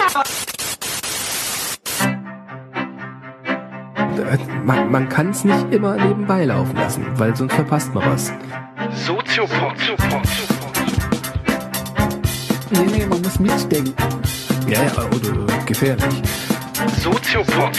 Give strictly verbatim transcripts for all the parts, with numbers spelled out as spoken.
Man, man kann es nicht immer nebenbei laufen lassen, weil sonst verpasst man was. Soziopod. Nee, nee, man muss mitdenken. Ja, ja, oder gefährlich. Soziopod.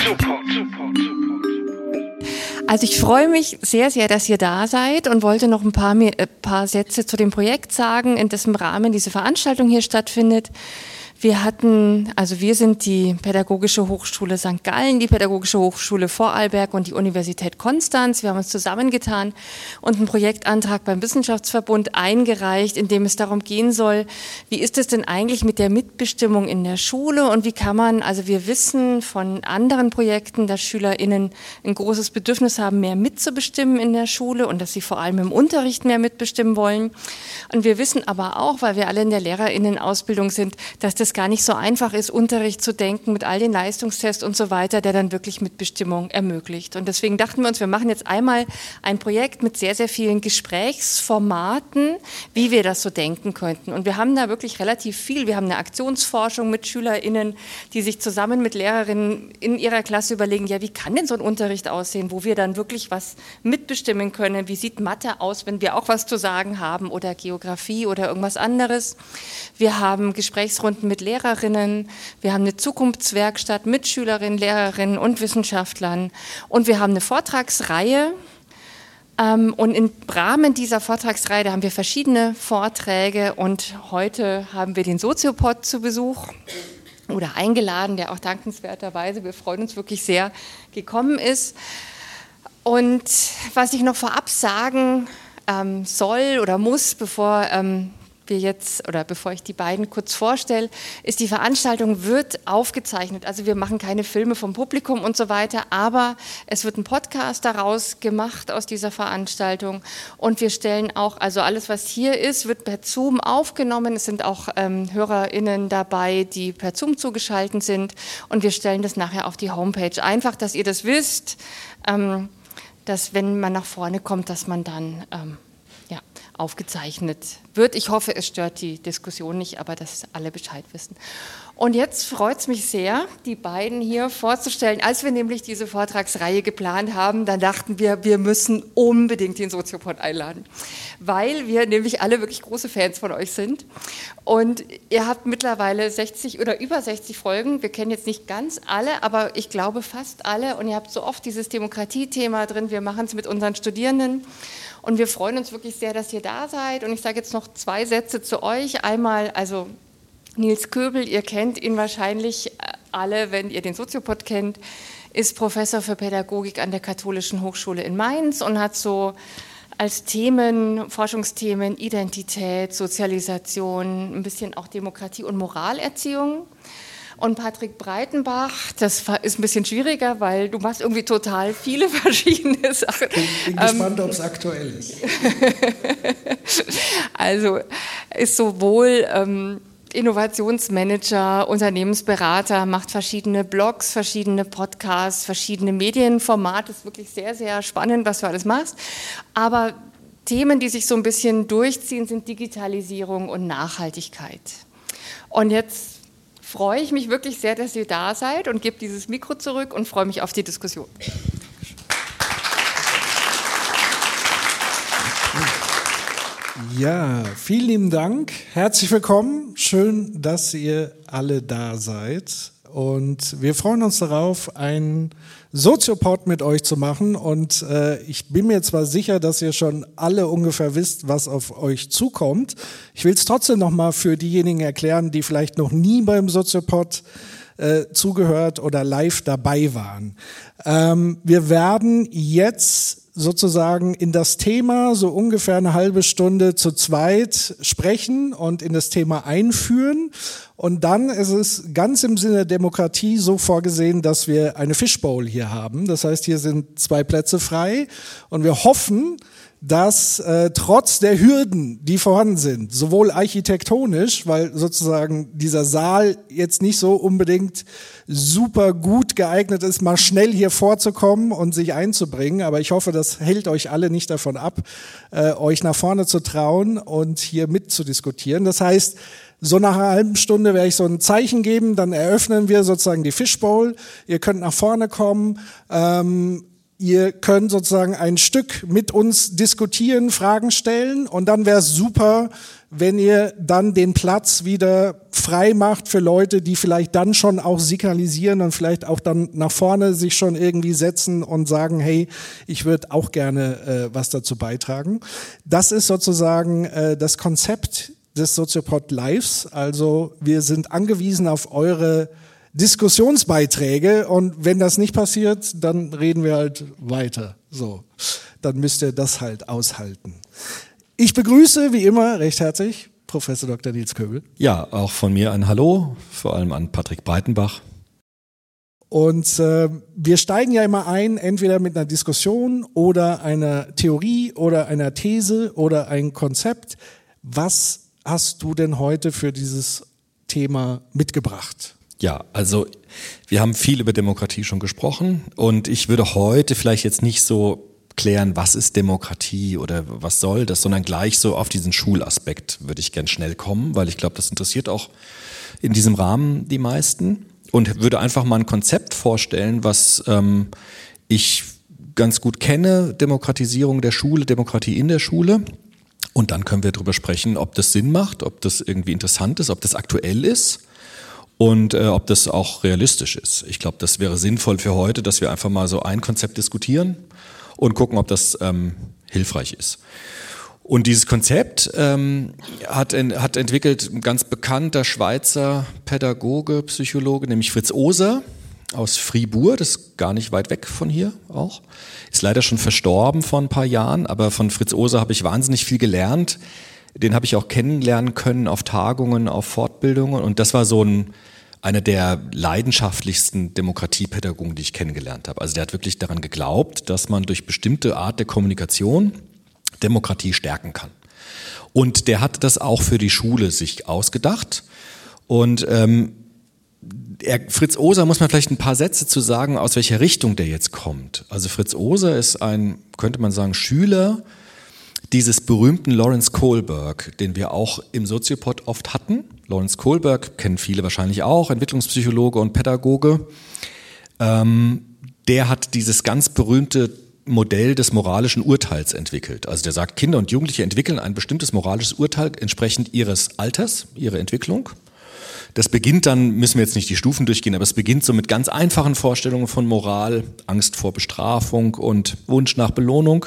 Also ich freue mich sehr, sehr, dass ihr da seid und wollte noch ein paar, ein paar Sätze zu dem Projekt sagen, in dessen Rahmen diese Veranstaltung hier stattfindet. Wir hatten, also wir sind die Pädagogische Hochschule Sankt Gallen, die Pädagogische Hochschule Vorarlberg und die Universität Konstanz. Wir haben uns zusammengetan und einen Projektantrag beim Wissenschaftsverbund eingereicht, in dem es darum gehen soll, wie ist es denn eigentlich mit der Mitbestimmung in der Schule und wie kann man, also wir wissen von anderen Projekten, dass SchülerInnen ein großes Bedürfnis haben, mehr mitzubestimmen in der Schule und dass sie vor allem im Unterricht mehr mitbestimmen wollen. Und wir wissen aber auch, weil wir alle in der LehrerInnen-Ausbildung sind, dass das gar nicht so einfach ist, Unterricht zu denken mit all den Leistungstests und so weiter, der dann wirklich Mitbestimmung ermöglicht. Und deswegen dachten wir uns, wir machen jetzt einmal ein Projekt mit sehr, sehr vielen Gesprächsformaten, wie wir das so denken könnten. Und wir haben da wirklich relativ viel. Wir haben eine Aktionsforschung mit SchülerInnen, die sich zusammen mit Lehrerinnen in ihrer Klasse überlegen, ja, wie kann denn so ein Unterricht aussehen, wo wir dann wirklich was mitbestimmen können? Wie sieht Mathe aus, wenn wir auch was zu sagen haben oder Geografie oder irgendwas anderes? Wir haben Gesprächsrunden mit Lehrerinnen, wir haben eine Zukunftswerkstatt mit Schülerinnen, Lehrerinnen und Wissenschaftlern und wir haben eine Vortragsreihe ähm, und im Rahmen dieser Vortragsreihe, da haben wir verschiedene Vorträge und heute haben wir den Soziopod zu Besuch oder eingeladen, der auch dankenswerterweise, wir freuen uns wirklich sehr, gekommen ist. Und was ich noch vorab sagen ähm, soll oder muss, bevor ähm, wir jetzt oder bevor ich die beiden kurz vorstelle, ist, die Veranstaltung wird aufgezeichnet. Also wir machen keine Filme vom Publikum und so weiter, aber es wird ein Podcast daraus gemacht aus dieser Veranstaltung und wir stellen auch, also alles, was hier ist, wird per Zoom aufgenommen. Es sind auch ähm, HörerInnen dabei, die per Zoom zugeschaltet sind und wir stellen das nachher auf die Homepage. Einfach, dass ihr das wisst, ähm, dass wenn man nach vorne kommt, dass man dann ähm, ja, aufgezeichnet wird. Ich hoffe, es stört die Diskussion nicht, aber dass alle Bescheid wissen. Und jetzt freut es mich sehr, die beiden hier vorzustellen. Als wir nämlich diese Vortragsreihe geplant haben, dann dachten wir, wir müssen unbedingt den Soziopod einladen, weil wir nämlich alle wirklich große Fans von euch sind. Und ihr habt mittlerweile sechzig oder über sechzig Folgen. Wir kennen jetzt nicht ganz alle, aber ich glaube fast alle. Und ihr habt so oft dieses Demokratiethema drin. Wir machen es mit unseren Studierenden. Und wir freuen uns wirklich sehr, dass ihr da seid. Und ich sage jetzt noch zwei Sätze zu euch. Einmal, also Nils Köbel, ihr kennt ihn wahrscheinlich alle, wenn ihr den Soziopod kennt, ist Professor für Pädagogik an der Katholischen Hochschule in Mainz und hat so als Themen, Forschungsthemen Identität, Sozialisation, ein bisschen auch Demokratie und Moralerziehung. Und Patrick Breitenbach, das ist ein bisschen schwieriger, weil du machst irgendwie total viele verschiedene Sachen. Ich bin gespannt, ähm, ob es aktuell ist. Also ist sowohl ähm, Innovationsmanager, Unternehmensberater, macht verschiedene Blogs, verschiedene Podcasts, verschiedene Medienformate. Ist wirklich sehr, sehr spannend, was du alles machst. Aber Themen, die sich so ein bisschen durchziehen, sind Digitalisierung und Nachhaltigkeit. Und jetzt freue ich mich wirklich sehr, dass ihr da seid und gebe dieses Mikro zurück und freue mich auf die Diskussion. Ja, vielen lieben Dank. Herzlich willkommen. Schön, dass ihr alle da seid. Und wir freuen uns darauf, einen Soziopod mit euch zu machen. Und äh, ich bin mir zwar sicher, dass ihr schon alle ungefähr wisst, was auf euch zukommt. Ich will es trotzdem nochmal für diejenigen erklären, die vielleicht noch nie beim Soziopod äh, zugehört oder live dabei waren. Ähm, wir werden jetzt sozusagen in das Thema so ungefähr eine halbe Stunde zu zweit sprechen und in das Thema einführen. Und dann ist es ganz im Sinne der Demokratie so vorgesehen, dass wir eine Fishbowl hier haben. Das heißt, hier sind zwei Plätze frei und wir hoffen, dass äh, trotz der Hürden, die vorhanden sind, sowohl architektonisch, weil sozusagen dieser Saal jetzt nicht so unbedingt super gut geeignet ist, mal schnell hier vorzukommen und sich einzubringen, aber ich hoffe, das hält euch alle nicht davon ab, äh, euch nach vorne zu trauen und hier mitzudiskutieren. Das heißt, So nach einer halben Stunde werde ich so ein Zeichen geben, dann eröffnen wir sozusagen die Fishbowl. Ihr könnt nach vorne kommen. Ähm, ihr könnt sozusagen ein Stück mit uns diskutieren, Fragen stellen und dann wäre es super, wenn ihr dann den Platz wieder frei macht für Leute, die vielleicht dann schon auch signalisieren und vielleicht auch dann nach vorne sich schon irgendwie setzen und sagen, hey, ich würde auch gerne äh, was dazu beitragen. Das ist sozusagen äh, das Konzept des Soziopod Lives. Also wir sind angewiesen auf eure Diskussionsbeiträge und wenn das nicht passiert, dann reden wir halt weiter. So, dann müsst ihr das halt aushalten. Ich begrüße wie immer recht herzlich Professor Doktor Nils Köbel. Ja, auch von mir ein Hallo, vor allem an Patrick Breitenbach. Und äh, wir steigen ja immer ein, entweder mit einer Diskussion oder einer Theorie oder einer These oder ein Konzept. Was hast du denn heute für dieses Thema mitgebracht? Ja, also wir haben viel über Demokratie schon gesprochen und ich würde heute vielleicht jetzt nicht so klären, was ist Demokratie oder was soll das, sondern gleich so auf diesen Schulaspekt würde ich gern schnell kommen, weil ich glaube, das interessiert auch in diesem Rahmen die meisten und würde einfach mal ein Konzept vorstellen, was ähm, ich ganz gut kenne, Demokratisierung der Schule, Demokratie in der Schule. Und dann können wir darüber sprechen, ob das Sinn macht, ob das irgendwie interessant ist, ob das aktuell ist und äh, ob das auch realistisch ist. Ich glaube, das wäre sinnvoll für heute, dass wir einfach mal so ein Konzept diskutieren und gucken, ob das ähm, hilfreich ist. Und dieses Konzept ähm, hat, in, hat entwickelt ein ganz bekannter Schweizer Pädagoge, Psychologe, nämlich Fritz Ohser aus Fribourg, das ist gar nicht weit weg von hier auch. Ist leider schon verstorben vor ein paar Jahren, aber von Fritz Ohser habe ich wahnsinnig viel gelernt. Den habe ich auch kennenlernen können auf Tagungen, auf Fortbildungen und das war so ein, einer der leidenschaftlichsten Demokratiepädagogen, die ich kennengelernt habe. Also der hat wirklich daran geglaubt, dass man durch bestimmte Art der Kommunikation Demokratie stärken kann. Und der hat das auch für die Schule sich ausgedacht und ähm, Er, Fritz Ohser muss man vielleicht ein paar Sätze zu sagen, aus welcher Richtung der jetzt kommt. Also Fritz Ohser ist ein, könnte man sagen, Schüler dieses berühmten Lawrence Kohlberg, den wir auch im Soziopod oft hatten. Lawrence Kohlberg kennen viele wahrscheinlich auch, Entwicklungspsychologe und Pädagoge. Ähm, der hat dieses ganz berühmte Modell des moralischen Urteils entwickelt. Also der sagt, Kinder und Jugendliche entwickeln ein bestimmtes moralisches Urteil entsprechend ihres Alters, ihrer Entwicklung. Das beginnt dann, müssen wir jetzt nicht die Stufen durchgehen, aber es beginnt so mit ganz einfachen Vorstellungen von Moral, Angst vor Bestrafung und Wunsch nach Belohnung,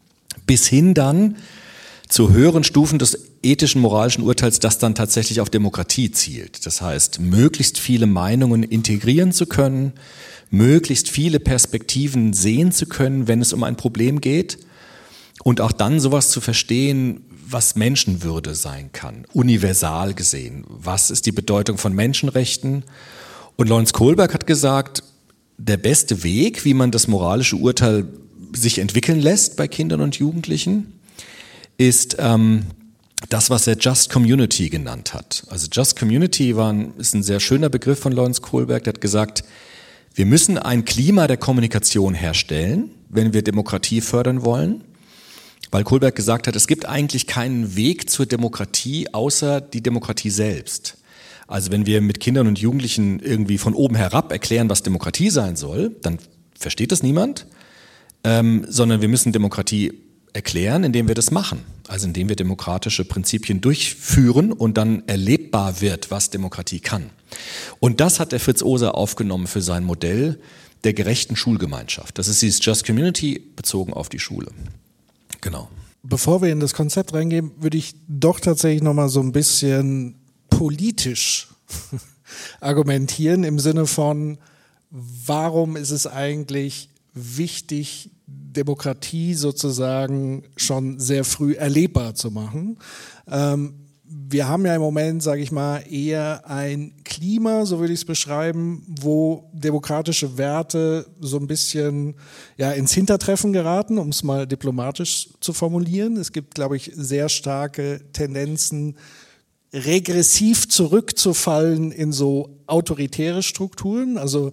bis hin dann zu höheren Stufen des ethischen, moralischen Urteils, das dann tatsächlich auf Demokratie zielt. Das heißt, möglichst viele Meinungen integrieren zu können, möglichst viele Perspektiven sehen zu können, wenn es um ein Problem geht und auch dann sowas zu verstehen, was Menschenwürde sein kann, universal gesehen. Was ist die Bedeutung von Menschenrechten? Und Lawrence Kohlberg hat gesagt, der beste Weg, wie man das moralische Urteil sich entwickeln lässt bei Kindern und Jugendlichen, ist ähm, das, was er Just Community genannt hat. Also Just Community war ein, ist ein sehr schöner Begriff von Lawrence Kohlberg. Der hat gesagt, wir müssen ein Klima der Kommunikation herstellen, wenn wir Demokratie fördern wollen. Weil Kohlberg gesagt hat, es gibt eigentlich keinen Weg zur Demokratie außer die Demokratie selbst. Also wenn wir mit Kindern und Jugendlichen irgendwie von oben herab erklären, was Demokratie sein soll, dann versteht das niemand, ähm, sondern wir müssen Demokratie erklären, indem wir das machen. Also indem wir demokratische Prinzipien durchführen und dann erlebbar wird, was Demokratie kann. Und das hat der Fritz Ohser aufgenommen für sein Modell der gerechten Schulgemeinschaft. Das ist dieses Just Community bezogen auf die Schule. Genau. Bevor wir in das Konzept reingehen, würde ich doch tatsächlich nochmal so ein bisschen politisch argumentieren im Sinne von, warum ist es eigentlich wichtig, Demokratie sozusagen schon sehr früh erlebbar zu machen. Ähm, wir haben ja im Moment, sage ich mal, eher ein Klima, so würde ich es beschreiben, wo demokratische Werte so ein bisschen ja, ins Hintertreffen geraten, um es mal diplomatisch zu formulieren. Es gibt, glaube ich, sehr starke Tendenzen, regressiv zurückzufallen in so autoritäre Strukturen. Also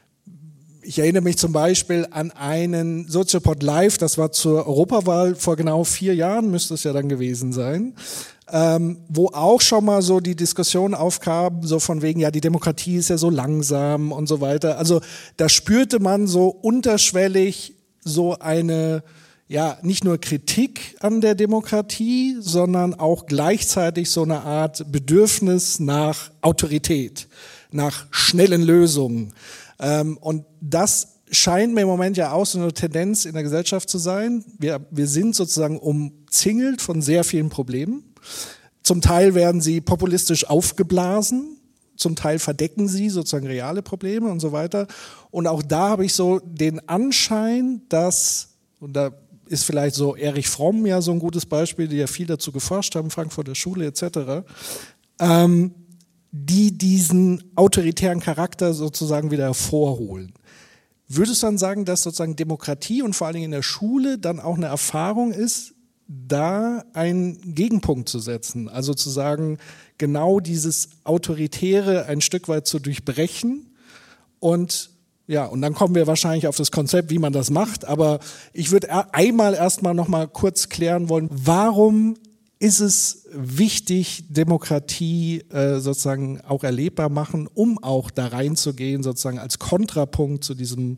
ich erinnere mich zum Beispiel an einen Soziopod Live, das war zur Europawahl vor genau vier Jahren, müsste es ja dann gewesen sein. ähm, wo auch schon mal so die Diskussion aufkam, so von wegen, ja, die Demokratie ist ja so langsam und so weiter. Also da spürte man so unterschwellig so eine, ja, nicht nur Kritik an der Demokratie, sondern auch gleichzeitig so eine Art Bedürfnis nach Autorität, nach schnellen Lösungen. Ähm, und das scheint mir im Moment ja auch so eine Tendenz in der Gesellschaft zu sein. Wir, wir sind sozusagen umzingelt von sehr vielen Problemen. Zum Teil werden sie populistisch aufgeblasen, zum Teil verdecken sie sozusagen reale Probleme und so weiter. Und auch da habe ich so den Anschein, dass, und da ist vielleicht so Erich Fromm ja so ein gutes Beispiel, die ja viel dazu geforscht haben, Frankfurter Schule et cetera, ähm, die diesen autoritären Charakter sozusagen wieder hervorholen. Würdest du dann sagen, dass sozusagen Demokratie und vor allen Dingen in der Schule dann auch eine Erfahrung ist, da einen Gegenpunkt zu setzen? Also zu sagen, genau dieses Autoritäre ein Stück weit zu durchbrechen und ja, und dann kommen wir wahrscheinlich auf das Konzept, wie man das macht, aber ich würde einmal erstmal noch mal kurz klären wollen, warum ist es wichtig, Demokratie äh, sozusagen auch erlebbar machen, um auch da reinzugehen, sozusagen als Kontrapunkt zu diesem,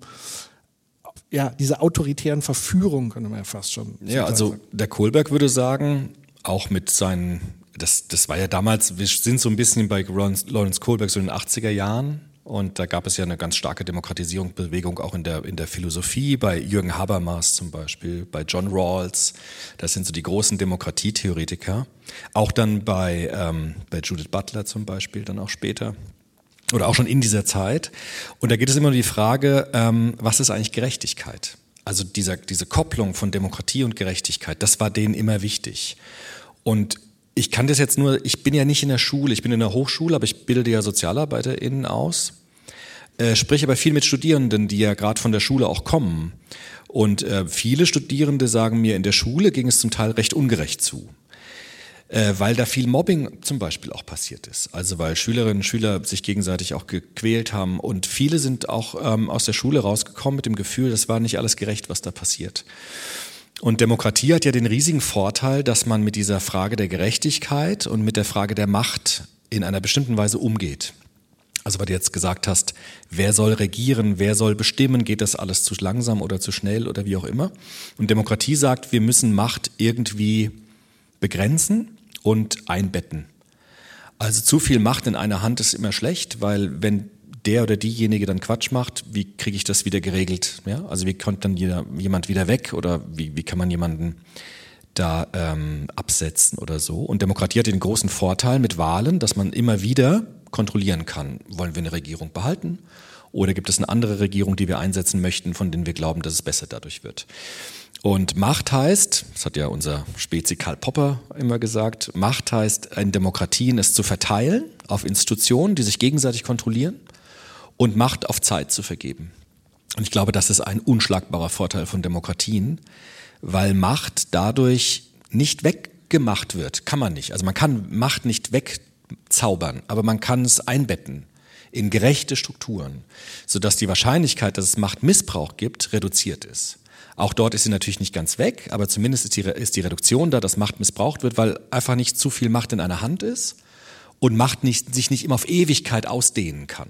ja, dieser autoritären Verführung, könnte man ja fast schon sagen. Ja, also der Kohlberg würde sagen, auch mit seinen, das, das war ja damals, wir sind so ein bisschen bei Lawrence Kohlberg so in den achtziger Jahren. Und da gab es ja eine ganz starke Demokratisierungsbewegung auch in der, in der Philosophie, bei Jürgen Habermas zum Beispiel, bei John Rawls. Das sind so die großen Demokratietheoretiker. Auch dann bei, ähm, bei Judith Butler zum Beispiel, dann auch später. Oder auch schon in dieser Zeit. Und da geht es immer um die Frage, ähm, was ist eigentlich Gerechtigkeit? Also dieser, diese Kopplung von Demokratie und Gerechtigkeit, das war denen immer wichtig. Und ich kann das jetzt nur, ich bin ja nicht in der Schule, ich bin in der Hochschule, aber ich bilde ja SozialarbeiterInnen aus, äh, spreche aber viel mit Studierenden, die ja gerade von der Schule auch kommen. Und äh, viele Studierende sagen mir, in der Schule ging es zum Teil recht ungerecht zu, äh, weil da viel Mobbing zum Beispiel auch passiert ist. Also weil Schülerinnen und Schüler sich gegenseitig auch gequält haben und viele sind auch ähm, aus der Schule rausgekommen mit dem Gefühl, das war nicht alles gerecht, was da passiert. Und Demokratie hat ja den riesigen Vorteil, dass man mit dieser Frage der Gerechtigkeit und mit der Frage der Macht in einer bestimmten Weise umgeht. Also weil du jetzt gesagt hast, wer soll regieren, wer soll bestimmen, geht das alles zu langsam oder zu schnell oder wie auch immer. Und Demokratie sagt, wir müssen Macht irgendwie begrenzen und einbetten. Also zu viel Macht in einer Hand ist immer schlecht, weil wenn der oder diejenige dann Quatsch macht, wie kriege ich das wieder geregelt? Ja? Also wie kommt dann jeder, jemand wieder weg oder wie, wie kann man jemanden da ähm, absetzen oder so? Und Demokratie hat den großen Vorteil mit Wahlen, dass man immer wieder kontrollieren kann. Wollen wir eine Regierung behalten oder gibt es eine andere Regierung, die wir einsetzen möchten, von denen wir glauben, dass es besser dadurch wird? Und Macht heißt, das hat ja unser Spezi Karl Popper immer gesagt, Macht heißt in Demokratien es zu verteilen auf Institutionen, die sich gegenseitig kontrollieren, und Macht auf Zeit zu vergeben. Und ich glaube, das ist ein unschlagbarer Vorteil von Demokratien, weil Macht dadurch nicht weggemacht wird. Kann man nicht. Also man kann Macht nicht wegzaubern, aber man kann es einbetten in gerechte Strukturen, sodass die Wahrscheinlichkeit, dass es Machtmissbrauch gibt, reduziert ist. Auch dort ist sie natürlich nicht ganz weg, aber zumindest ist die, ist die Reduktion da, dass Macht missbraucht wird, weil einfach nicht zu viel Macht in einer Hand ist und Macht nicht, sich nicht immer auf Ewigkeit ausdehnen kann.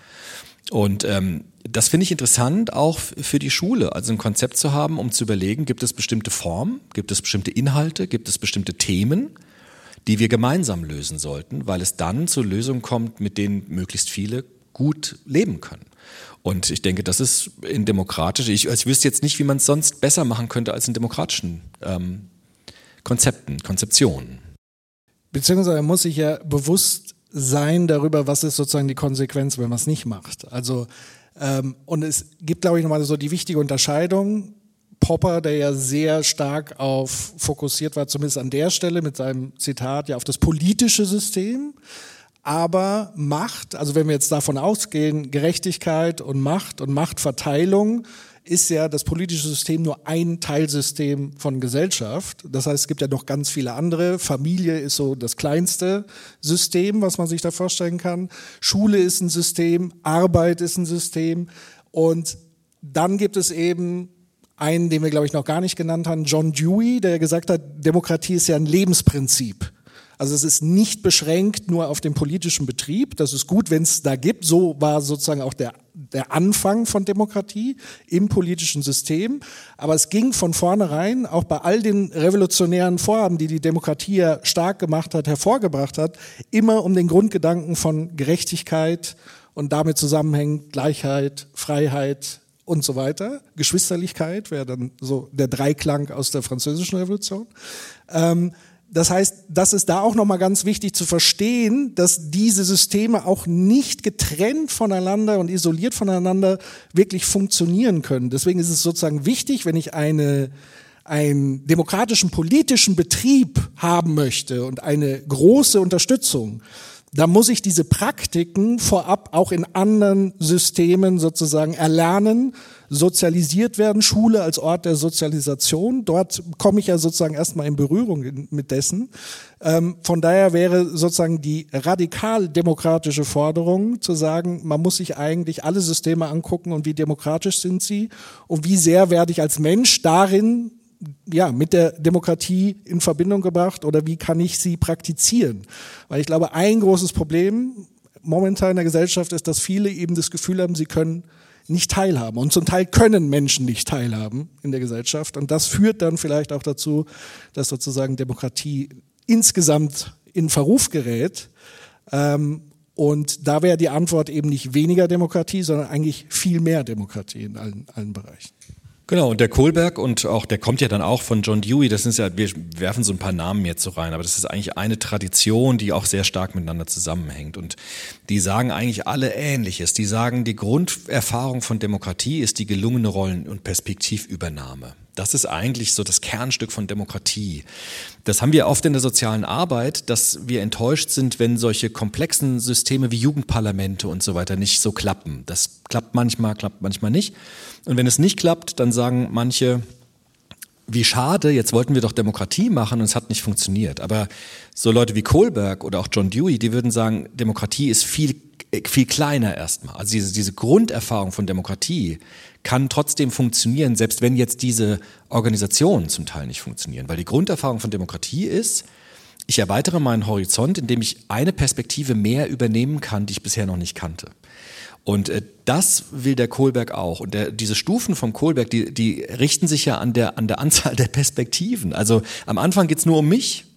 Und ähm, das finde ich interessant, auch für die Schule, also ein Konzept zu haben, um zu überlegen, gibt es bestimmte Formen, gibt es bestimmte Inhalte, gibt es bestimmte Themen, die wir gemeinsam lösen sollten, weil es dann zu Lösungen kommt, mit denen möglichst viele gut leben können. Und ich denke, das ist in demokratisch, ich, ich wüsste jetzt nicht, wie man es sonst besser machen könnte als in demokratischen ähm, Konzepten, Konzeptionen. Beziehungsweise muss sich ja bewusst sein darüber, was ist sozusagen die Konsequenz, wenn man es nicht macht. Also ähm, und es gibt, glaube ich, nochmal so die wichtige Unterscheidung. Popper, der ja sehr stark auf fokussiert war, zumindest an der Stelle mit seinem Zitat, ja auf das politische System. Aber Macht, also wenn wir jetzt davon ausgehen, Gerechtigkeit und Macht und Machtverteilung, ist ja das politische System nur ein Teilsystem von Gesellschaft. Das heißt, es gibt ja noch ganz viele andere. Familie ist so das kleinste System, was man sich da vorstellen kann. Schule ist ein System, Arbeit ist ein System. Und dann gibt es eben einen, den wir, glaube ich, noch gar nicht genannt haben, John Dewey, der gesagt hat, Demokratie ist ja ein Lebensprinzip. Also es ist nicht beschränkt nur auf den politischen Betrieb. Das ist gut, wenn es da gibt. So war sozusagen auch der, der Anfang von Demokratie im politischen System. Aber es ging von vornherein, auch bei all den revolutionären Vorhaben, die die Demokratie ja stark gemacht hat, hervorgebracht hat, immer um den Grundgedanken von Gerechtigkeit und damit zusammenhängend Gleichheit, Freiheit und so weiter. Geschwisterlichkeit wäre dann so der Dreiklang aus der Französischen Revolution. Ähm, Das heißt, das ist da auch nochmal ganz wichtig zu verstehen, dass diese Systeme auch nicht getrennt voneinander und isoliert voneinander wirklich funktionieren können. Deswegen ist es sozusagen wichtig, wenn ich eine, einen demokratischen politischen Betrieb haben möchte und eine große Unterstützung, da muss ich diese Praktiken vorab auch in anderen Systemen sozusagen erlernen, sozialisiert werden, Schule als Ort der Sozialisation. Dort komme ich ja sozusagen erstmal in Berührung mit dessen. Ähm, von daher wäre sozusagen die radikal demokratische Forderung zu sagen, man muss sich eigentlich alle Systeme angucken und wie demokratisch sind sie und wie sehr werde ich als Mensch darin ja, mit der Demokratie in Verbindung gebracht oder wie kann ich sie praktizieren? Weil ich glaube, ein großes Problem momentan in der Gesellschaft ist, dass viele eben das Gefühl haben, sie können nicht teilhaben. Und zum Teil können Menschen nicht teilhaben in der Gesellschaft. Und das führt dann vielleicht auch dazu, dass sozusagen Demokratie insgesamt in Verruf gerät. Und da wäre die Antwort eben nicht weniger Demokratie, sondern eigentlich viel mehr Demokratie in allen, allen Bereichen. Genau, und der Kohlberg und auch, der kommt ja dann auch von John Dewey, das ist ja, wir werfen so ein paar Namen jetzt so rein, aber das ist eigentlich eine Tradition, die auch sehr stark miteinander zusammenhängt und die sagen eigentlich alle Ähnliches. Die sagen, die Grunderfahrung von Demokratie ist die gelungene Rollen- und Perspektivübernahme. Das ist eigentlich so das Kernstück von Demokratie. Das haben wir oft in der sozialen Arbeit, dass wir enttäuscht sind, wenn solche komplexen Systeme wie Jugendparlamente und so weiter nicht so klappen. Das klappt manchmal, klappt manchmal nicht. Und wenn es nicht klappt, dann sagen manche, wie schade, jetzt wollten wir doch Demokratie machen und es hat nicht funktioniert. Aber so Leute wie Kohlberg oder auch John Dewey, die würden sagen, Demokratie ist viel, viel kleiner erstmal. Also diese, diese Grunderfahrung von Demokratie kann trotzdem funktionieren, selbst wenn jetzt diese Organisationen zum Teil nicht funktionieren. Weil die Grunderfahrung von Demokratie ist, ich erweitere meinen Horizont, indem ich eine Perspektive mehr übernehmen kann, die ich bisher noch nicht kannte. Und äh, das will der Kohlberg auch. Und der, diese Stufen vom Kohlberg, die, die richten sich ja an der, an der Anzahl der Perspektiven. Also am Anfang geht's nur um mich.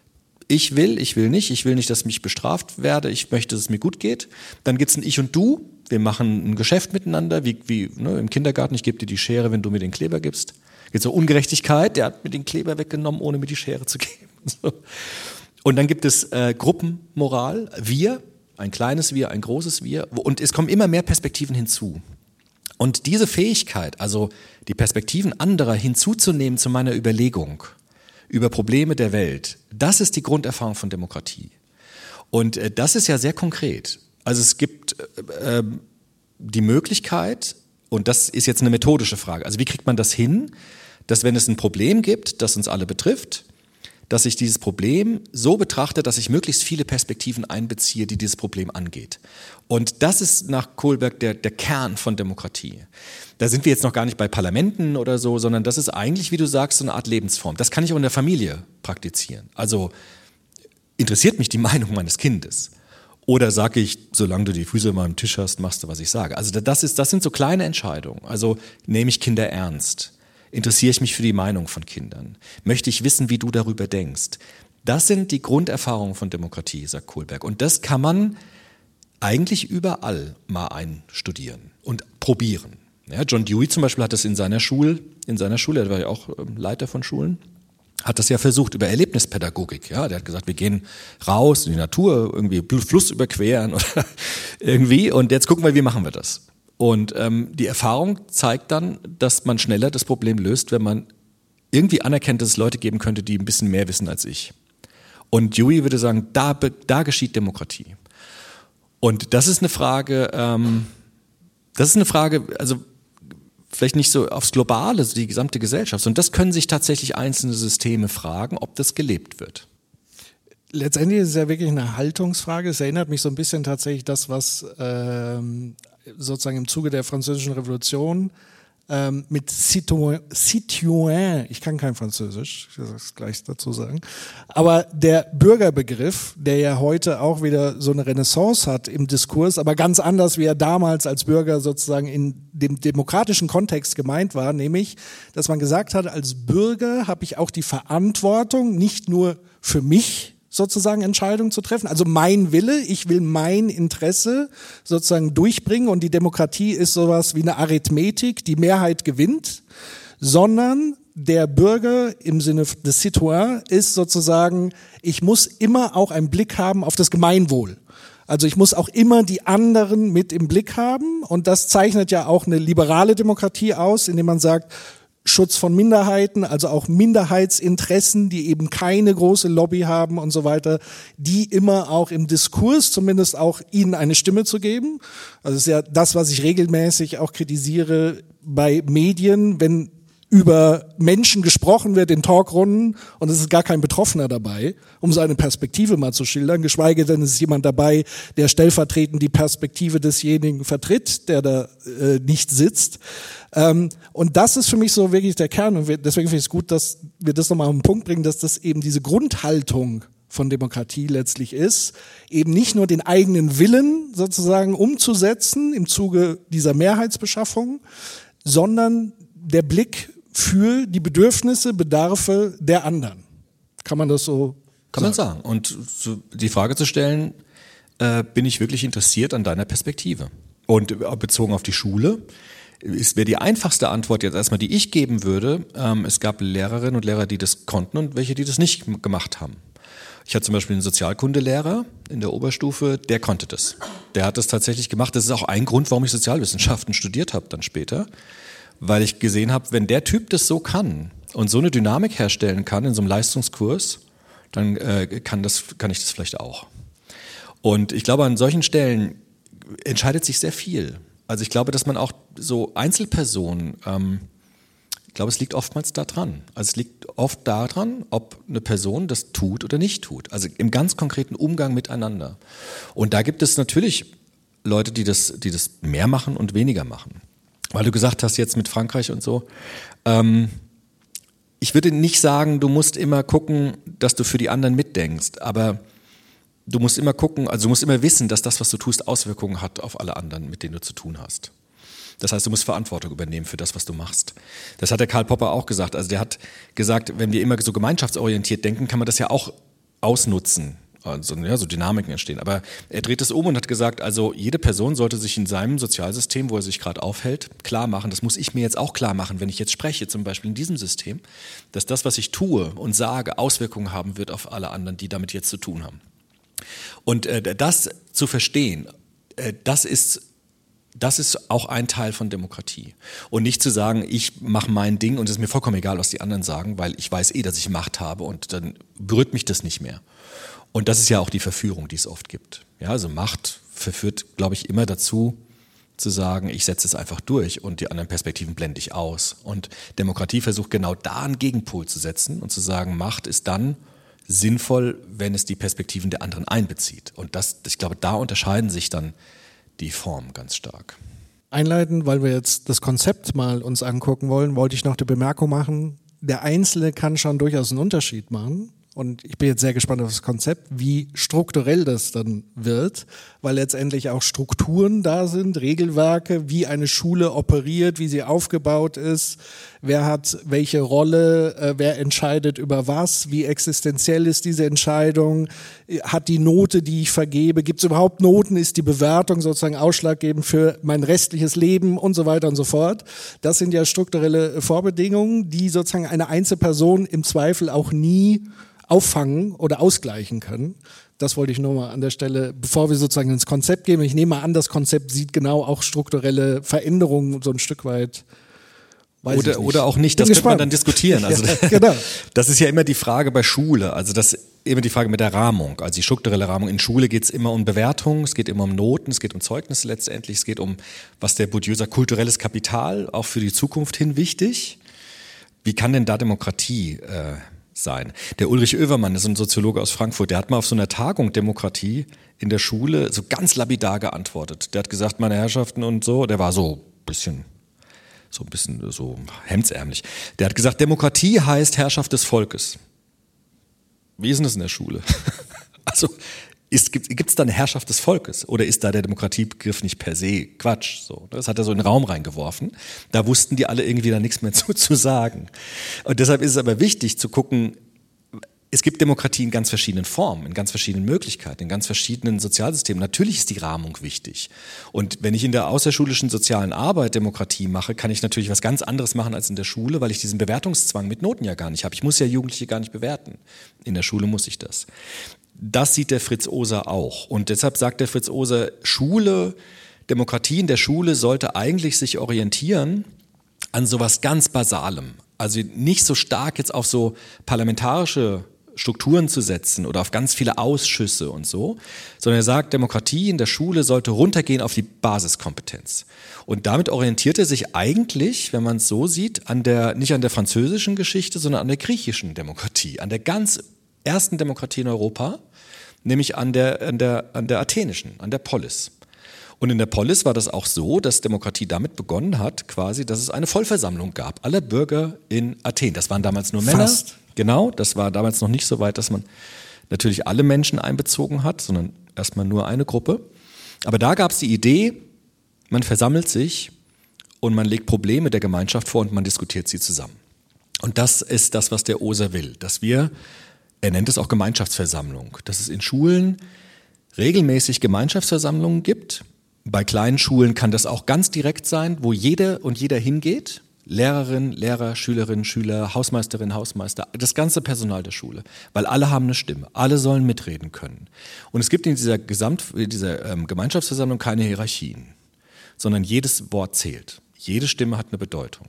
Ich will, ich will nicht, ich will nicht, dass ich bestraft werde, ich möchte, dass es mir gut geht. Dann gibt's ein Ich und Du. Wir machen ein Geschäft miteinander, wie, wie ne, im Kindergarten, ich gebe dir die Schere, wenn du mir den Kleber gibst. Gibt so Ungerechtigkeit, der hat mir den Kleber weggenommen, ohne mir die Schere zu geben. So. Und dann gibt es äh, Gruppenmoral, wir, ein kleines Wir, ein großes Wir. Und es kommen immer mehr Perspektiven hinzu. Und diese Fähigkeit, also die Perspektiven anderer hinzuzunehmen zu meiner Überlegung über Probleme der Welt, das ist die Grunderfahrung von Demokratie. Und äh, das ist ja sehr konkret. Also es gibt äh, die Möglichkeit, und das ist jetzt eine methodische Frage, also wie kriegt man das hin, dass wenn es ein Problem gibt, das uns alle betrifft, dass ich dieses Problem so betrachte, dass ich möglichst viele Perspektiven einbeziehe, die dieses Problem angeht. Und das ist nach Kohlberg der, der Kern von Demokratie. Da sind wir jetzt noch gar nicht bei Parlamenten oder so, sondern das ist eigentlich, wie du sagst, so eine Art Lebensform. Das kann ich auch in der Familie praktizieren. Also interessiert mich die Meinung meines Kindes? Oder sage ich, solange du die Füße in meinem Tisch hast, machst du, was ich sage. Also das, ist, das sind so kleine Entscheidungen. Also nehme ich Kinder ernst? Interessiere ich mich für die Meinung von Kindern? Möchte ich wissen, wie du darüber denkst? Das sind die Grunderfahrungen von Demokratie, sagt Kohlberg. Und das kann man eigentlich überall mal einstudieren und probieren. Ja, John Dewey zum Beispiel hat das in seiner Schule, in seiner Schule, er war ja auch Leiter von Schulen, hat das ja versucht über Erlebnispädagogik. Ja, der hat gesagt, wir gehen raus in die Natur, irgendwie Fluss überqueren oder irgendwie. Und jetzt gucken wir, wie machen wir das? Und ähm, die Erfahrung zeigt dann, dass man schneller das Problem löst, wenn man irgendwie anerkennt, dass es Leute geben könnte, die ein bisschen mehr wissen als ich. Und Dewey würde sagen, da, da geschieht Demokratie. Und das ist eine Frage, ähm, das ist eine Frage, also vielleicht nicht so aufs Globale, so die gesamte Gesellschaft, sondern das können sich tatsächlich einzelne Systeme fragen, ob das gelebt wird. Letztendlich ist es ja wirklich eine Haltungsfrage. Es erinnert mich so ein bisschen tatsächlich das, was ähm, sozusagen im Zuge der Französischen Revolution ähm, mit Citoyen, Citoyen, ich kann kein Französisch, ich will das gleich dazu sagen, aber der Bürgerbegriff, der ja heute auch wieder so eine Renaissance hat im Diskurs, aber ganz anders, wie er damals als Bürger sozusagen in dem demokratischen Kontext gemeint war, nämlich, dass man gesagt hat, als Bürger habe ich auch die Verantwortung, nicht nur für mich sozusagen Entscheidungen zu treffen, also mein Wille, ich will mein Interesse sozusagen durchbringen und die Demokratie ist sowas wie eine Arithmetik, die Mehrheit gewinnt, sondern der Bürger im Sinne des Citoyen ist sozusagen, ich muss immer auch einen Blick haben auf das Gemeinwohl. Also ich muss auch immer die anderen mit im Blick haben und das zeichnet ja auch eine liberale Demokratie aus, indem man sagt, Schutz von Minderheiten, also auch Minderheitsinteressen, die eben keine große Lobby haben und so weiter, die immer auch im Diskurs zumindest auch ihnen eine Stimme zu geben. Also das ist ja das, was ich regelmäßig auch kritisiere bei Medien, wenn über Menschen gesprochen wird in Talkrunden und es ist gar kein Betroffener dabei, um seine Perspektive mal zu schildern, geschweige denn es ist jemand dabei, der stellvertretend die Perspektive desjenigen vertritt, der da äh, nicht sitzt. Ähm, und das ist für mich so wirklich der Kern und wir, deswegen finde ich es gut, dass wir das nochmal auf den Punkt bringen, dass das eben diese Grundhaltung von Demokratie letztlich ist, eben nicht nur den eigenen Willen sozusagen umzusetzen im Zuge dieser Mehrheitsbeschaffung, sondern der Blick für die Bedürfnisse, Bedarfe der anderen. Kann man das so Kann man sagen. Und so die Frage zu stellen, äh, bin ich wirklich interessiert an deiner Perspektive? Und bezogen auf die Schule, ist wäre die einfachste Antwort jetzt erstmal, die ich geben würde, ähm, es gab Lehrerinnen und Lehrer, die das konnten und welche, die das nicht gemacht haben. Ich hatte zum Beispiel einen Sozialkundelehrer in der Oberstufe, der konnte das. Der hat das tatsächlich gemacht. Das ist auch ein Grund, warum ich Sozialwissenschaften studiert habe dann später. Weil ich gesehen habe, wenn der Typ das so kann und so eine Dynamik herstellen kann in so einem Leistungskurs, dann äh, kann, das, kann ich das vielleicht auch. Und ich glaube, an solchen Stellen entscheidet sich sehr viel. Also ich glaube, dass man auch so Einzelpersonen, ähm, ich glaube, es liegt oftmals daran. Also es liegt oft daran, ob eine Person das tut oder nicht tut. Also im ganz konkreten Umgang miteinander. Und da gibt es natürlich Leute, die das, die das mehr machen und weniger machen. Weil du gesagt hast jetzt mit Frankreich und so, ähm, ich würde nicht sagen, du musst immer gucken, dass du für die anderen mitdenkst, aber du musst immer gucken, also du musst immer wissen, dass das, was du tust, Auswirkungen hat auf alle anderen, mit denen du zu tun hast. Das heißt, du musst Verantwortung übernehmen für das, was du machst. Das hat der Karl Popper auch gesagt. Also der hat gesagt, wenn wir immer so gemeinschaftsorientiert denken, kann man das ja auch ausnutzen. Also, ja, so Dynamiken entstehen. Aber er dreht es um und hat gesagt, also jede Person sollte sich in seinem Sozialsystem, wo er sich gerade aufhält, klar machen, das muss ich mir jetzt auch klar machen, wenn ich jetzt spreche, zum Beispiel in diesem System, dass das, was ich tue und sage, Auswirkungen haben wird auf alle anderen, die damit jetzt zu tun haben. Und äh, das zu verstehen, äh, das ist Das ist auch ein Teil von Demokratie. Und nicht zu sagen, ich mache mein Ding und es ist mir vollkommen egal, was die anderen sagen, weil ich weiß eh, dass ich Macht habe und dann berührt mich das nicht mehr. Und das ist ja auch die Verführung, die es oft gibt. Ja, also Macht verführt, glaube ich, immer dazu, zu sagen, ich setze es einfach durch und die anderen Perspektiven blende ich aus. Und Demokratie versucht genau da einen Gegenpol zu setzen und zu sagen, Macht ist dann sinnvoll, wenn es die Perspektiven der anderen einbezieht. Und das, ich glaube, da unterscheiden sich dann die Formen ganz stark. Einleiten, weil wir jetzt das Konzept mal uns angucken wollen, wollte ich noch die Bemerkung machen, der Einzelne kann schon durchaus einen Unterschied machen. Und ich bin jetzt sehr gespannt auf das Konzept, wie strukturell das dann wird, weil letztendlich auch Strukturen da sind, Regelwerke, wie eine Schule operiert, wie sie aufgebaut ist, wer hat welche Rolle, äh, wer entscheidet über was, wie existenziell ist diese Entscheidung, hat die Note, die ich vergebe, gibt es überhaupt Noten, ist die Bewertung sozusagen ausschlaggebend für mein restliches Leben und so weiter und so fort. Das sind ja strukturelle Vorbedingungen, die sozusagen eine Einzelperson im Zweifel auch nie auffangen oder ausgleichen können. Das wollte ich nur mal an der Stelle, bevor wir sozusagen ins Konzept gehen. Ich nehme mal an, das Konzept sieht genau auch strukturelle Veränderungen so ein Stück weit. Weiß oder, ich nicht. oder auch nicht, Bin das gespannt. könnte man dann diskutieren. Also ja, genau. Das ist ja immer die Frage bei Schule, also das ist immer die Frage mit der Rahmung, also die strukturelle Rahmung. In Schule geht es immer um Bewertung, es geht immer um Noten, es geht um Zeugnisse letztendlich, es geht um, was der Bourdieu sagt, kulturelles Kapital, auch für die Zukunft hin wichtig. Wie kann denn da Demokratie äh, sein? Der Ulrich Oevermann ist ein Soziologe aus Frankfurt, der hat mal auf so einer Tagung Demokratie in der Schule so ganz lapidar geantwortet. Der hat gesagt, meine Herrschaften und so, der war so ein bisschen so ein bisschen so hemdsärmlich. Der hat gesagt, Demokratie heißt Herrschaft des Volkes. Wie ist denn das in der Schule? Also gibt es da eine Herrschaft des Volkes oder ist da der Demokratiebegriff nicht per se Quatsch? So, das hat er so in den Raum reingeworfen. Da wussten die alle irgendwie da nichts mehr zu, zu sagen. Und deshalb ist es aber wichtig zu gucken, es gibt Demokratie in ganz verschiedenen Formen, in ganz verschiedenen Möglichkeiten, in ganz verschiedenen Sozialsystemen. Natürlich ist die Rahmung wichtig. Und wenn ich in der außerschulischen sozialen Arbeit Demokratie mache, kann ich natürlich was ganz anderes machen als in der Schule, weil ich diesen Bewertungszwang mit Noten ja gar nicht habe. Ich muss ja Jugendliche gar nicht bewerten. In der Schule muss ich das. Das sieht der Fritz Ohser auch. Und deshalb sagt der Fritz Ohser, Schule, Demokratie in der Schule sollte eigentlich sich orientieren an sowas ganz Basalem. Also nicht so stark jetzt auf so parlamentarische Strukturen zu setzen oder auf ganz viele Ausschüsse und so, sondern er sagt, Demokratie in der Schule sollte runtergehen auf die Basiskompetenz. Und damit orientiert er sich eigentlich, wenn man es so sieht, an der, nicht an der französischen Geschichte, sondern an der griechischen Demokratie, an der ganz ersten Demokratie in Europa, nämlich an der, an der, an der athenischen, an der Polis. Und in der Polis war das auch so, dass Demokratie damit begonnen hat, quasi, dass es eine Vollversammlung gab, aller Bürger in Athen. Das waren damals nur Männer. Fast. Genau, das war damals noch nicht so weit, dass man natürlich alle Menschen einbezogen hat, sondern erstmal nur eine Gruppe. Aber da gab es die Idee, man versammelt sich und man legt Probleme der Gemeinschaft vor und man diskutiert sie zusammen. Und das ist das, was der Ohser will, dass wir, er nennt es auch Gemeinschaftsversammlung, dass es in Schulen regelmäßig Gemeinschaftsversammlungen gibt. Bei kleinen Schulen kann das auch ganz direkt sein, wo jede und jeder hingeht. Lehrerin, Lehrer, Schülerinnen, Schüler, Hausmeisterin, Hausmeister, das ganze Personal der Schule. Weil alle haben eine Stimme, alle sollen mitreden können. Und es gibt in dieser, Gesamt, in dieser ähm, Gemeinschaftsversammlung keine Hierarchien, sondern jedes Wort zählt. Jede Stimme hat eine Bedeutung.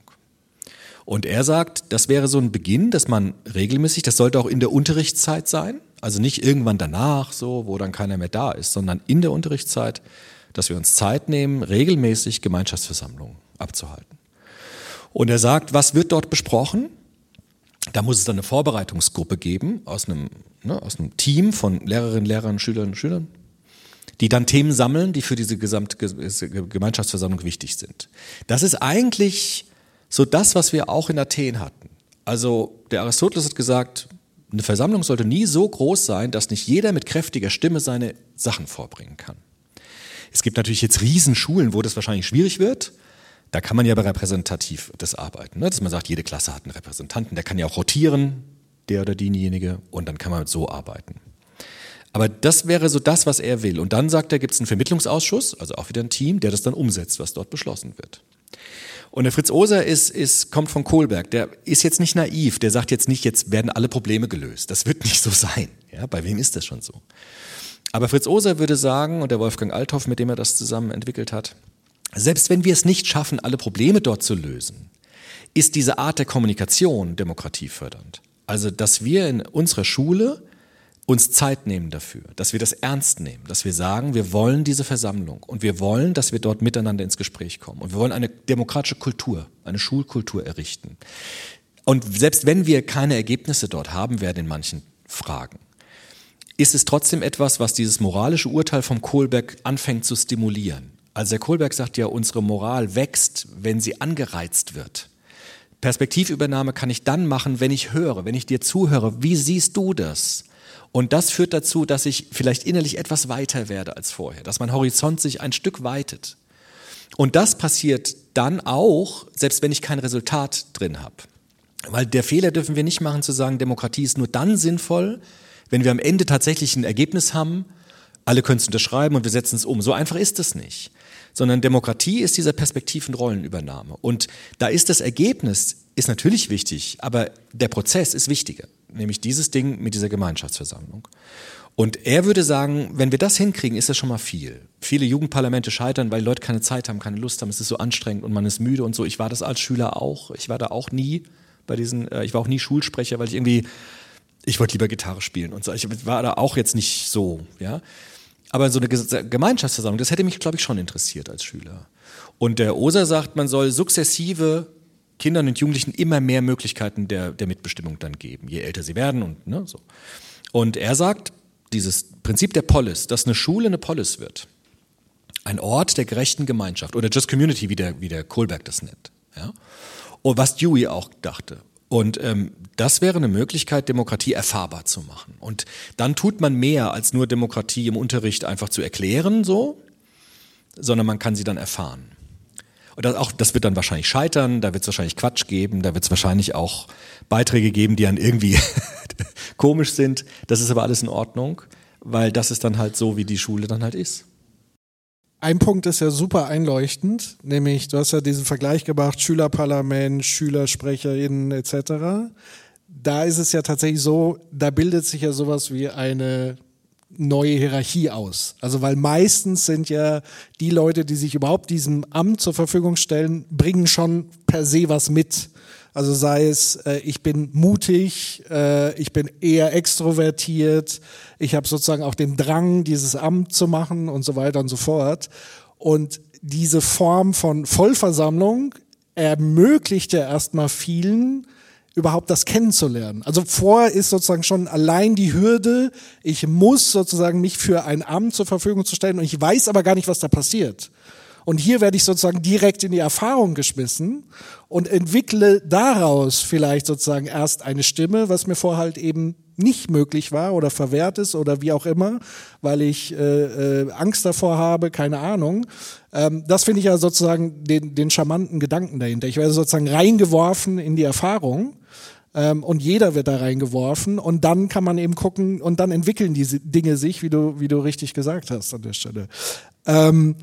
Und er sagt, das wäre so ein Beginn, dass man regelmäßig, das sollte auch in der Unterrichtszeit sein, also nicht irgendwann danach, so, wo dann keiner mehr da ist, sondern in der Unterrichtszeit, dass wir uns Zeit nehmen, regelmäßig Gemeinschaftsversammlungen abzuhalten. Und er sagt, was wird dort besprochen? Da muss es dann eine Vorbereitungsgruppe geben aus einem, ne, aus einem Team von Lehrerinnen, Lehrern, Schülerinnen und Schülern, die dann Themen sammeln, die für diese gesamte Gemeinschaftsversammlung wichtig sind. Das ist eigentlich so das, was wir auch in Athen hatten. Also der Aristoteles hat gesagt, eine Versammlung sollte nie so groß sein, dass nicht jeder mit kräftiger Stimme seine Sachen vorbringen kann. Es gibt natürlich jetzt Riesenschulen, wo das wahrscheinlich schwierig wird. Da kann man ja aber repräsentativ das arbeiten, ne? Dass man sagt, jede Klasse hat einen Repräsentanten, der kann ja auch rotieren, der oder diejenige, und dann kann man so arbeiten. Aber das wäre so das, was er will. Und dann sagt er, gibt es einen Vermittlungsausschuss, also auch wieder ein Team, der das dann umsetzt, was dort beschlossen wird. Und der Fritz Ohser ist, ist, kommt von Kohlberg, der ist jetzt nicht naiv, der sagt jetzt nicht, jetzt werden alle Probleme gelöst. Das wird nicht so sein. Ja, bei wem ist das schon so? Aber Fritz Ohser würde sagen, und der Wolfgang Althoff, mit dem er das zusammen entwickelt hat, selbst wenn wir es nicht schaffen, alle Probleme dort zu lösen, ist diese Art der Kommunikation demokratiefördernd. Also, dass wir in unserer Schule uns Zeit nehmen dafür, dass wir das ernst nehmen, dass wir sagen, wir wollen diese Versammlung und wir wollen, dass wir dort miteinander ins Gespräch kommen und wir wollen eine demokratische Kultur, eine Schulkultur errichten. Und selbst wenn wir keine Ergebnisse dort haben werden in manchen Fragen, ist es trotzdem etwas, was dieses moralische Urteil vom Kohlberg anfängt zu stimulieren. Also der Kohlberg sagt ja, unsere Moral wächst, wenn sie angereizt wird. Perspektivübernahme kann ich dann machen, wenn ich höre, wenn ich dir zuhöre. Wie siehst du das? Und das führt dazu, dass ich vielleicht innerlich etwas weiter werde als vorher, dass mein Horizont sich ein Stück weitet. Und das passiert dann auch, selbst wenn ich kein Resultat drin habe. Weil der Fehler dürfen wir nicht machen, zu sagen, Demokratie ist nur dann sinnvoll, wenn wir am Ende tatsächlich ein Ergebnis haben, alle können es unterschreiben und wir setzen es um. So einfach ist es nicht. Sondern Demokratie ist dieser Perspektiv- und Rollenübernahme. Und da ist das Ergebnis, ist natürlich wichtig, aber der Prozess ist wichtiger. Nämlich dieses Ding mit dieser Gemeinschaftsversammlung. Und er würde sagen, wenn wir das hinkriegen, ist das schon mal viel. Viele Jugendparlamente scheitern, weil die Leute keine Zeit haben, keine Lust haben, es ist so anstrengend und man ist müde und so. Ich war das als Schüler auch. Ich war da auch nie bei diesen, äh, ich war auch nie Schulsprecher, weil ich irgendwie, ich wollte lieber Gitarre spielen und so. Ich war da auch jetzt nicht so, ja. Aber so eine Gemeinschaftsversammlung, das hätte mich, glaube ich, schon interessiert als Schüler. Und der Ohser sagt, man soll sukzessive Kindern und Jugendlichen immer mehr Möglichkeiten der, der Mitbestimmung dann geben, je älter sie werden und ne, so. Und er sagt, dieses Prinzip der Polis, dass eine Schule eine Polis wird, ein Ort der gerechten Gemeinschaft oder Just Community, wie der, wie der Kohlberg das nennt. Ja? Und was Dewey auch dachte. Und ähm, das wäre eine Möglichkeit, Demokratie erfahrbar zu machen. Und dann tut man mehr, als nur Demokratie im Unterricht einfach zu erklären, so, sondern man kann sie dann erfahren. Und das, auch, das wird dann wahrscheinlich scheitern, da wird es wahrscheinlich Quatsch geben, da wird es wahrscheinlich auch Beiträge geben, die dann irgendwie komisch sind. Das ist aber alles in Ordnung, weil das ist dann halt so, wie die Schule dann halt ist. Ein Punkt ist ja super einleuchtend, nämlich du hast ja diesen Vergleich gemacht, Schülerparlament, SchülersprecherInnen et cetera. Da ist es ja tatsächlich so, da bildet sich ja sowas wie eine neue Hierarchie aus. Also weil meistens sind ja die Leute, die sich überhaupt diesem Amt zur Verfügung stellen, bringen schon per se was mit. Also sei es, äh, ich bin mutig, äh, ich bin eher extrovertiert, ich habe sozusagen auch den Drang, dieses Amt zu machen und so weiter und so fort. Und diese Form von Vollversammlung ermöglicht ja erstmal vielen, überhaupt das kennenzulernen. Also vorher ist sozusagen schon allein die Hürde, ich muss sozusagen mich für ein Amt zur Verfügung zu stellen und ich weiß aber gar nicht, was da passiert. Und hier werde ich sozusagen direkt in die Erfahrung geschmissen und entwickle daraus vielleicht sozusagen erst eine Stimme, was mir vorher halt eben nicht möglich war oder verwehrt ist oder wie auch immer, weil ich äh, äh, Angst davor habe, keine Ahnung. Ähm, das finde ich ja sozusagen den, den charmanten Gedanken dahinter. Ich werde sozusagen reingeworfen in die Erfahrung. Ähm, und jeder wird da reingeworfen und dann kann man eben gucken und dann entwickeln diese Dinge sich, wie du, wie du richtig gesagt hast an der Stelle. Ähm,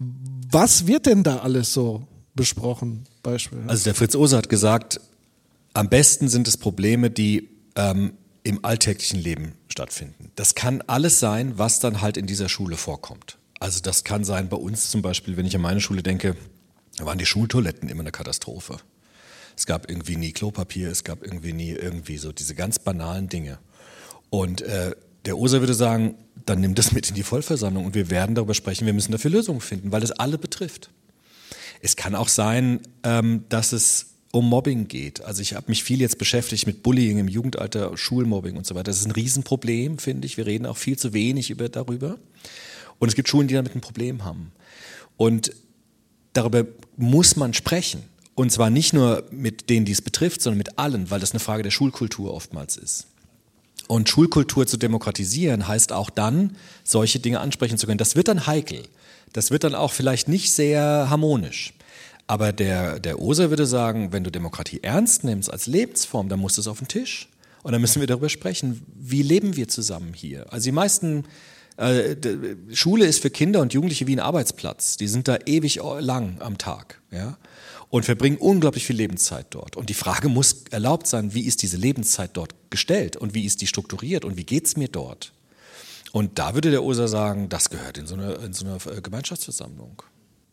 Was wird denn da alles so besprochen, beispielsweise? Also der Fritz Ohse hat gesagt, am besten sind es Probleme, die ähm, im alltäglichen Leben stattfinden. Das kann alles sein, was dann halt in dieser Schule vorkommt. Also das kann sein bei uns zum Beispiel, wenn ich an meine Schule denke, da waren die Schultoiletten immer eine Katastrophe. Es gab irgendwie nie Klopapier, es gab irgendwie nie irgendwie so diese ganz banalen Dinge. Und äh, der Ohse würde sagen, dann nimm das mit in die Vollversammlung und wir werden darüber sprechen, wir müssen dafür Lösungen finden, weil es alle betrifft. Es kann auch sein, ähm, dass es um Mobbing geht. Also ich habe mich viel jetzt beschäftigt mit Bullying im Jugendalter, Schulmobbing und so weiter. Das ist ein Riesenproblem, finde ich. Wir reden auch viel zu wenig über, darüber. Und es gibt Schulen, die damit ein Problem haben. Und darüber muss man sprechen. Und zwar nicht nur mit denen, die es betrifft, sondern mit allen, weil das eine Frage der Schulkultur oftmals ist. Und Schulkultur zu demokratisieren heißt auch dann, solche Dinge ansprechen zu können. Das wird dann heikel. Das wird dann auch vielleicht nicht sehr harmonisch. Aber der, der Ohse würde sagen, wenn du Demokratie ernst nimmst als Lebensform, dann muss es auf den Tisch. Und dann müssen wir darüber sprechen, wie leben wir zusammen hier. Also die meisten, äh, Schule ist für Kinder und Jugendliche wie ein Arbeitsplatz. Die sind da ewig lang am Tag, ja. Und verbringen unglaublich viel Lebenszeit dort. Und die Frage muss erlaubt sein, wie ist diese Lebenszeit dort gestellt und wie ist die strukturiert und wie geht's mir dort? Und da würde der Ohse sagen, das gehört in so eine, in so eine Gemeinschaftsversammlung.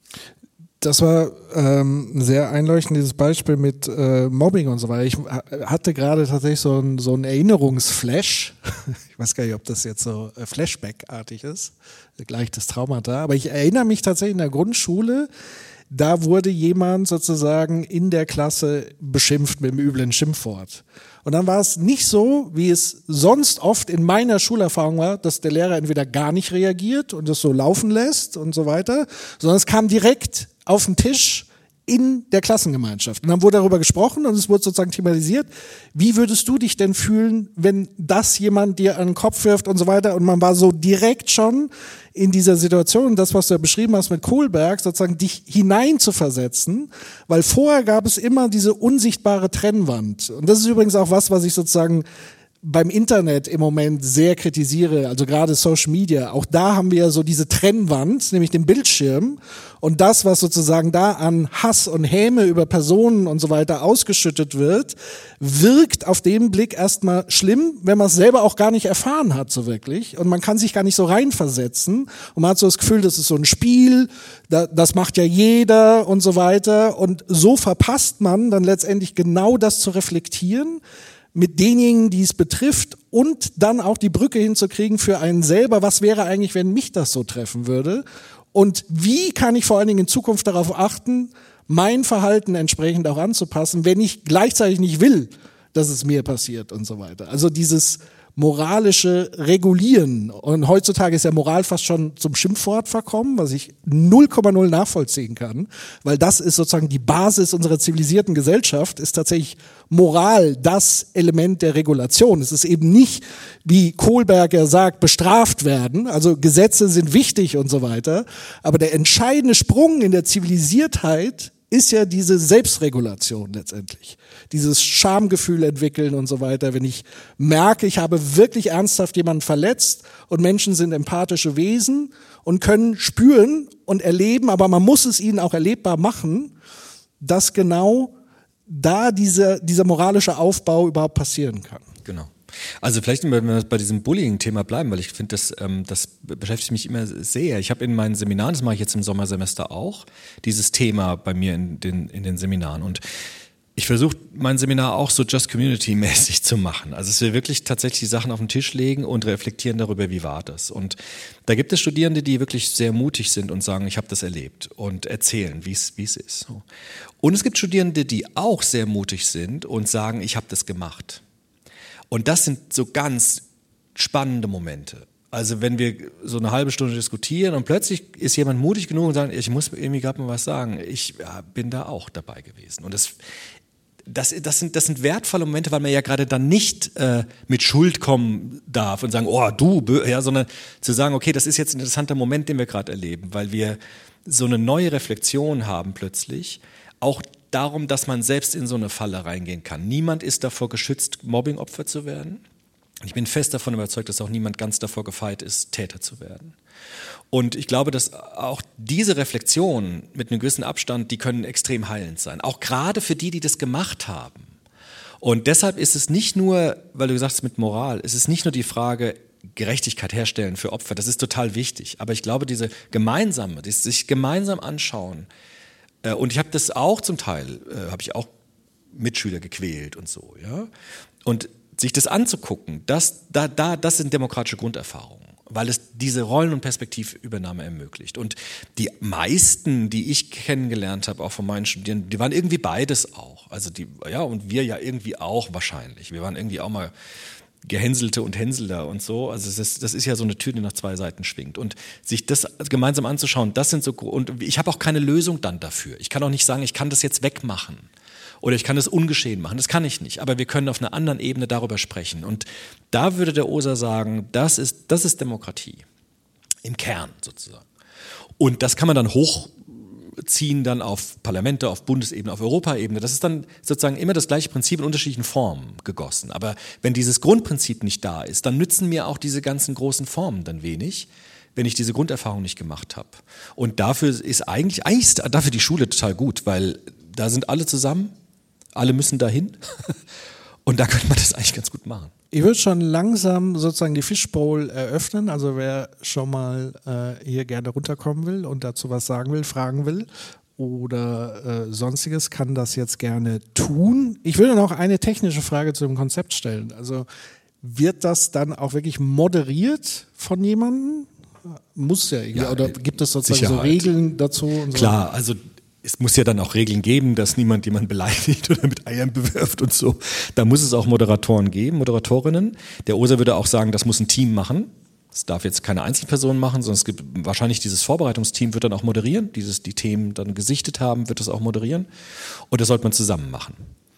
Das war ähm, ein sehr einleuchtendes Beispiel mit äh, Mobbing und so weiter. Ich hatte gerade tatsächlich so ein, so ein Erinnerungsflash. Ich weiß gar nicht, ob das jetzt so äh, Flashback-artig ist, gleich das Traumata. Aber ich erinnere mich tatsächlich in der Grundschule, da wurde jemand sozusagen in der Klasse beschimpft mit einem üblen Schimpfwort. Und dann war es nicht so, wie es sonst oft in meiner Schulerfahrung war, dass der Lehrer entweder gar nicht reagiert und das so laufen lässt und so weiter, sondern es kam direkt auf den Tisch in der Klassengemeinschaft. Und dann wurde darüber gesprochen und es wurde sozusagen thematisiert. Wie würdest du dich denn fühlen, wenn das jemand dir an den Kopf wirft und so weiter? Und man war so direkt schon in dieser Situation, das, was du ja beschrieben hast mit Kohlberg, sozusagen dich hinein zu versetzen, weil vorher gab es immer diese unsichtbare Trennwand. Und das ist übrigens auch was, was ich sozusagen beim Internet im Moment sehr kritisiere, also gerade Social Media. Auch da haben wir so diese Trennwand, nämlich den Bildschirm. Und das, was sozusagen da an Hass und Häme über Personen und so weiter ausgeschüttet wird, wirkt auf den Blick erstmal schlimm, wenn man es selber auch gar nicht erfahren hat so wirklich. Und man kann sich gar nicht so reinversetzen. Und man hat so das Gefühl, das ist so ein Spiel, das macht ja jeder und so weiter. Und so verpasst man dann letztendlich genau das zu reflektieren mit denjenigen, die es betrifft und dann auch die Brücke hinzukriegen für einen selber. Was wäre eigentlich, wenn mich das so treffen würde? Und wie kann ich vor allen Dingen in Zukunft darauf achten, mein Verhalten entsprechend auch anzupassen, wenn ich gleichzeitig nicht will, dass es mir passiert und so weiter. Also dieses moralische Regulieren. Und heutzutage ist ja Moral fast schon zum Schimpfwort verkommen, was ich null Komma null nachvollziehen kann, weil das ist sozusagen die Basis unserer zivilisierten Gesellschaft, ist tatsächlich Moral das Element der Regulation. Es ist eben nicht, wie Kohlberg ja sagt, bestraft werden, also Gesetze sind wichtig und so weiter, aber der entscheidende Sprung in der Zivilisiertheit ist ja diese Selbstregulation letztendlich. Dieses Schamgefühl entwickeln und so weiter. Wenn ich merke, ich habe wirklich ernsthaft jemanden verletzt und Menschen sind empathische Wesen und können spüren und erleben, aber man muss es ihnen auch erlebbar machen, dass genau da dieser, dieser moralische Aufbau überhaupt passieren kann. Genau. Also vielleicht, wenn wir bei diesem Bullying-Thema bleiben, weil ich finde, das, ähm, das beschäftigt mich immer sehr. Ich habe in meinen Seminaren, das mache ich jetzt im Sommersemester auch, dieses Thema bei mir in den, in den Seminaren. Und ich versuche mein Seminar auch so Just Community-mäßig zu machen. Also dass wir wirklich tatsächlich die Sachen auf den Tisch legen und reflektieren darüber, wie war das. Und da gibt es Studierende, die wirklich sehr mutig sind und sagen, ich habe das erlebt und erzählen, wie es wie es ist. Und es gibt Studierende, die auch sehr mutig sind und sagen, ich habe das gemacht. Und das sind so ganz spannende Momente. Also wenn wir so eine halbe Stunde diskutieren und plötzlich ist jemand mutig genug und sagt, ich muss irgendwie gerade mal was sagen, ich ja, bin da auch dabei gewesen. Und das, das, das, sind, das sind wertvolle Momente, weil man ja gerade dann nicht äh, mit Schuld kommen darf und sagen, oh du, ja, sondern zu sagen, okay, das ist jetzt ein interessanter Moment, den wir gerade erleben, weil wir so eine neue Reflexion haben plötzlich, auch darum, dass man selbst in so eine Falle reingehen kann. Niemand ist davor geschützt, Mobbingopfer zu werden. Ich bin fest davon überzeugt, dass auch niemand ganz davor gefeit ist, Täter zu werden. Und ich glaube, dass auch diese Reflexion mit einem gewissen Abstand, die können extrem heilend sein. Auch gerade für die, die das gemacht haben. Und deshalb ist es nicht nur, weil du gesagt hast mit Moral, es ist nicht nur die Frage, Gerechtigkeit herstellen für Opfer. Das ist total wichtig. Aber ich glaube, diese gemeinsame, dieses sich gemeinsam anschauen, und ich habe das auch zum Teil, äh, habe ich auch Mitschüler gequält und so, ja. Und sich das anzugucken, das, da, da, das sind demokratische Grunderfahrungen, weil es diese Rollen- und Perspektivübernahme ermöglicht. Und die meisten, die ich kennengelernt habe, auch von meinen Studierenden, die waren irgendwie beides auch. Also die, ja, und wir ja irgendwie auch wahrscheinlich. Wir waren irgendwie auch mal Gehänselte und Hänselder und so, also das ist, das ist ja so eine Tür, die nach zwei Seiten schwingt und sich das gemeinsam anzuschauen, das sind so, und ich habe auch keine Lösung dann dafür. Ich kann auch nicht sagen, ich kann das jetzt wegmachen oder ich kann das ungeschehen machen, das kann ich nicht, aber wir können auf einer anderen Ebene darüber sprechen und da würde der Oser sagen, das ist, das ist Demokratie, im Kern sozusagen. Und das kann man dann hoch ziehen dann auf Parlamente, auf Bundesebene, auf Europaebene. Das ist dann sozusagen immer das gleiche Prinzip in unterschiedlichen Formen gegossen. Aber wenn dieses Grundprinzip nicht da ist, dann nützen mir auch diese ganzen großen Formen dann wenig, wenn ich diese Grunderfahrung nicht gemacht habe. Und dafür ist eigentlich, eigentlich ist dafür die Schule total gut, weil da sind alle zusammen, alle müssen dahin und da könnte man das eigentlich ganz gut machen. Ich würde schon langsam sozusagen die Fishbowl eröffnen, also wer schon mal äh, hier gerne runterkommen will und dazu was sagen will, fragen will oder äh, sonstiges, kann das jetzt gerne tun. Ich würde noch eine technische Frage zu dem Konzept stellen. Also wird das dann auch wirklich moderiert von jemandem? Muss ja, ja oder gibt es sozusagen Sicherheit. So Regeln dazu? Und so? Klar, also es muss ja dann auch Regeln geben, dass niemand jemanden beleidigt oder mit Eiern bewirft und so. Da muss es auch Moderatoren geben, Moderatorinnen. Der Oser würde auch sagen, das muss ein Team machen. Das darf jetzt keine Einzelperson machen, sondern es gibt wahrscheinlich dieses Vorbereitungsteam wird dann auch moderieren, dieses die Themen dann gesichtet haben, wird das auch moderieren. Und das sollte man zusammen machen.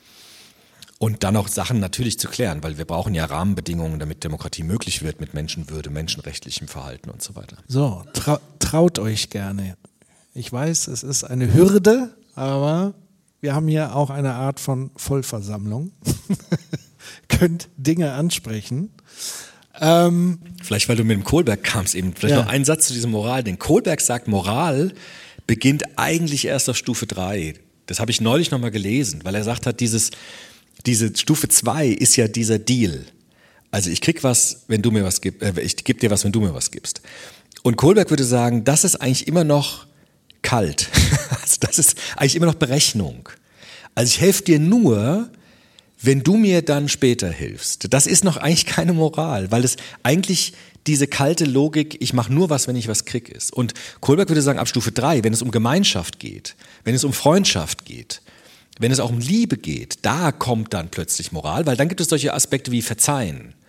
Und dann auch Sachen natürlich zu klären, weil wir brauchen ja Rahmenbedingungen, damit Demokratie möglich wird mit Menschenwürde, menschenrechtlichem Verhalten und so weiter. So, trau- traut euch gerne. Ich weiß, es ist eine Hürde, aber wir haben hier auch eine Art von Vollversammlung. Könnt Dinge ansprechen. Ähm, vielleicht, weil du mit dem Kohlberg kamst eben. Vielleicht ja. noch ein Satz zu diesem Moral-Ding. Kohlberg sagt, Moral beginnt eigentlich erst auf Stufe drei. Das habe ich neulich nochmal gelesen, weil er sagt hat, dieses, diese Stufe zwei ist ja dieser Deal. Also ich krieg was, wenn du mir was gibst, äh, ich gebe dir was, wenn du mir was gibst. Und Kohlberg würde sagen, das ist eigentlich immer noch kalt. Also das ist eigentlich immer noch Berechnung. Also ich helfe dir nur, wenn du mir dann später hilfst. Das ist noch eigentlich keine Moral, weil es eigentlich diese kalte Logik, ich mache nur was, wenn ich was krieg, ist. Und Kohlberg würde sagen, ab Stufe drei, wenn es um Gemeinschaft geht, wenn es um Freundschaft geht, wenn es auch um Liebe geht, da kommt dann plötzlich Moral, weil dann gibt es solche Aspekte wie Verzeihen.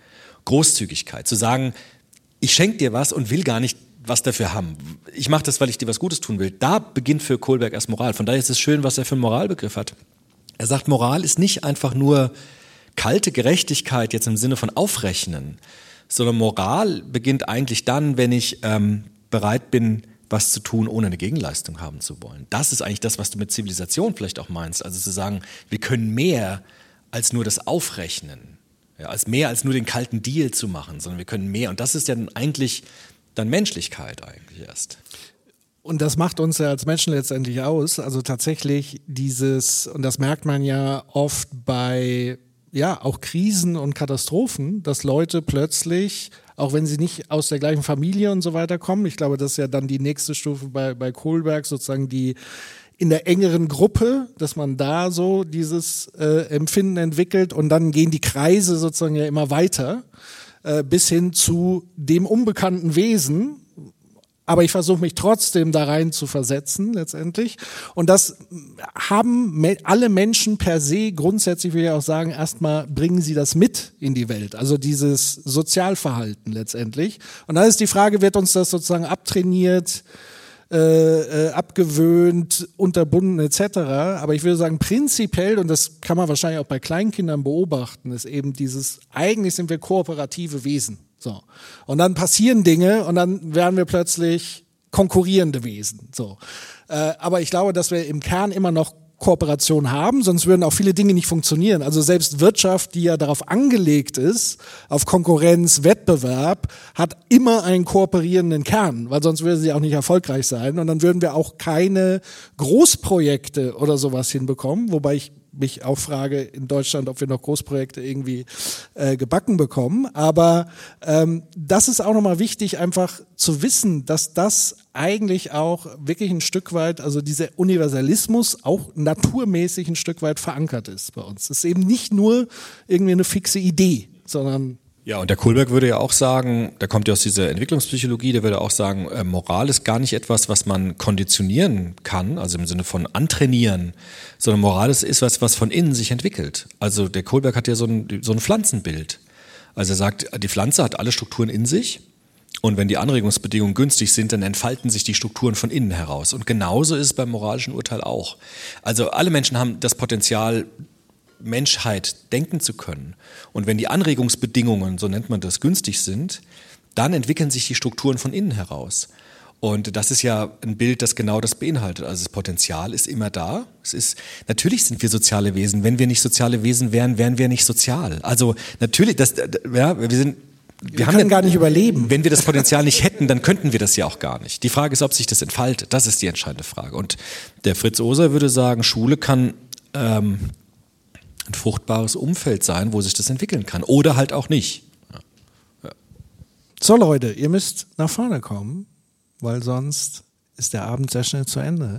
Großzügigkeit, zu sagen, ich schenke dir was und will gar nicht was dafür haben. Ich mache das, weil ich dir was Gutes tun will. Da beginnt für Kohlberg erst Moral. Von daher ist es schön, was er für einen Moralbegriff hat. Er sagt, Moral ist nicht einfach nur kalte Gerechtigkeit jetzt im Sinne von Aufrechnen, sondern Moral beginnt eigentlich dann, wenn ich ähm, bereit bin, was zu tun, ohne eine Gegenleistung haben zu wollen. Das ist eigentlich das, was du mit Zivilisation vielleicht auch meinst. Also zu sagen, wir können mehr als nur das Aufrechnen, ja, als mehr als nur den kalten Deal zu machen, sondern wir können mehr. Und das ist ja dann eigentlich dann Menschlichkeit eigentlich erst. Und das macht uns ja als Menschen letztendlich aus. Also tatsächlich dieses, und das merkt man ja oft bei, ja, auch Krisen und Katastrophen, dass Leute plötzlich, auch wenn sie nicht aus der gleichen Familie und so weiter kommen, ich glaube, das ist ja dann die nächste Stufe bei, bei Kohlberg, sozusagen die in der engeren Gruppe, dass man da so dieses äh, Empfinden entwickelt und dann gehen die Kreise sozusagen ja immer weiter, äh, bis hin zu dem unbekannten Wesen. Aber ich versuche mich trotzdem da rein zu versetzen letztendlich. Und das haben me- alle Menschen per se, grundsätzlich will ich auch sagen, erstmal bringen sie das mit in die Welt. Also dieses Sozialverhalten letztendlich. Und dann ist die Frage, wird uns das sozusagen abtrainiert, äh, äh, abgewöhnt, unterbunden et cetera. Aber ich würde sagen, prinzipiell, und das kann man wahrscheinlich auch bei Kleinkindern beobachten, ist eben dieses, eigentlich sind wir kooperative Wesen. So. Und dann passieren Dinge und dann werden wir plötzlich konkurrierende Wesen. So. Äh, aber ich glaube, dass wir im Kern immer noch Kooperation haben, sonst würden auch viele Dinge nicht funktionieren. Also selbst Wirtschaft, die ja darauf angelegt ist, auf Konkurrenz, Wettbewerb, hat immer einen kooperierenden Kern, weil sonst würde sie auch nicht erfolgreich sein. Und dann würden wir auch keine Großprojekte oder sowas hinbekommen, wobei ich mich auch frage in Deutschland, ob wir noch Großprojekte irgendwie äh, gebacken bekommen. Aber ähm, das ist auch nochmal wichtig, einfach zu wissen, dass das eigentlich auch wirklich ein Stück weit, also dieser Universalismus auch naturmäßig ein Stück weit verankert ist bei uns. Es ist eben nicht nur irgendwie eine fixe Idee, sondern ja, und der Kohlberg würde ja auch sagen, der kommt ja aus dieser Entwicklungspsychologie, der würde auch sagen, äh, Moral ist gar nicht etwas, was man konditionieren kann, also im Sinne von antrainieren, sondern Moral ist, ist was, was von innen sich entwickelt. Also der Kohlberg hat ja so ein, so ein Pflanzenbild. Also er sagt, die Pflanze hat alle Strukturen in sich und wenn die Anregungsbedingungen günstig sind, dann entfalten sich die Strukturen von innen heraus. Und genauso ist es beim moralischen Urteil auch. Also alle Menschen haben das Potenzial, Menschheit denken zu können. Und wenn die Anregungsbedingungen, so nennt man das, günstig sind, dann entwickeln sich die Strukturen von innen heraus. Und das ist ja ein Bild, das genau das beinhaltet. Also das Potenzial ist immer da. Es ist, natürlich sind wir soziale Wesen. Wenn wir nicht soziale Wesen wären, wären wir nicht sozial. Also natürlich, das, ja, wir sind Wir, wir haben können ja, gar nicht überleben. Wenn wir das Potenzial nicht hätten, dann könnten wir das ja auch gar nicht. Die Frage ist, ob sich das entfaltet. Das ist die entscheidende Frage. Und der Fritz Oser würde sagen, Schule kann ähm, ein fruchtbares Umfeld sein, wo sich das entwickeln kann. Oder halt auch nicht. Ja. Ja. So Leute, ihr müsst nach vorne kommen, weil sonst ist der Abend sehr schnell zu Ende.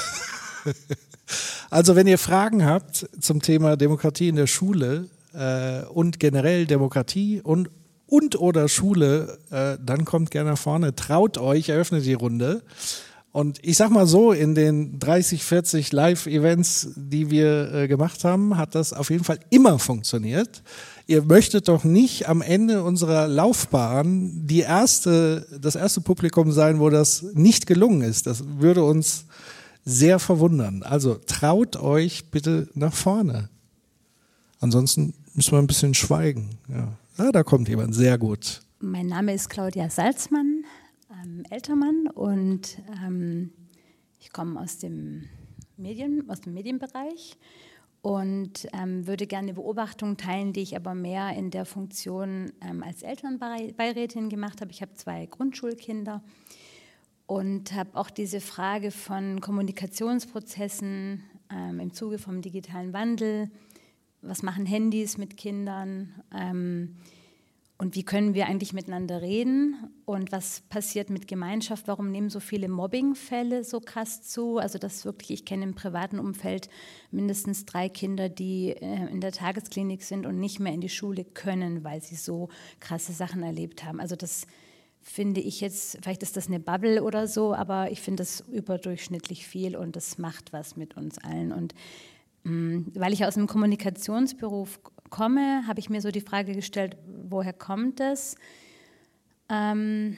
Also wenn ihr Fragen habt zum Thema Demokratie in der Schule äh, und generell Demokratie und, und oder Schule, äh, dann kommt gerne nach vorne, traut euch, eröffnet die Runde. Und ich sag mal so, in den dreißig, vierzig Live-Events, die wir äh, gemacht haben, hat das auf jeden Fall immer funktioniert. Ihr möchtet doch nicht am Ende unserer Laufbahn die erste, das erste Publikum sein, wo das nicht gelungen ist. Das würde uns sehr verwundern. Also traut euch bitte nach vorne. Ansonsten müssen wir ein bisschen schweigen. Ja, ah, da kommt jemand, sehr gut. Mein Name ist Claudia Salzmann. Eltermann und ähm, ich komme aus dem Medien, aus dem Medienbereich und ähm, würde gerne eine Beobachtung teilen, die ich aber mehr in der Funktion ähm, als Elternbeirätin gemacht habe. Ich habe zwei Grundschulkinder und habe auch diese Frage von Kommunikationsprozessen ähm, im Zuge vom digitalen Wandel. Was machen Handys mit Kindern? Ähm, Und wie können wir eigentlich miteinander reden? Und was passiert mit Gemeinschaft? Warum nehmen so viele Mobbingfälle so krass zu? Also das wirklich, ich kenne im privaten Umfeld mindestens drei Kinder, die äh, in der Tagesklinik sind und nicht mehr in die Schule können, weil sie so krasse Sachen erlebt haben. Also das finde ich jetzt, vielleicht ist das eine Bubble oder so, aber ich finde das überdurchschnittlich viel und das macht was mit uns allen. Und mh, weil ich aus einem Kommunikationsberuf bekomme, habe ich mir so die Frage gestellt, woher kommt es? Ähm,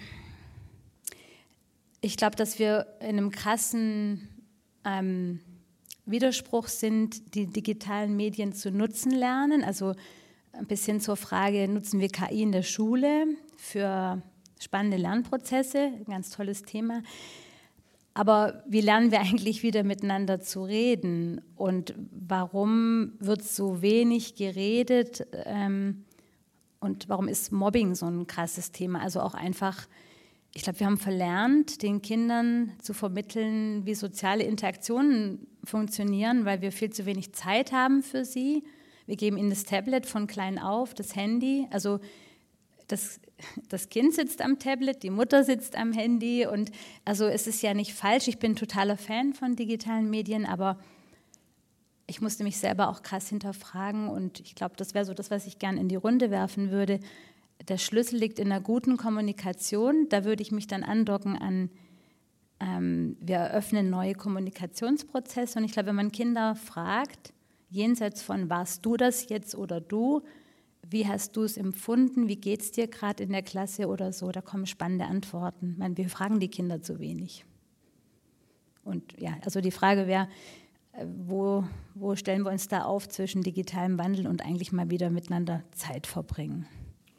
ich glaube, dass wir in einem krassen ähm, Widerspruch sind, die digitalen Medien zu nutzen lernen. Also ein bisschen zur Frage, nutzen wir K I in der Schule für spannende Lernprozesse? Ein ganz tolles Thema. Aber wie lernen wir eigentlich wieder miteinander zu reden? Und warum wird so wenig geredet? Ähm, und warum ist Mobbing so ein krasses Thema? Also auch einfach, ich glaube, wir haben verlernt, den Kindern zu vermitteln, wie soziale Interaktionen funktionieren, weil wir viel zu wenig Zeit haben für sie. Wir geben ihnen das Tablet von klein auf, das Handy. Also das, das Kind sitzt am Tablet, die Mutter sitzt am Handy. Und also es ist ja nicht falsch. Ich bin totaler Fan von digitalen Medien, aber ich musste mich selber auch krass hinterfragen. Und ich glaube, das wäre so das, was ich gern in die Runde werfen würde. Der Schlüssel liegt in einer guten Kommunikation. Da würde ich mich dann andocken an, ähm, wir eröffnen neue Kommunikationsprozesse. Und ich glaube, wenn man Kinder fragt, jenseits von warst du das jetzt oder du, wie hast du es empfunden, wie geht es dir gerade in der Klasse oder so, da kommen spannende Antworten. Ich meine, wir fragen die Kinder zu wenig. Und ja, also die Frage wäre, wo, wo stellen wir uns da auf zwischen digitalem Wandel und eigentlich mal wieder miteinander Zeit verbringen?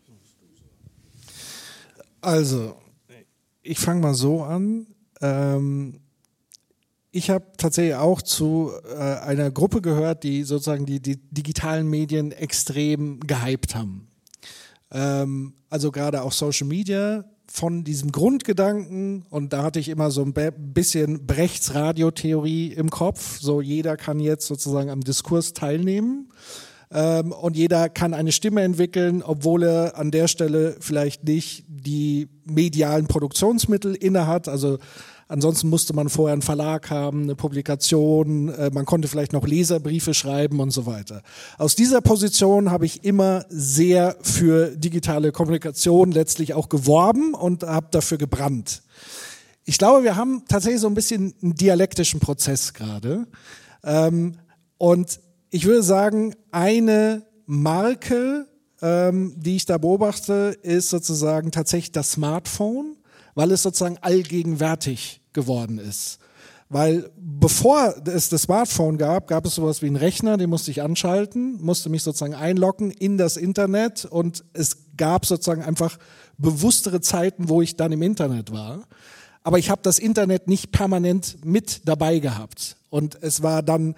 Also, ich fange mal so an. Ähm, ich habe tatsächlich auch zu äh, einer Gruppe gehört, die sozusagen die, die digitalen Medien extrem gehypt haben. Ähm, also gerade auch Social Media von diesem Grundgedanken, und da hatte ich immer so ein bisschen Brechts Radiotheorie im Kopf, so jeder kann jetzt sozusagen am Diskurs teilnehmen. Ähm, und jeder kann eine Stimme entwickeln, obwohl er an der Stelle vielleicht nicht die medialen Produktionsmittel innehat. Also ansonsten musste man vorher einen Verlag haben, eine Publikation, äh, man konnte vielleicht noch Leserbriefe schreiben und so weiter. Aus dieser Position habe ich immer sehr für digitale Kommunikation letztlich auch geworben und habe dafür gebrannt. Ich glaube, wir haben tatsächlich so ein bisschen einen dialektischen Prozess gerade. Ähm, und ich würde sagen, eine Marke, ähm, die ich da beobachte, ist sozusagen tatsächlich das Smartphone, weil es sozusagen allgegenwärtig geworden ist. Weil bevor es das Smartphone gab, gab es sowas wie einen Rechner, den musste ich anschalten, musste mich sozusagen einloggen in das Internet und es gab sozusagen einfach bewusstere Zeiten, wo ich dann im Internet war. Aber ich habe das Internet nicht permanent mit dabei gehabt. Und es war dann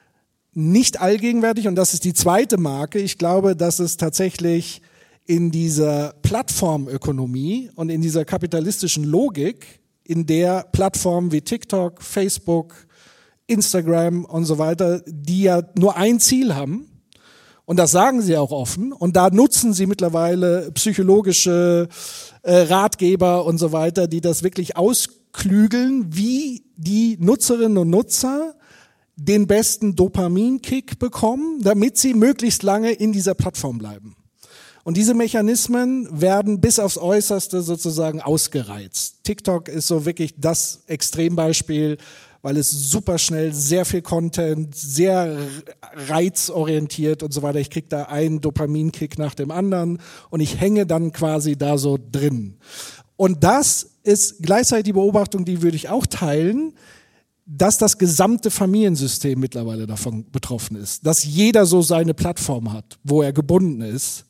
nicht allgegenwärtig, und das ist die zweite Marke. Ich glaube, dass es tatsächlich in dieser Plattformökonomie und in dieser kapitalistischen Logik, in der Plattformen wie TikTok, Facebook, Instagram und so weiter, die ja nur ein Ziel haben, und das sagen sie auch offen, und da nutzen sie mittlerweile psychologische äh, Ratgeber und so weiter, die das wirklich ausklügeln, wie die Nutzerinnen und Nutzer den besten Dopaminkick bekommen, damit sie möglichst lange in dieser Plattform bleiben. Und diese Mechanismen werden bis aufs Äußerste sozusagen ausgereizt. TikTok ist so wirklich das Extrembeispiel, weil es super schnell, sehr viel Content, sehr reizorientiert und so weiter. Ich kriege da einen Dopaminkick nach dem anderen und ich hänge dann quasi da so drin. Und das ist gleichzeitig die Beobachtung, die würde ich auch teilen, dass das gesamte Familiensystem mittlerweile davon betroffen ist, dass jeder so seine Plattform hat, wo er gebunden ist.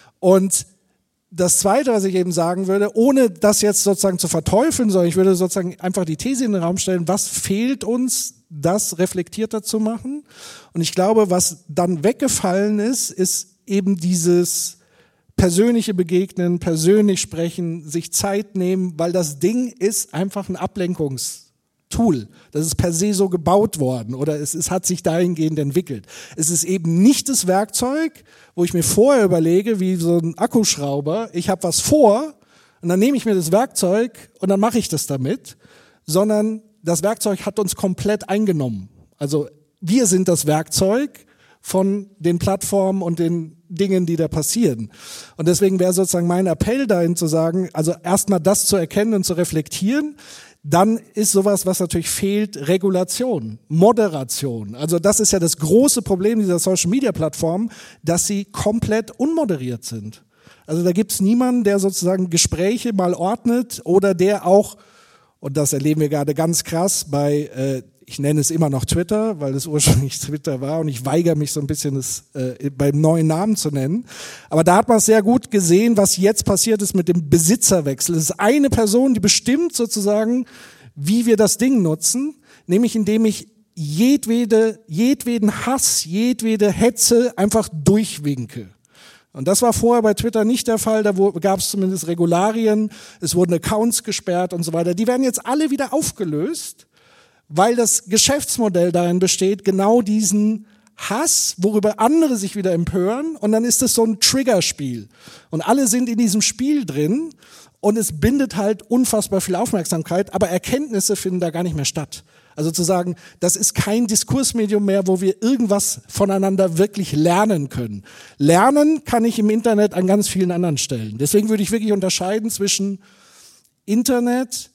Und das Zweite, was ich eben sagen würde, ohne das jetzt sozusagen zu verteufeln, sondern ich würde sozusagen einfach die These in den Raum stellen, was fehlt uns, das reflektierter zu machen? Und ich glaube, was dann weggefallen ist, ist eben dieses persönliche Begegnen, persönlich sprechen, sich Zeit nehmen, weil das Ding ist einfach ein Ablenkungs- Tool. Das ist per se so gebaut worden oder es, es hat sich dahingehend entwickelt. Es ist eben nicht das Werkzeug, wo ich mir vorher überlege, wie so ein Akkuschrauber, ich habe was vor und dann nehme ich mir das Werkzeug und dann mache ich das damit, sondern das Werkzeug hat uns komplett eingenommen. Also wir sind das Werkzeug von den Plattformen und den Dingen, die da passieren. Und deswegen wäre sozusagen mein Appell dahin zu sagen, also erstmal das zu erkennen und zu reflektieren, dann ist sowas, was natürlich fehlt, Regulation, Moderation. Also das ist ja das große Problem dieser Social-Media-Plattformen, dass sie komplett unmoderiert sind. Also da gibt's niemanden, der sozusagen Gespräche mal ordnet oder der auch, und das erleben wir gerade ganz krass bei, äh, ich nenne es immer noch Twitter, weil es ursprünglich Twitter war und ich weigere mich so ein bisschen, es äh, beim neuen Namen zu nennen. Aber da hat man es sehr gut gesehen, was jetzt passiert ist mit dem Besitzerwechsel. Es ist eine Person, die bestimmt sozusagen, wie wir das Ding nutzen, nämlich indem ich jedwede, jedweden Hass, jedwede Hetze einfach durchwinke. Und das war vorher bei Twitter nicht der Fall, da gab es zumindest Regularien, es wurden Accounts gesperrt und so weiter. Die werden jetzt alle wieder aufgelöst, weil das Geschäftsmodell darin besteht, genau diesen Hass, worüber andere sich wieder empören, und dann ist es so ein Triggerspiel. Und alle sind in diesem Spiel drin und es bindet halt unfassbar viel Aufmerksamkeit, aber Erkenntnisse finden da gar nicht mehr statt. Also zu sagen, das ist kein Diskursmedium mehr, wo wir irgendwas voneinander wirklich lernen können. Lernen kann ich im Internet an ganz vielen anderen Stellen. Deswegen würde ich wirklich unterscheiden zwischen Internet,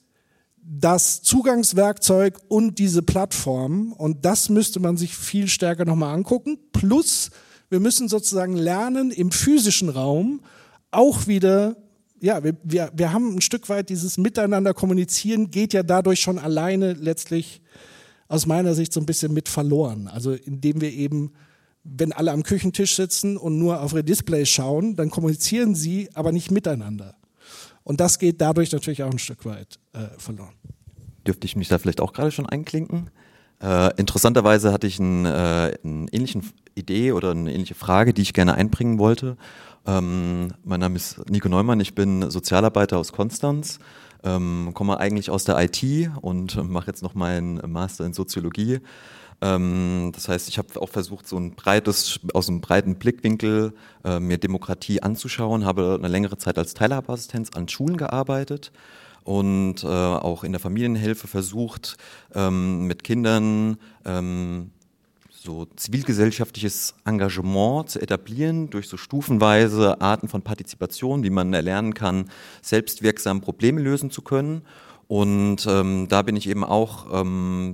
das Zugangswerkzeug und diese Plattform, und das müsste man sich viel stärker nochmal angucken. Plus, wir müssen sozusagen lernen, im physischen Raum auch wieder, ja, wir, wir, wir haben ein Stück weit dieses Miteinander kommunizieren, geht ja dadurch schon alleine letztlich aus meiner Sicht so ein bisschen mit verloren. Also indem wir eben, wenn alle am Küchentisch sitzen und nur auf ihre Displays schauen, dann kommunizieren sie, aber nicht miteinander. Und das geht dadurch natürlich auch ein Stück weit äh, verloren. Dürfte ich mich da vielleicht auch gerade schon einklinken? Äh, interessanterweise hatte ich ein, äh, eine ähnliche Idee oder eine ähnliche Frage, die ich gerne einbringen wollte. Ähm, mein Name ist Nico Neumann, ich bin Sozialarbeiter aus Konstanz, ähm, komme eigentlich aus der I T und mache jetzt noch meinen Master in Soziologie. Ähm, das heißt, ich habe auch versucht, so ein breites, aus einem breiten Blickwinkel äh, mir Demokratie anzuschauen, habe eine längere Zeit als Teilhabeassistenz an Schulen gearbeitet und äh, auch in der Familienhilfe versucht, ähm, mit Kindern ähm, so zivilgesellschaftliches Engagement zu etablieren durch so stufenweise Arten von Partizipation, wie man erlernen kann, selbstwirksam Probleme lösen zu können. Und ähm, da bin ich eben auch ähm,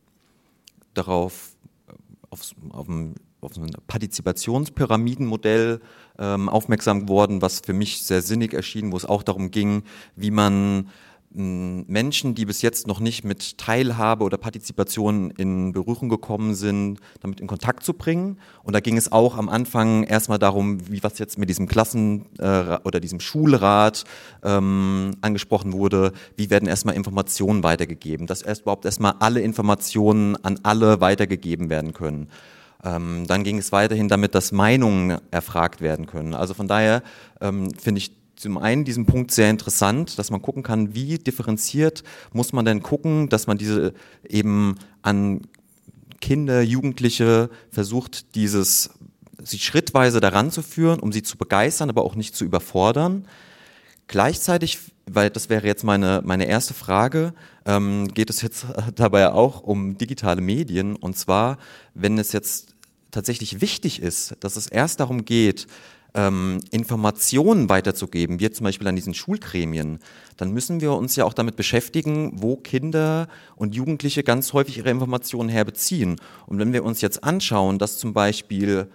darauf auf, auf, ein, auf ein Partizipationspyramidenmodell ähm, aufmerksam geworden, was für mich sehr sinnig erschien, wo es auch darum ging, wie man mh, Menschen, die bis jetzt noch nicht mit Teilhabe oder Partizipation in Berührung gekommen sind, damit in Kontakt zu bringen. Und da ging es auch am Anfang erstmal darum, wie was jetzt mit diesem Klassen- äh, oder diesem Schulrat ähm, angesprochen wurde, wie werden erstmal Informationen weitergegeben, dass erst überhaupt erstmal alle Informationen an alle weitergegeben werden können. Ähm, dann ging es weiterhin damit, dass Meinungen erfragt werden können. Also von daher ähm, finde ich zum einen diesen Punkt sehr interessant, dass man gucken kann, wie differenziert muss man denn gucken, dass man diese eben an Kinder, Jugendliche versucht, dieses sie schrittweise daran zu führen, um sie zu begeistern, aber auch nicht zu überfordern. Gleichzeitig, weil das wäre jetzt meine meine erste Frage, ähm, geht es jetzt dabei auch um digitale Medien, und zwar, wenn es jetzt tatsächlich wichtig ist, dass es erst darum geht, ähm, Informationen weiterzugeben, wie zum Beispiel an diesen Schulgremien, dann müssen wir uns ja auch damit beschäftigen, wo Kinder und Jugendliche ganz häufig ihre Informationen herbeziehen. Und wenn wir uns jetzt anschauen, dass zum Beispiel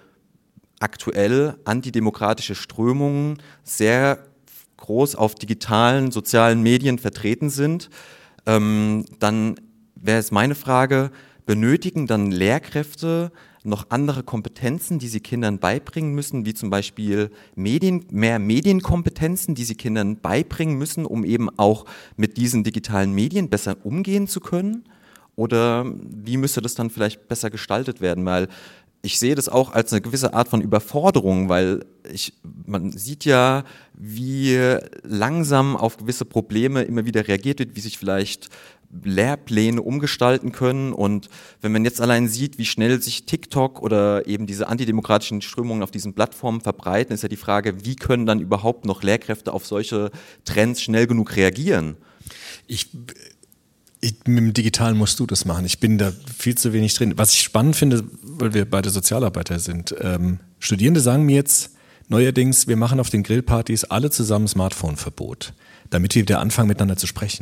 aktuell antidemokratische Strömungen sehr groß auf digitalen, sozialen Medien vertreten sind, ähm, dann wäre es meine Frage, benötigen dann Lehrkräfte noch andere Kompetenzen, die sie Kindern beibringen müssen, wie zum Beispiel Medien, mehr Medienkompetenzen, die sie Kindern beibringen müssen, um eben auch mit diesen digitalen Medien besser umgehen zu können? Oder wie müsste das dann vielleicht besser gestaltet werden? Weil ich sehe das auch als eine gewisse Art von Überforderung, weil ich, man sieht ja, wie langsam auf gewisse Probleme immer wieder reagiert wird, wie sich vielleicht Lehrpläne umgestalten können. Und wenn man jetzt allein sieht, wie schnell sich TikTok oder eben diese antidemokratischen Strömungen auf diesen Plattformen verbreiten, ist ja die Frage, wie können dann überhaupt noch Lehrkräfte auf solche Trends schnell genug reagieren? Ich Ich, mit dem Digitalen musst du das machen. Ich bin da viel zu wenig drin. Was ich spannend finde, weil wir beide Sozialarbeiter sind, ähm, Studierende sagen mir jetzt neuerdings, wir machen auf den Grillpartys alle zusammen Smartphone-Verbot, damit wir wieder anfangen, miteinander zu sprechen.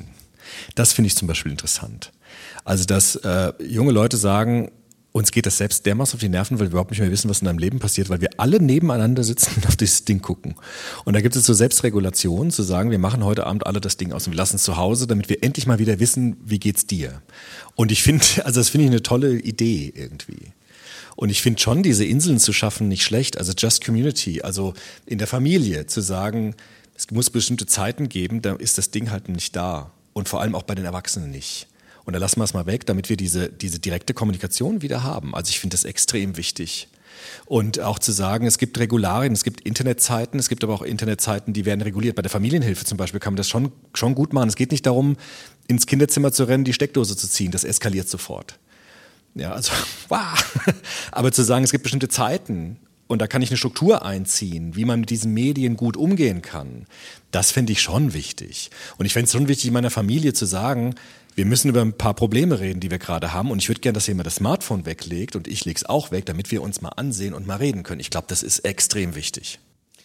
Das finde ich zum Beispiel interessant. Also, dass äh, junge Leute sagen, uns geht das selbst dermaßen auf die Nerven, weil wir überhaupt nicht mehr wissen, was in deinem Leben passiert, weil wir alle nebeneinander sitzen und auf dieses Ding gucken. Und da gibt es so Selbstregulation, zu sagen, wir machen heute Abend alle das Ding aus und wir lassen es zu Hause, damit wir endlich mal wieder wissen, wie geht's dir. Und ich finde, also das finde ich eine tolle Idee irgendwie. Und ich finde schon, diese Inseln zu schaffen, nicht schlecht. Also Just Community, also in der Familie zu sagen, es muss bestimmte Zeiten geben, da ist das Ding halt nicht da. Und vor allem auch bei den Erwachsenen nicht. Und da lassen wir es mal weg, damit wir diese, diese direkte Kommunikation wieder haben. Also ich finde das extrem wichtig. Und auch zu sagen, es gibt Regularien, es gibt Internetzeiten, es gibt aber auch Internetzeiten, die werden reguliert. Bei der Familienhilfe zum Beispiel kann man das schon, schon gut machen. Es geht nicht darum, ins Kinderzimmer zu rennen, die Steckdose zu ziehen. Das eskaliert sofort. Ja, also, wow. Aber zu sagen, es gibt bestimmte Zeiten und da kann ich eine Struktur einziehen, wie man mit diesen Medien gut umgehen kann, das fände ich schon wichtig. Und ich fände es schon wichtig, in meiner Familie zu sagen, wir müssen über ein paar Probleme reden, die wir gerade haben und ich würde gerne, dass jemand das Smartphone weglegt und ich lege es auch weg, damit wir uns mal ansehen und mal reden können. Ich glaube, das ist extrem wichtig.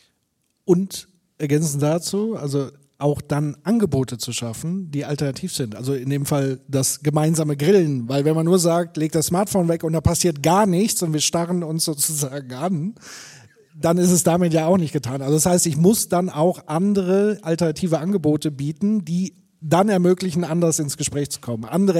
Und ergänzend dazu, also auch dann Angebote zu schaffen, die alternativ sind. Also in dem Fall das gemeinsame Grillen, weil wenn man nur sagt, leg das Smartphone weg und da passiert gar nichts und wir starren uns sozusagen an, dann ist es damit ja auch nicht getan. Also das heißt, ich muss dann auch andere alternative Angebote bieten, die dann ermöglichen, anders ins Gespräch zu kommen, andere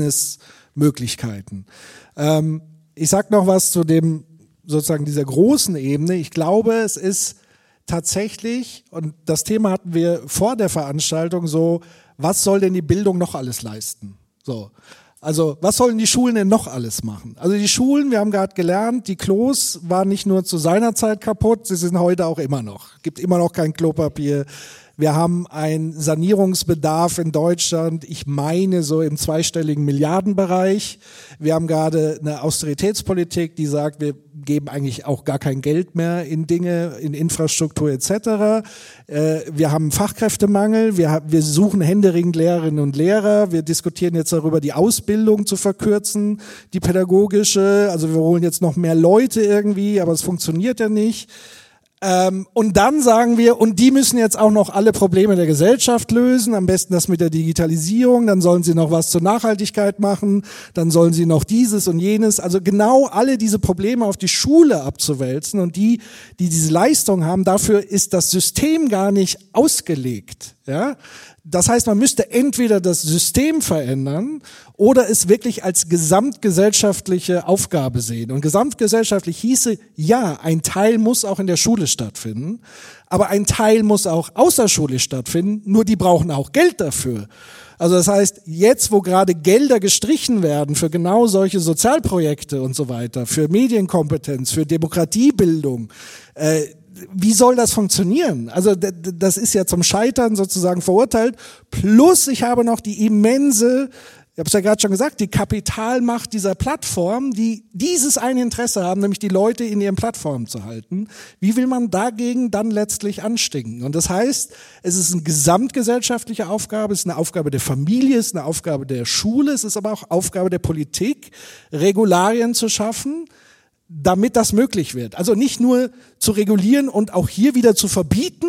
Erlebnismöglichkeiten. Ähm, ich sag noch was zu dem sozusagen dieser großen Ebene. Ich glaube, es ist tatsächlich, und das Thema hatten wir vor der Veranstaltung so, was soll denn die Bildung noch alles leisten? So. Also, was sollen die Schulen denn noch alles machen? Also die Schulen, wir haben gerade gelernt, die Klos waren nicht nur zu seiner Zeit kaputt, sie sind heute auch immer noch. Gibt immer noch kein Klopapier. Wir haben einen Sanierungsbedarf in Deutschland, ich meine so im zweistelligen Milliardenbereich. Wir haben gerade eine Austeritätspolitik, die sagt, wir geben eigentlich auch gar kein Geld mehr in Dinge, in Infrastruktur et cetera. Äh, wir haben Fachkräftemangel, wir, wir suchen händeringend Lehrerinnen und Lehrer. Wir diskutieren jetzt darüber, die Ausbildung zu verkürzen, die pädagogische. Also wir holen jetzt noch mehr Leute irgendwie, aber es funktioniert ja nicht. Ähm, und dann sagen wir, und die müssen jetzt auch noch alle Probleme der Gesellschaft lösen, am besten das mit der Digitalisierung, dann sollen sie noch was zur Nachhaltigkeit machen, dann sollen sie noch dieses und jenes, also genau alle diese Probleme auf die Schule abzuwälzen und die, die diese Leistung haben, dafür ist das System gar nicht ausgelegt, ja. Das heißt, man müsste entweder das System verändern oder es wirklich als gesamtgesellschaftliche Aufgabe sehen. Und gesamtgesellschaftlich hieße, ja, ein Teil muss auch in der Schule stattfinden, aber ein Teil muss auch außerschulisch stattfinden, nur die brauchen auch Geld dafür. Also das heißt, jetzt, wo gerade Gelder gestrichen werden für genau solche Sozialprojekte und so weiter, für Medienkompetenz, für Demokratiebildung, äh, wie soll das funktionieren? Also das ist ja zum Scheitern sozusagen verurteilt. Plus ich habe noch die immense, ich habe es ja gerade schon gesagt, die Kapitalmacht dieser Plattform, die dieses eine Interesse haben, nämlich die Leute in ihren Plattformen zu halten. Wie will man dagegen dann letztlich anstinken? Und das heißt, es ist eine gesamtgesellschaftliche Aufgabe, es ist eine Aufgabe der Familie, es ist eine Aufgabe der Schule, es ist aber auch Aufgabe der Politik, Regularien zu schaffen, damit das möglich wird. Also nicht nur zu regulieren und auch hier wieder zu verbieten,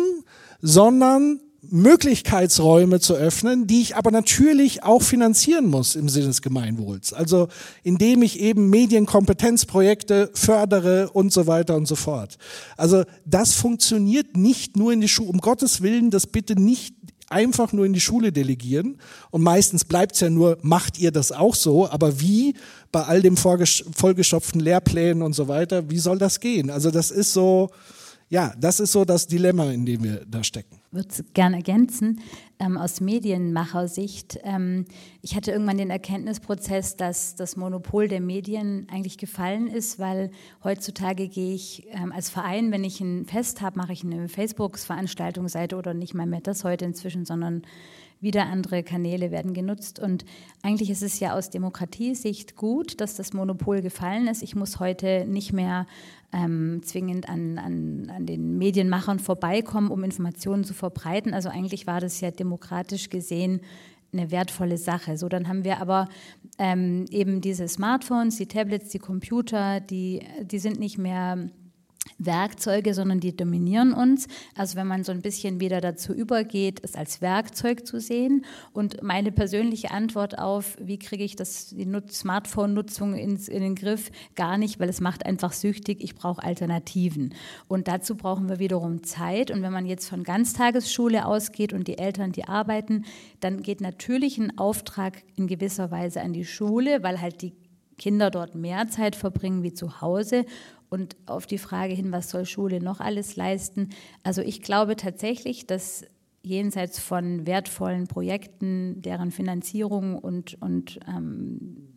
sondern Möglichkeitsräume zu öffnen, die ich aber natürlich auch finanzieren muss im Sinne des Gemeinwohls. Also indem ich eben Medienkompetenzprojekte fördere und so weiter und so fort. Also das funktioniert nicht nur in die Schule. Um Gottes Willen, das bitte nicht einfach nur in die Schule delegieren. Und meistens bleibt es ja nur, macht ihr das auch so? Aber wie bei all dem vollgestopften Lehrplänen und so weiter, wie soll das gehen? Also das ist so, ja, das ist so das Dilemma, in dem wir da stecken. Ich würde es gerne ergänzen, ähm, aus Medienmachersicht. Ähm, ich hatte irgendwann den Erkenntnisprozess, dass das Monopol der Medien eigentlich gefallen ist, weil heutzutage gehe ich ähm, als Verein, wenn ich ein Fest habe, mache ich eine Facebook-Veranstaltungsseite oder nicht mal mehr das heute inzwischen, sondern wieder andere Kanäle werden genutzt. Und eigentlich ist es ja aus Demokratiesicht gut, dass das Monopol gefallen ist. Ich muss heute nicht mehr ähm, zwingend an, an, an den Medienmachern vorbeikommen, um Informationen zu verbreiten. Also eigentlich war das ja demokratisch gesehen eine wertvolle Sache. So, dann haben wir aber ähm, eben diese Smartphones, die Tablets, die Computer, die, die sind nicht mehr Werkzeuge, sondern die dominieren uns. Also wenn man so ein bisschen wieder dazu übergeht, es als Werkzeug zu sehen. Und meine persönliche Antwort auf, wie kriege ich das, die Smartphone-Nutzung ins, in den Griff, gar nicht, weil es macht einfach süchtig, ich brauche Alternativen. Und dazu brauchen wir wiederum Zeit. Und wenn man jetzt von Ganztagesschule ausgeht und die Eltern, die arbeiten, dann geht natürlich ein Auftrag in gewisser Weise an die Schule, weil halt die Kinder dort mehr Zeit verbringen wie zu Hause. Und auf die Frage hin, was soll Schule noch alles leisten? Also ich glaube tatsächlich, dass jenseits von wertvollen Projekten, deren Finanzierung und, und ähm,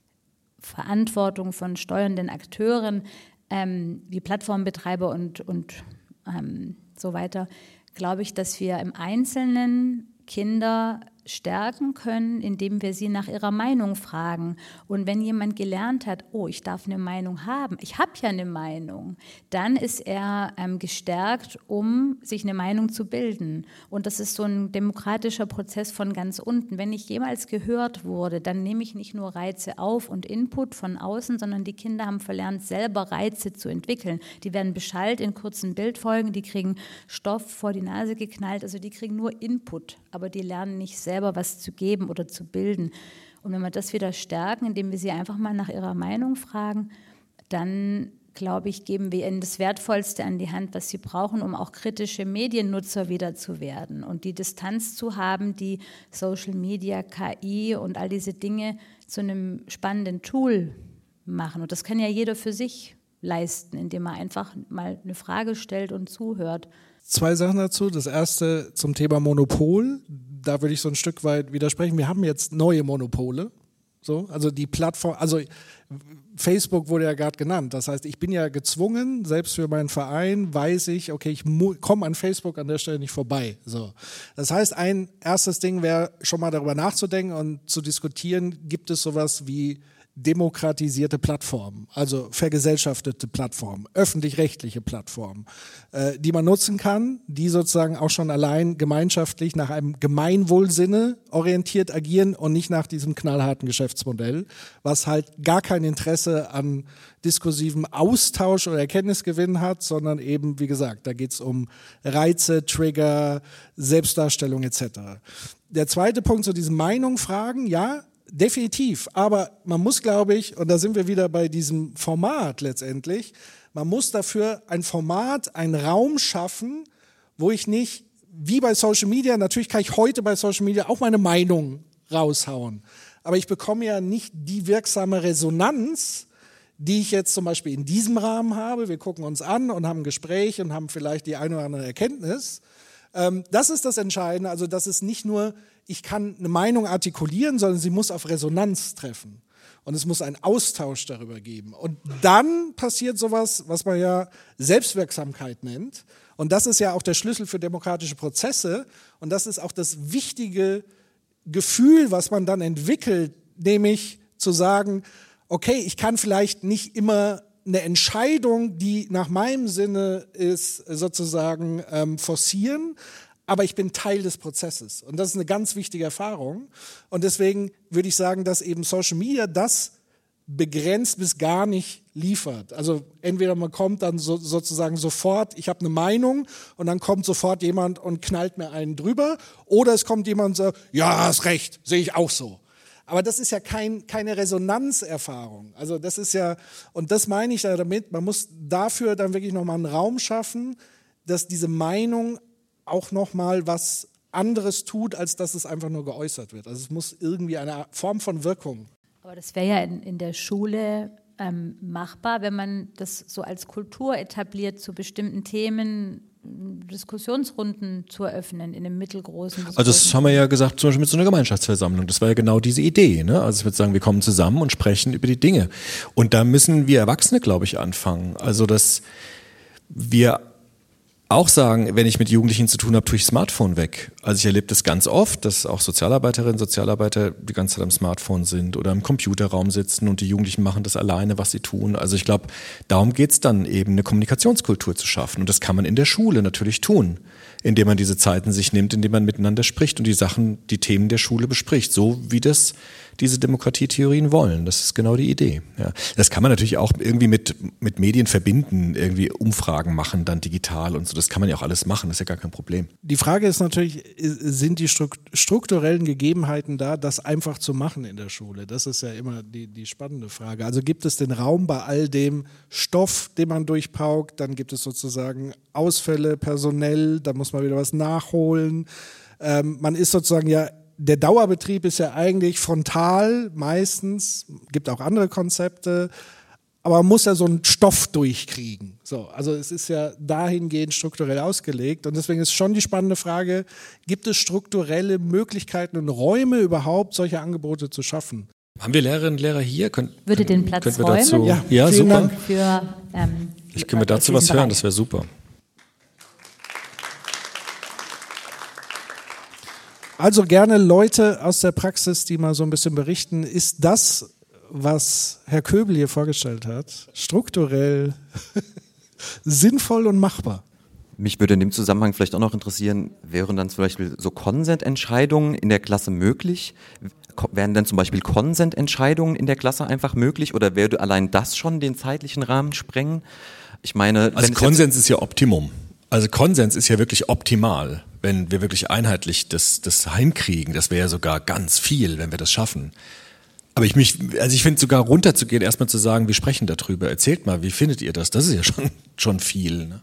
Verantwortung von steuernden Akteuren, ähm, wie Plattformbetreiber und, und ähm, so weiter, glaube ich, dass wir im Einzelnen Kinder stärken können, indem wir sie nach ihrer Meinung fragen. Und wenn jemand gelernt hat, oh, ich darf eine Meinung haben, ich habe ja eine Meinung, dann ist er ähm, gestärkt, um sich eine Meinung zu bilden. Und das ist so ein demokratischer Prozess von ganz unten. Wenn ich jemals gehört wurde, dann nehme ich nicht nur Reize auf und Input von außen, sondern die Kinder haben verlernt, selber Reize zu entwickeln. Die werden beschallt in kurzen Bildfolgen, die kriegen Stoff vor die Nase geknallt, also die kriegen nur Input, aber die lernen nicht selber was zu geben oder zu bilden. Und wenn wir das wieder stärken, indem wir sie einfach mal nach ihrer Meinung fragen, dann, glaube ich, geben wir ihnen das Wertvollste an die Hand, was sie brauchen, um auch kritische Mediennutzer wieder zu werden und die Distanz zu haben, die Social Media, K I und all diese Dinge zu einem spannenden Tool machen. Und das kann ja jeder für sich leisten, indem er einfach mal eine Frage stellt und zuhört. Zwei Sachen dazu. Das erste zum Thema Monopol. Da würde ich so ein Stück weit widersprechen. Wir haben jetzt neue Monopole. So, also die Plattform, also Facebook wurde ja gerade genannt. Das heißt, ich bin ja gezwungen, selbst für meinen Verein weiß ich, okay, ich komme an Facebook an der Stelle nicht vorbei. So. Das heißt, ein erstes Ding wäre schon mal darüber nachzudenken und zu diskutieren, gibt es sowas wie demokratisierte Plattformen, also vergesellschaftete Plattformen, öffentlich-rechtliche Plattformen, äh, die man nutzen kann, die sozusagen auch schon allein gemeinschaftlich nach einem Gemeinwohlsinne orientiert agieren und nicht nach diesem knallharten Geschäftsmodell, was halt gar kein Interesse an diskursivem Austausch oder Erkenntnisgewinn hat, sondern eben, wie gesagt, da geht es um Reize, Trigger, Selbstdarstellung et cetera. Der zweite Punkt zu diesen Meinungsfragen, ja, definitiv, aber man muss, glaube ich, und da sind wir wieder bei diesem Format letztendlich, man muss dafür ein Format, einen Raum schaffen, wo ich nicht, wie bei Social Media, natürlich kann ich heute bei Social Media auch meine Meinung raushauen, aber ich bekomme ja nicht die wirksame Resonanz, die ich jetzt zum Beispiel in diesem Rahmen habe. Wir gucken uns an und haben ein Gespräch und haben vielleicht die eine oder andere Erkenntnis. Das ist das Entscheidende, also das ist nicht nur, ich kann eine Meinung artikulieren, sondern sie muss auf Resonanz treffen. Und es muss einen Austausch darüber geben. Und dann passiert sowas, was man ja Selbstwirksamkeit nennt. Und das ist ja auch der Schlüssel für demokratische Prozesse. Und das ist auch das wichtige Gefühl, was man dann entwickelt, nämlich zu sagen, okay, ich kann vielleicht nicht immer eine Entscheidung, die nach meinem Sinne ist, sozusagen ähm, forcieren, aber ich bin Teil des Prozesses. Und das ist eine ganz wichtige Erfahrung. Und deswegen würde ich sagen, dass eben Social Media das begrenzt bis gar nicht liefert. Also entweder man kommt dann so, sozusagen sofort, ich habe eine Meinung und dann kommt sofort jemand und knallt mir einen drüber, oder es kommt jemand und sagt, ja, hast recht, sehe ich auch so. Aber das ist ja kein, keine Resonanzerfahrung. Also das ist ja, und das meine ich da damit, man muss dafür dann wirklich nochmal einen Raum schaffen, dass diese Meinung auch nochmal was anderes tut, als dass es einfach nur geäußert wird. Also es muss irgendwie eine Form von Wirkung. Aber das wäre ja in, in der Schule ähm, machbar, wenn man das so als Kultur etabliert, zu bestimmten Themen Diskussionsrunden zu eröffnen in einem mittelgroßen Diskurs. Also das haben wir ja gesagt, zum Beispiel mit so einer Gemeinschaftsversammlung. Das war ja genau diese Idee. Ne? Also ich würde sagen, wir kommen zusammen und sprechen über die Dinge. Und da müssen wir Erwachsene, glaube ich, anfangen. Also dass wir auch sagen, wenn ich mit Jugendlichen zu tun habe, tue ich Smartphone weg. Also ich erlebe das ganz oft, dass auch Sozialarbeiterinnen, Sozialarbeiter die ganze Zeit am Smartphone sind oder im Computerraum sitzen und die Jugendlichen machen das alleine, was sie tun. Also ich glaube, darum geht's dann eben, eine Kommunikationskultur zu schaffen. Und das kann man in der Schule natürlich tun, indem man diese Zeiten sich nimmt, indem man miteinander spricht und die Sachen, die Themen der Schule bespricht, so wie das diese Demokratietheorien wollen. Das ist genau die Idee. Ja. Das kann man natürlich auch irgendwie mit, mit Medien verbinden, irgendwie Umfragen machen, dann digital und so. Das kann man ja auch alles machen, das ist ja gar kein Problem. Die Frage ist natürlich, sind die strukturellen Gegebenheiten da, das einfach zu machen in der Schule? Das ist ja immer die, die spannende Frage. Also gibt es den Raum bei all dem Stoff, den man durchpaukt, dann gibt es sozusagen Ausfälle personell, da muss man wieder was nachholen. Ähm, man ist sozusagen ja Der Dauerbetrieb ist ja eigentlich frontal meistens, gibt auch andere Konzepte, aber man muss ja so einen Stoff durchkriegen. So, also es ist ja dahingehend strukturell ausgelegt und deswegen ist schon die spannende Frage, gibt es strukturelle Möglichkeiten und Räume überhaupt, solche Angebote zu schaffen? Haben wir Lehrerinnen und Lehrer hier? Könnt, Würde den Platz wir räumen? dazu, ja, ja super. Dank. Für, ähm, Ich können wir dazu was hören, das wäre super. Also gerne Leute aus der Praxis, die mal so ein bisschen berichten, ist das, was Herr Köbel hier vorgestellt hat, strukturell sinnvoll und machbar? Mich würde in dem Zusammenhang vielleicht auch noch interessieren, wären dann zum Beispiel so Konsententscheidungen in der Klasse möglich? Wären dann zum Beispiel Konsententscheidungen in der Klasse einfach möglich oder würde allein das schon den zeitlichen Rahmen sprengen? Ich meine, also Konsens ist ja Optimum. Also Konsens ist ja wirklich optimal, wenn wir wirklich einheitlich das, das hinkriegen. Das wäre ja sogar ganz viel, wenn wir das schaffen. Aber ich mich, also ich finde sogar runterzugehen, erstmal zu sagen, wir sprechen darüber. Erzählt mal, wie findet ihr das? Das ist ja schon, schon viel. Ne?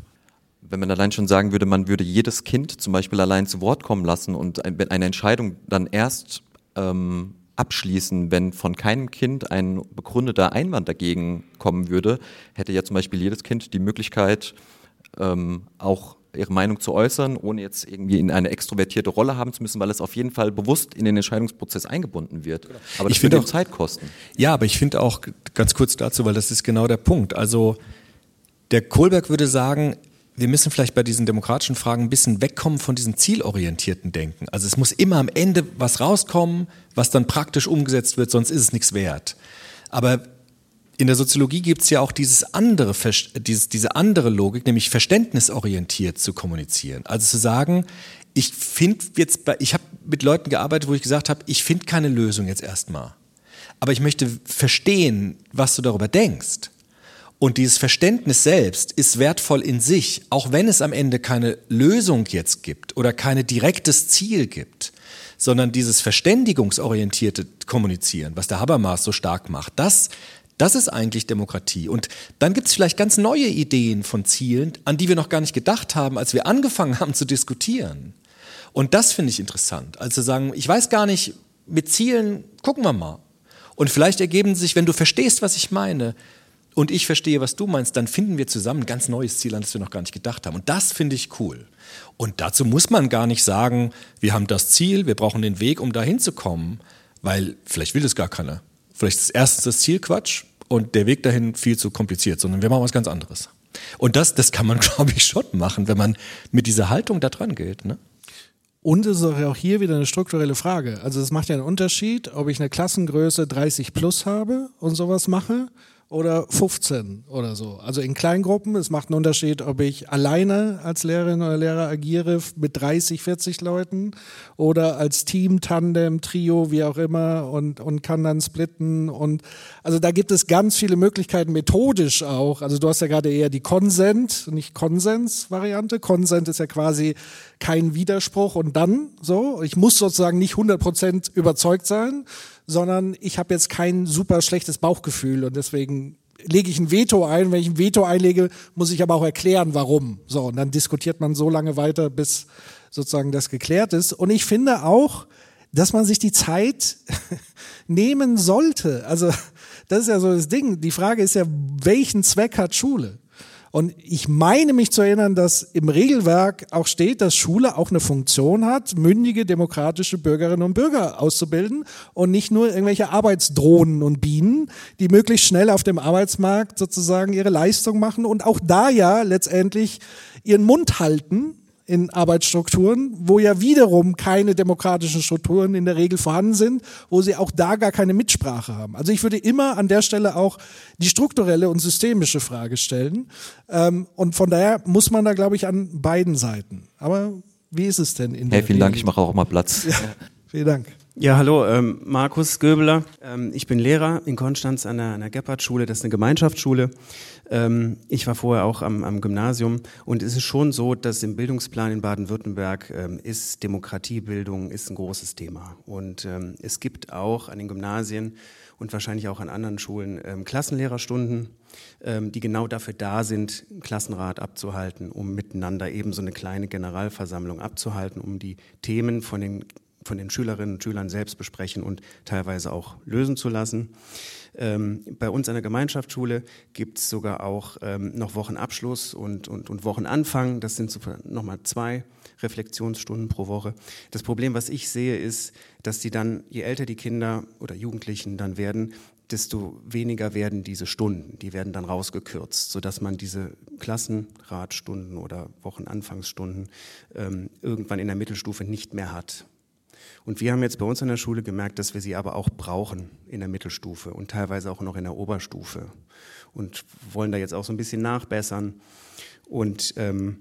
Wenn man allein schon sagen würde, man würde jedes Kind zum Beispiel allein zu Wort kommen lassen und eine Entscheidung dann erst ähm, abschließen, wenn von keinem Kind ein begründeter Einwand dagegen kommen würde, hätte ja zum Beispiel jedes Kind die Möglichkeit, ähm, auch ihre Meinung zu äußern, ohne jetzt irgendwie in eine extrovertierte Rolle haben zu müssen, weil es auf jeden Fall bewusst in den Entscheidungsprozess eingebunden wird. Aber das würde auch Zeit kosten. Ja, aber ich finde auch, ganz kurz dazu, weil das ist genau der Punkt. Also der Kohlberg würde sagen, wir müssen vielleicht bei diesen demokratischen Fragen ein bisschen wegkommen von diesem zielorientierten Denken. Also es muss immer am Ende was rauskommen, was dann praktisch umgesetzt wird, sonst ist es nichts wert. Aber in der Soziologie gibt es ja auch dieses andere, dieses, diese andere Logik, nämlich verständnisorientiert zu kommunizieren. Also zu sagen, ich finde jetzt, bei, ich habe mit Leuten gearbeitet, wo ich gesagt habe, ich finde keine Lösung jetzt erstmal. Aber ich möchte verstehen, was du darüber denkst. Und dieses Verständnis selbst ist wertvoll in sich, auch wenn es am Ende keine Lösung jetzt gibt oder kein direktes Ziel gibt, sondern dieses verständigungsorientierte Kommunizieren, was der Habermas so stark macht, das Das ist eigentlich Demokratie. Und dann gibt es vielleicht ganz neue Ideen von Zielen, an die wir noch gar nicht gedacht haben, als wir angefangen haben zu diskutieren. Und das finde ich interessant. Also sagen, ich weiß gar nicht, mit Zielen gucken wir mal. Und vielleicht ergeben sich, wenn du verstehst, was ich meine, und ich verstehe, was du meinst, dann finden wir zusammen ein ganz neues Ziel, an das wir noch gar nicht gedacht haben. Und das finde ich cool. Und dazu muss man gar nicht sagen, wir haben das Ziel, wir brauchen den Weg, um da hinzukommen, weil vielleicht will das gar keiner. Vielleicht ist erstens das Ziel Quatsch und der Weg dahin viel zu kompliziert, sondern wir machen was ganz anderes. Und das, das kann man, glaube ich, schon machen, wenn man mit dieser Haltung da dran geht. Ne? Und es ist auch hier wieder eine strukturelle Frage. Also es macht ja einen Unterschied, ob ich eine Klassengröße dreißig plus habe und sowas mache oder fünfzehn oder so. Also in Kleingruppen, es macht einen Unterschied, ob ich alleine als Lehrerin oder Lehrer agiere mit dreißig, vierzig Leuten oder als Team, Tandem, Trio, wie auch immer und, und kann dann splitten. Und also da gibt es ganz viele Möglichkeiten, methodisch auch. Also du hast ja gerade eher die Konsent, nicht Konsens-Variante. Konsent ist ja quasi kein Widerspruch und dann so. Ich muss sozusagen nicht hundert Prozent überzeugt sein, sondern ich habe jetzt kein super schlechtes Bauchgefühl und deswegen lege ich ein Veto ein. Wenn ich ein Veto einlege, muss ich aber auch erklären, warum. So, und dann diskutiert man so lange weiter, bis sozusagen das geklärt ist. Und ich finde auch, dass man sich die Zeit nehmen sollte. Also das ist ja so das Ding. Die Frage ist ja, welchen Zweck hat Schule? Und ich meine mich zu erinnern, dass im Regelwerk auch steht, dass Schule auch eine Funktion hat, mündige demokratische Bürgerinnen und Bürger auszubilden und nicht nur irgendwelche Arbeitsdrohnen und Bienen, die möglichst schnell auf dem Arbeitsmarkt sozusagen ihre Leistung machen und auch da ja letztendlich ihren Mund halten in Arbeitsstrukturen, wo ja wiederum keine demokratischen Strukturen in der Regel vorhanden sind, wo sie auch da gar keine Mitsprache haben. Also ich würde immer an der Stelle auch die strukturelle und systemische Frage stellen. Und von daher muss man da, glaube ich, an beiden Seiten. Aber wie ist es denn in der Hey, vielen Regel? Dank, ich mache auch mal Platz. Ja, vielen Dank. Ja, hallo, ähm, Markus Göbeler. Ähm, ich bin Lehrer in Konstanz an der, an der Gebhardt-Schule, das ist eine Gemeinschaftsschule. Ähm, ich war vorher auch am, am Gymnasium und es ist schon so, dass im Bildungsplan in Baden-Württemberg ähm, ist Demokratiebildung ist ein großes Thema. Und ähm, es gibt auch an den Gymnasien und wahrscheinlich auch an anderen Schulen ähm, Klassenlehrerstunden, ähm, die genau dafür da sind, einen Klassenrat abzuhalten, um miteinander eben so eine kleine Generalversammlung abzuhalten, um die Themen von den von den Schülerinnen und Schülern selbst besprechen und teilweise auch lösen zu lassen. Ähm, bei uns an der Gemeinschaftsschule gibt es sogar auch ähm, noch Wochenabschluss und, und, und Wochenanfang. Das sind so nochmal zwei Reflexionsstunden pro Woche. Das Problem, was ich sehe, ist, dass die dann, je älter die Kinder oder Jugendlichen dann werden, desto weniger werden diese Stunden. Die werden dann rausgekürzt, sodass man diese Klassenratstunden oder Wochenanfangsstunden ähm, irgendwann in der Mittelstufe nicht mehr hat. Und wir haben jetzt bei uns an der Schule gemerkt, dass wir sie aber auch brauchen in der Mittelstufe und teilweise auch noch in der Oberstufe und wollen da jetzt auch so ein bisschen nachbessern. Und ähm,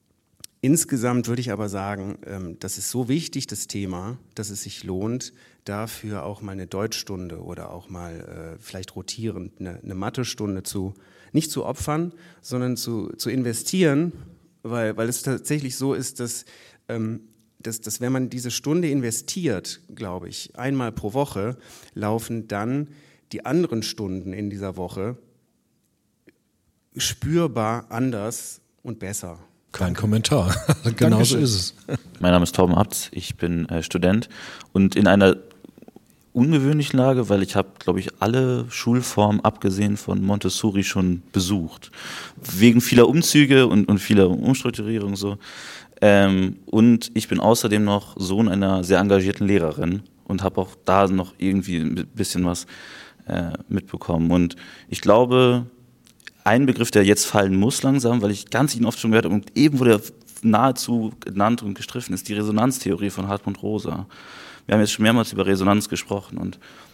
insgesamt würde ich aber sagen, ähm, das ist so wichtig, das Thema, dass es sich lohnt, dafür auch mal eine Deutschstunde oder auch mal äh, vielleicht rotierend eine, eine Mathestunde zu, nicht zu opfern, sondern zu, zu investieren, weil, weil es tatsächlich so ist, dass ähm, Dass, dass wenn man diese Stunde investiert, glaube ich, einmal pro Woche, laufen dann die anderen Stunden in dieser Woche spürbar anders und besser. Kein Kommentar. Genau so ist es. Mein Name ist Torben Abts, ich bin äh, Student und in einer ungewöhnlichen Lage, weil ich habe, glaube ich, alle Schulformen abgesehen von Montessori schon besucht. Wegen vieler Umzüge und, und vieler Umstrukturierung so. Ähm, und ich bin außerdem noch Sohn einer sehr engagierten Lehrerin und habe auch da noch irgendwie ein bisschen was äh, mitbekommen. Und ich glaube, ein Begriff, der jetzt fallen muss langsam, weil ich ganz ihn oft schon gehört habe und eben wurde er nahezu genannt und gestriffen, ist die Resonanztheorie von Hartmut Rosa. Wir haben jetzt schon mehrmals über Resonanz gesprochen und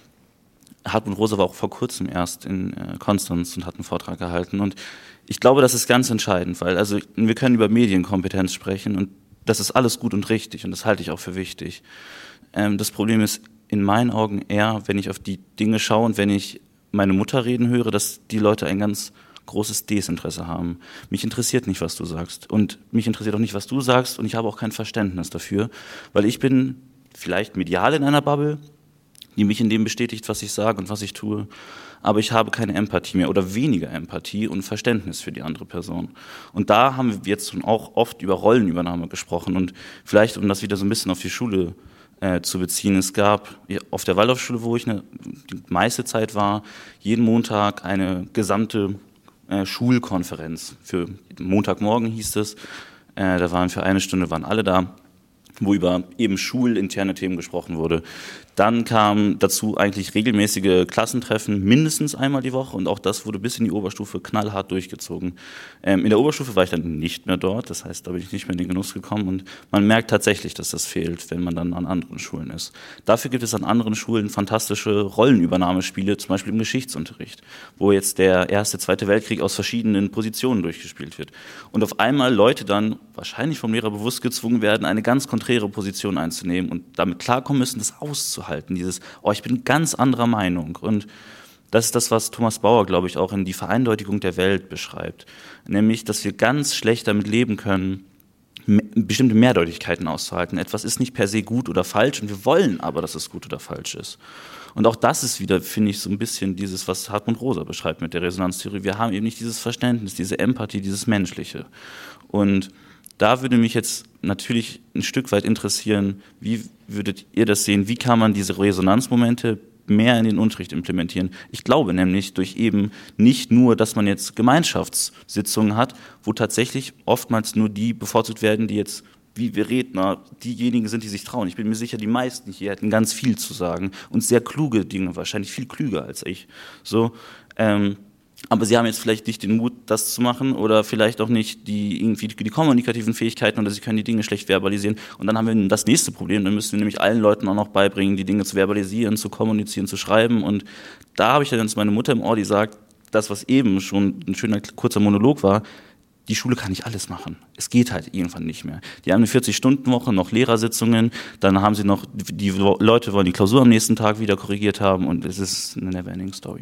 Hartmut Rosa war auch vor kurzem erst in äh, Konstanz und hat einen Vortrag gehalten und ich glaube, das ist ganz entscheidend, weil also wir können über Medienkompetenz sprechen und das ist alles gut und richtig und das halte ich auch für wichtig. Ähm, das Problem ist in meinen Augen eher, wenn ich auf die Dinge schaue und wenn ich meine Mutter reden höre, dass die Leute ein ganz großes Desinteresse haben. Mich interessiert nicht, was du sagst und mich interessiert auch nicht, was du sagst und ich habe auch kein Verständnis dafür, weil ich bin vielleicht medial in einer Bubble, die mich in dem bestätigt, was ich sage und was ich tue. Aber ich habe keine Empathie mehr oder weniger Empathie und Verständnis für die andere Person. Und da haben wir jetzt schon auch oft über Rollenübernahme gesprochen. Und vielleicht, um das wieder so ein bisschen auf die Schule äh, zu beziehen, es gab auf der Waldorfschule, wo ich eine, die meiste Zeit war, jeden Montag eine gesamte äh, Schulkonferenz. Für Montagmorgen hieß es, äh, da waren für eine Stunde waren alle da, wo über eben schulinterne Themen gesprochen wurde. Dann kamen dazu eigentlich regelmäßige Klassentreffen, mindestens einmal die Woche und auch das wurde bis in die Oberstufe knallhart durchgezogen. Ähm, in der Oberstufe war ich dann nicht mehr dort, das heißt, da bin ich nicht mehr in den Genuss gekommen und man merkt tatsächlich, dass das fehlt, wenn man dann an anderen Schulen ist. Dafür gibt es an anderen Schulen fantastische Rollenübernahmespiele, zum Beispiel im Geschichtsunterricht, wo jetzt der Erste, Zweite Weltkrieg aus verschiedenen Positionen durchgespielt wird. Und auf einmal Leute dann, wahrscheinlich vom Lehrer bewusst gezwungen werden, eine ganz konträre Position einzunehmen und damit klarkommen müssen, das auszuhalten. Dieses, oh, ich bin ganz anderer Meinung. Und das ist das, was Thomas Bauer, glaube ich, auch in die Vereindeutigung der Welt beschreibt. Nämlich, dass wir ganz schlecht damit leben können, bestimmte Mehrdeutigkeiten auszuhalten. Etwas ist nicht per se gut oder falsch und wir wollen aber, dass es gut oder falsch ist. Und auch das ist wieder, finde ich, so ein bisschen dieses, was Hartmut Rosa beschreibt mit der Resonanztheorie. Wir haben eben nicht dieses Verständnis, diese Empathie, dieses Menschliche. Und da würde mich jetzt natürlich ein Stück weit interessieren, wie würdet ihr das sehen? Wie kann man diese Resonanzmomente mehr in den Unterricht implementieren. Ich glaube nämlich durch eben nicht nur, dass man jetzt Gemeinschaftssitzungen hat, wo tatsächlich oftmals nur die bevorzugt werden, die jetzt wie wir Redner diejenigen sind, die sich trauen. Ich bin mir sicher, die meisten hier hätten ganz viel zu sagen und sehr kluge Dinge, wahrscheinlich viel klüger als ich. So, ähm, aber sie haben jetzt vielleicht nicht den Mut, das zu machen oder vielleicht auch nicht die irgendwie die kommunikativen Fähigkeiten oder sie können die Dinge schlecht verbalisieren. Und dann haben wir das nächste Problem, dann müssen wir nämlich allen Leuten auch noch beibringen, die Dinge zu verbalisieren, zu kommunizieren, zu schreiben. Und da habe ich dann meine Mutter im Ohr, die sagt, das, was eben schon ein schöner kurzer Monolog war, die Schule kann nicht alles machen. Es geht halt irgendwann nicht mehr. Die haben eine vierzig-Stunden-Woche, noch Lehrersitzungen, dann haben sie noch, die Leute wollen die Klausur am nächsten Tag wieder korrigiert haben und es ist eine never-ending Story.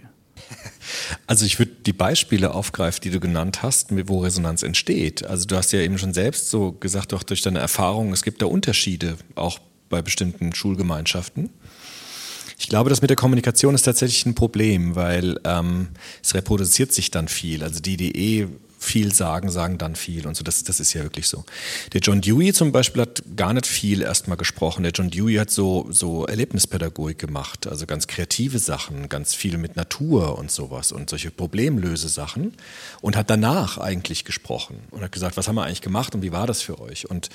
Also ich würde die Beispiele aufgreifen, die du genannt hast, wo Resonanz entsteht. Also du hast ja eben schon selbst so gesagt, auch durch deine Erfahrung, es gibt da Unterschiede, auch bei bestimmten Schulgemeinschaften. Ich glaube, das mit der Kommunikation ist tatsächlich ein Problem, weil ähm, es reproduziert sich dann viel. Also die, die eh viel sagen, sagen dann viel und so. Das, das ist ja wirklich so. Der John Dewey zum Beispiel hat gar nicht viel erstmal gesprochen. Der John Dewey hat so, so Erlebnispädagogik gemacht, also ganz kreative Sachen, ganz viel mit Natur und sowas und solche Problemlöse-Sachen und hat danach eigentlich gesprochen und hat gesagt, was haben wir eigentlich gemacht und wie war das für euch? Und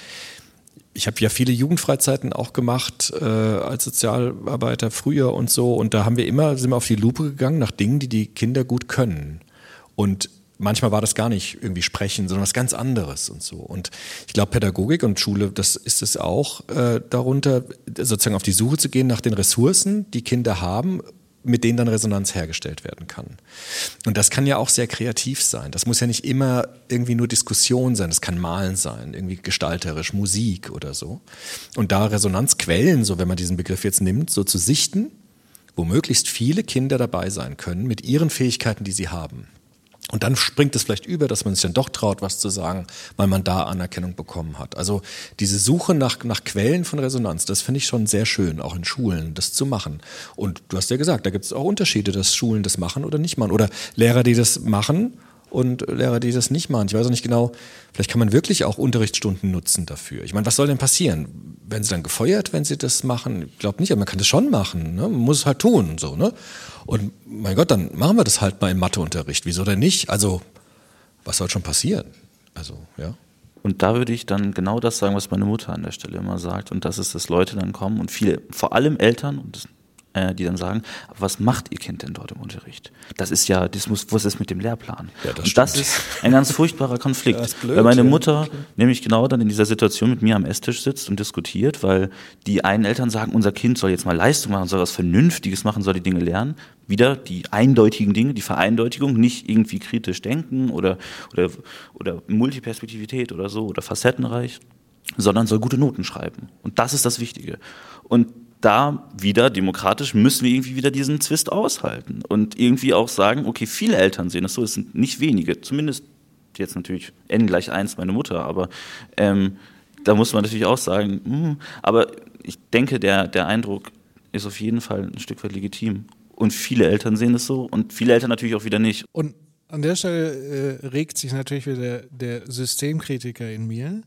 ich habe ja viele Jugendfreizeiten auch gemacht äh, als Sozialarbeiter früher und so und da haben wir immer, sind wir auf die Lupe gegangen nach Dingen, die die Kinder gut können und manchmal war das gar nicht irgendwie Sprechen, sondern was ganz anderes und so. Und ich glaube, Pädagogik und Schule, das ist es auch, äh, darunter sozusagen auf die Suche zu gehen nach den Ressourcen, die Kinder haben, mit denen dann Resonanz hergestellt werden kann. Und das kann ja auch sehr kreativ sein. Das muss ja nicht immer irgendwie nur Diskussion sein, das kann Malen sein, irgendwie gestalterisch, Musik oder so. Und da Resonanzquellen, so wenn man diesen Begriff jetzt nimmt, so zu sichten, wo möglichst viele Kinder dabei sein können mit ihren Fähigkeiten, die sie haben. Und dann springt es vielleicht über, dass man sich dann doch traut, was zu sagen, weil man da Anerkennung bekommen hat. Also diese Suche nach, nach Quellen von Resonanz, das finde ich schon sehr schön, auch in Schulen, das zu machen. Und du hast ja gesagt, da gibt es auch Unterschiede, dass Schulen das machen oder nicht machen. Oder Lehrer, die das machen und Lehrer, die das nicht machen. Ich weiß auch nicht genau, vielleicht kann man wirklich auch Unterrichtsstunden nutzen dafür. Ich meine, was soll denn passieren? Werden sie dann gefeuert, wenn sie das machen? Ich glaube nicht, aber man kann das schon machen. Ne? Man muss es halt tun. So, ne? Und mein Gott, dann machen wir das halt mal im Matheunterricht. Wieso denn nicht? Also, was soll schon passieren? Also, ja. Und da würde ich dann genau das sagen, was meine Mutter an der Stelle immer sagt. Und das ist, dass Leute dann kommen und viele, vor allem Eltern, und das, äh, die dann sagen, was macht ihr Kind denn dort im Unterricht? Das ist ja, das muss, was ist mit dem Lehrplan? Ja, das und das ist ein ganz furchtbarer Konflikt. Das ist blöd, weil meine ja. Mutter nämlich genau dann in dieser Situation mit mir am Esstisch sitzt und diskutiert, weil die einen Eltern sagen, unser Kind soll jetzt mal Leistung machen, soll was Vernünftiges machen, soll die Dinge lernen. Wieder die eindeutigen Dinge, die Vereindeutigung, nicht irgendwie kritisch denken oder, oder, oder Multiperspektivität oder so oder facettenreich, sondern soll gute Noten schreiben. Und das ist das Wichtige. Und da wieder demokratisch müssen wir irgendwie wieder diesen Zwist aushalten und irgendwie auch sagen, okay, viele Eltern sehen das so, es sind nicht wenige, zumindest jetzt natürlich n gleich eins meine Mutter, aber ähm, da muss man natürlich auch sagen, mh, aber ich denke, der, der Eindruck ist auf jeden Fall ein Stück weit legitim. Und viele Eltern sehen es so und viele Eltern natürlich auch wieder nicht. Und an der Stelle äh, regt sich natürlich wieder der Systemkritiker in mir,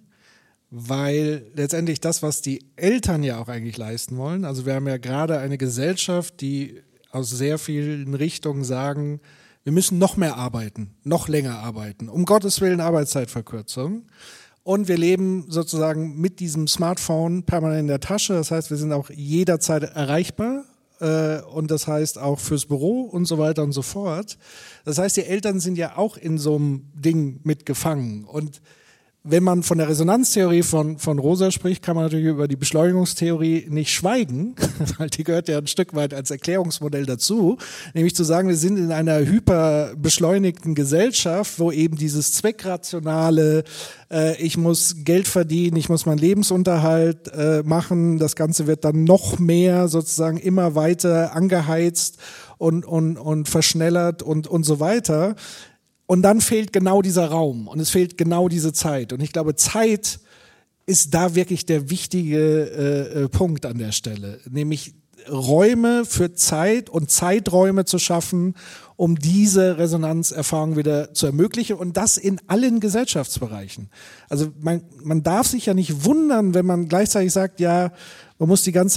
weil letztendlich das, was die Eltern ja auch eigentlich leisten wollen, also wir haben ja gerade eine Gesellschaft, die aus sehr vielen Richtungen sagen, wir müssen noch mehr arbeiten, noch länger arbeiten, um Gottes Willen Arbeitszeitverkürzung. Und wir leben sozusagen mit diesem Smartphone permanent in der Tasche, das heißt, wir sind auch jederzeit erreichbar. Und das heißt auch fürs Büro und so weiter und so fort. Das heißt, die Eltern sind ja auch in so einem Ding mitgefangen. Und wenn man von der Resonanztheorie von, von Rosa spricht, kann man natürlich über die Beschleunigungstheorie nicht schweigen, weil die gehört ja ein Stück weit als Erklärungsmodell dazu, nämlich zu sagen, wir sind in einer hyperbeschleunigten Gesellschaft, wo eben dieses zweckrationale, äh, ich muss Geld verdienen, ich muss meinen Lebensunterhalt äh, machen, das Ganze wird dann noch mehr sozusagen immer weiter angeheizt und, und, und verschnellert und, und so weiter. Und dann fehlt genau dieser Raum und es fehlt genau diese Zeit. Und ich glaube, Zeit ist da wirklich der wichtige äh, Punkt an der Stelle. Nämlich Räume für Zeit und Zeiträume zu schaffen, um diese Resonanzerfahrung wieder zu ermöglichen und das in allen Gesellschaftsbereichen. Also man, man darf sich ja nicht wundern, wenn man gleichzeitig sagt, ja, man muss die ganze Zeit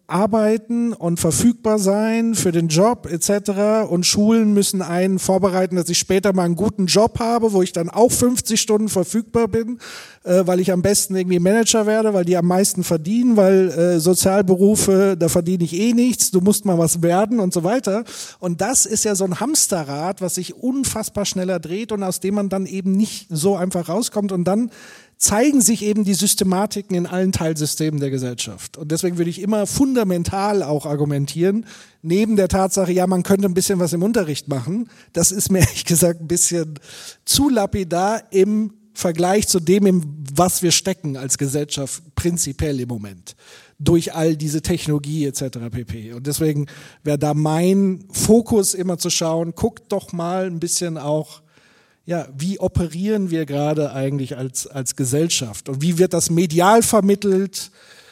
arbeiten und verfügbar sein für den Job et cetera. Und Schulen müssen einen vorbereiten, dass ich später mal einen guten Job habe, wo ich dann auch fünfzig Stunden verfügbar bin, äh, weil ich am besten irgendwie Manager werde, weil die am meisten verdienen, weil äh, Sozialberufe, da verdiene ich eh nichts, du musst mal was werden und so weiter. Und das ist ja so ein Hamsterrad, was sich unfassbar schneller dreht und aus dem man dann eben nicht so einfach rauskommt. Und dann zeigen sich eben die Systematiken in allen Teilsystemen der Gesellschaft. Und deswegen würde ich immer fundamental auch argumentieren, neben der Tatsache, ja, man könnte ein bisschen was im Unterricht machen, das ist mir ehrlich gesagt ein bisschen zu lapidar im Vergleich zu dem, in was wir stecken als Gesellschaft prinzipiell im Moment, durch all diese Technologie et cetera pp. Und deswegen wäre da mein Fokus immer zu schauen, guckt doch mal ein bisschen auch, ja, wie operieren wir gerade eigentlich als, als Gesellschaft und wie wird das medial vermittelt,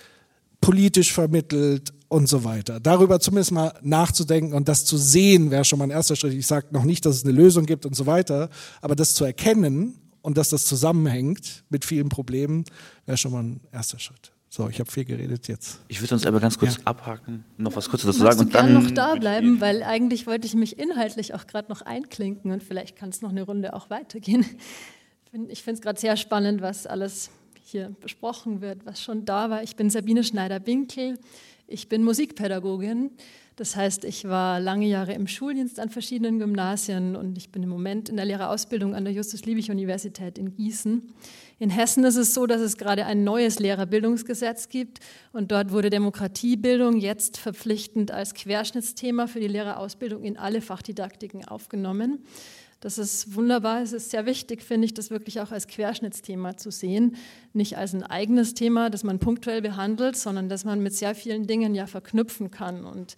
politisch vermittelt und so weiter. Darüber zumindest mal nachzudenken und das zu sehen, wäre schon mal ein erster Schritt. Ich sage noch nicht, dass es eine Lösung gibt und so weiter, aber das zu erkennen und dass das zusammenhängt mit vielen Problemen, wäre schon mal ein erster Schritt. So, ich habe viel geredet jetzt. Ich würde uns aber ganz kurz ja. abhaken, noch was Kurzes dazu Magst sagen. Du und dann noch da bleiben, weil eigentlich wollte ich mich inhaltlich auch gerade noch einklinken und vielleicht kann es noch eine Runde auch weitergehen. Ich finde es gerade sehr spannend, was alles hier besprochen wird, was schon da war. Ich bin Sabine Schneider-Binkel, ich bin Musikpädagogin. Das heißt, ich war lange Jahre im Schuldienst an verschiedenen Gymnasien und ich bin im Moment in der Lehrerausbildung an der Justus-Liebig-Universität in Gießen. In Hessen ist es so, dass es gerade ein neues Lehrerbildungsgesetz gibt und dort wurde Demokratiebildung jetzt verpflichtend als Querschnittsthema für die Lehrerausbildung in alle Fachdidaktiken aufgenommen. Das ist wunderbar, es ist sehr wichtig, finde ich, das wirklich auch als Querschnittsthema zu sehen. Nicht als ein eigenes Thema, das man punktuell behandelt, sondern das man mit sehr vielen Dingen ja verknüpfen kann. Und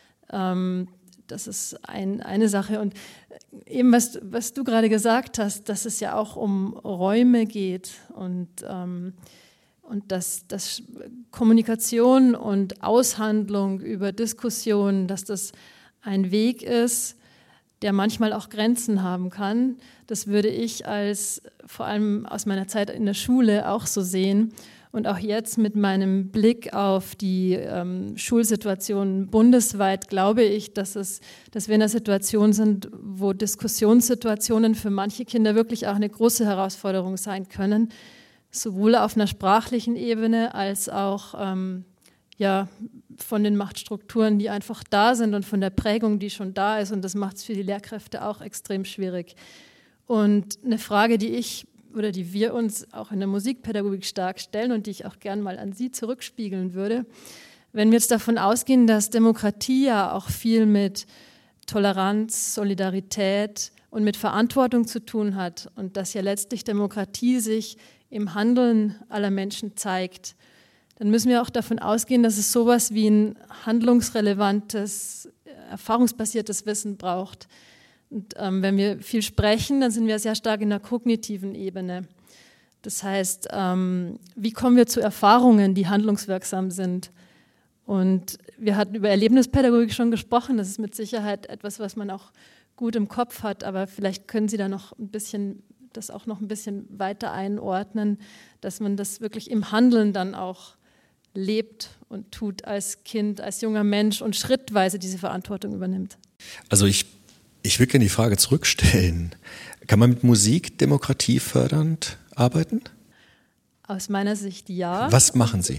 ähm, das ist ein, eine Sache. Und eben, was, was du gerade gesagt hast, dass es ja auch um Räume geht und, ähm, und dass, dass Kommunikation und Aushandlung über Diskussionen, dass das ein Weg ist, der manchmal auch Grenzen haben kann. Das würde ich als, vor allem aus meiner Zeit in der Schule, auch so sehen. Und auch jetzt mit meinem Blick auf die ähm, Schulsituation bundesweit glaube ich, dass, es, dass wir in einer Situation sind, wo Diskussionssituationen für manche Kinder wirklich auch eine große Herausforderung sein können, sowohl auf einer sprachlichen Ebene als auch ähm, ja, von den Machtstrukturen, die einfach da sind und von der Prägung, die schon da ist. Und das macht es für die Lehrkräfte auch extrem schwierig. Und eine Frage, die ich oder die wir uns auch in der Musikpädagogik stark stellen und die ich auch gern mal an Sie zurückspiegeln würde, wenn wir jetzt davon ausgehen, dass Demokratie ja auch viel mit Toleranz, Solidarität und mit Verantwortung zu tun hat und dass ja letztlich Demokratie sich im Handeln aller Menschen zeigt, dann müssen wir auch davon ausgehen, dass es sowas wie ein handlungsrelevantes, erfahrungsbasiertes Wissen braucht. Und ähm, wenn wir viel sprechen, dann sind wir sehr stark in der kognitiven Ebene. Das heißt, ähm, wie kommen wir zu Erfahrungen, die handlungswirksam sind? Und wir hatten über Erlebnispädagogik schon gesprochen. Das ist mit Sicherheit etwas, was man auch gut im Kopf hat. Aber vielleicht können Sie da noch ein bisschen, das auch noch ein bisschen weiter einordnen, dass man das wirklich im Handeln dann auch lebt und tut als Kind, als junger Mensch und schrittweise diese Verantwortung übernimmt. Also ich, ich würde gerne die Frage zurückstellen. Kann man mit Musik demokratiefördernd arbeiten? Aus meiner Sicht ja. Was machen Sie?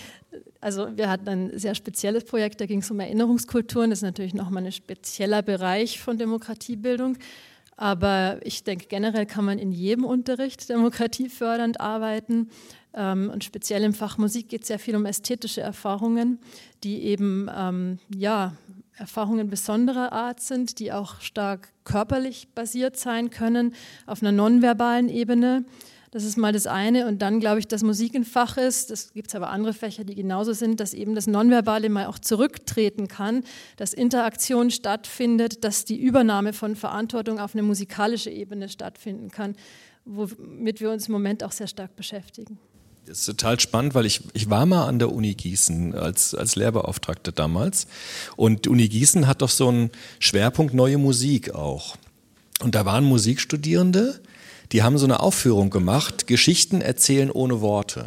Also wir hatten ein sehr spezielles Projekt, da ging es um Erinnerungskulturen. Das ist natürlich nochmal ein spezieller Bereich von Demokratiebildung. Aber ich denke, generell kann man in jedem Unterricht demokratiefördernd arbeiten. Und speziell im Fach Musik geht es sehr viel um ästhetische Erfahrungen, die eben ähm, ja, Erfahrungen besonderer Art sind, die auch stark körperlich basiert sein können, auf einer nonverbalen Ebene. Das ist mal das eine. Und dann glaube ich, dass Musik ein Fach ist, das gibt es aber andere Fächer, die genauso sind, dass eben das Nonverbale mal auch zurücktreten kann, dass Interaktion stattfindet, dass die Übernahme von Verantwortung auf eine musikalische Ebene stattfinden kann, womit wir uns im Moment auch sehr stark beschäftigen. Das ist total spannend, weil ich, ich war mal an der Uni Gießen als, als Lehrbeauftragte damals und die Uni Gießen hat doch so einen Schwerpunkt neue Musik auch. Und da waren Musikstudierende, die haben so eine Aufführung gemacht, Geschichten erzählen ohne Worte.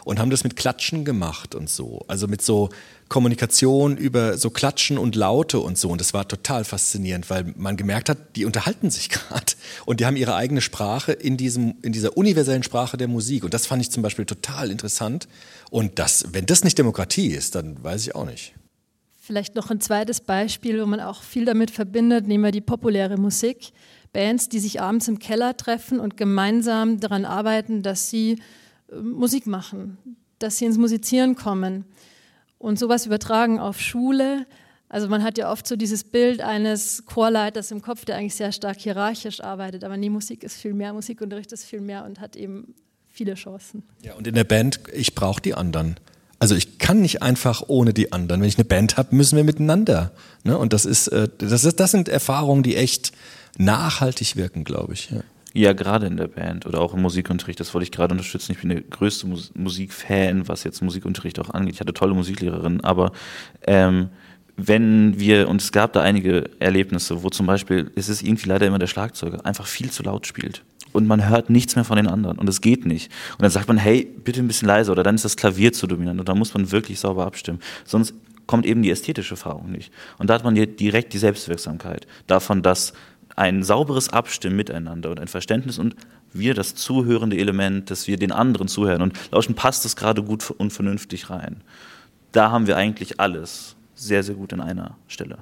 und haben das mit Klatschen gemacht und so. Also mit so Kommunikation über so Klatschen und Laute und so. Und das war total faszinierend, weil man gemerkt hat, die unterhalten sich gerade und die haben ihre eigene Sprache in diesem, in dieser universellen Sprache der Musik. Und das fand ich zum Beispiel total interessant. Und das, wenn das nicht Demokratie ist, dann weiß ich auch nicht. Vielleicht noch ein zweites Beispiel, wo man auch viel damit verbindet, nehmen wir die populäre Musik. Bands, die sich abends im Keller treffen und gemeinsam daran arbeiten, dass sie äh, Musik machen, dass sie ins Musizieren kommen und sowas übertragen auf Schule. Also man hat ja oft so dieses Bild eines Chorleiters im Kopf, der eigentlich sehr stark hierarchisch arbeitet, aber nee, Musik ist viel mehr, Musikunterricht ist viel mehr und hat eben viele Chancen. Ja, und in der Band, ich brauche die anderen. Also ich kann nicht einfach ohne die anderen. Wenn ich eine Band habe, müssen wir miteinander. Ne? Und das ist, äh, das ist, das sind Erfahrungen, die echt nachhaltig wirken, glaube ich. Ja. Ja, gerade in der Band oder auch im Musikunterricht, das wollte ich gerade unterstützen. Ich bin der größte Mus- Musikfan, was jetzt Musikunterricht auch angeht. Ich hatte tolle Musiklehrerinnen, aber ähm, wenn wir, und es gab da einige Erlebnisse, wo zum Beispiel, es ist irgendwie leider immer der Schlagzeuger, einfach viel zu laut spielt. Und man hört nichts mehr von den anderen und es geht nicht. Und dann sagt man, hey, bitte ein bisschen leiser, oder dann ist das Klavier zu dominant und dann muss man wirklich sauber abstimmen. Sonst kommt eben die ästhetische Erfahrung nicht. Und da hat man direkt die Selbstwirksamkeit davon, dass ein sauberes Abstimmen miteinander und ein Verständnis und wir das zuhörende Element, dass wir den anderen zuhören und lauschen, passt es gerade gut und vernünftig rein. Da haben wir eigentlich alles sehr, sehr gut in einer Stelle.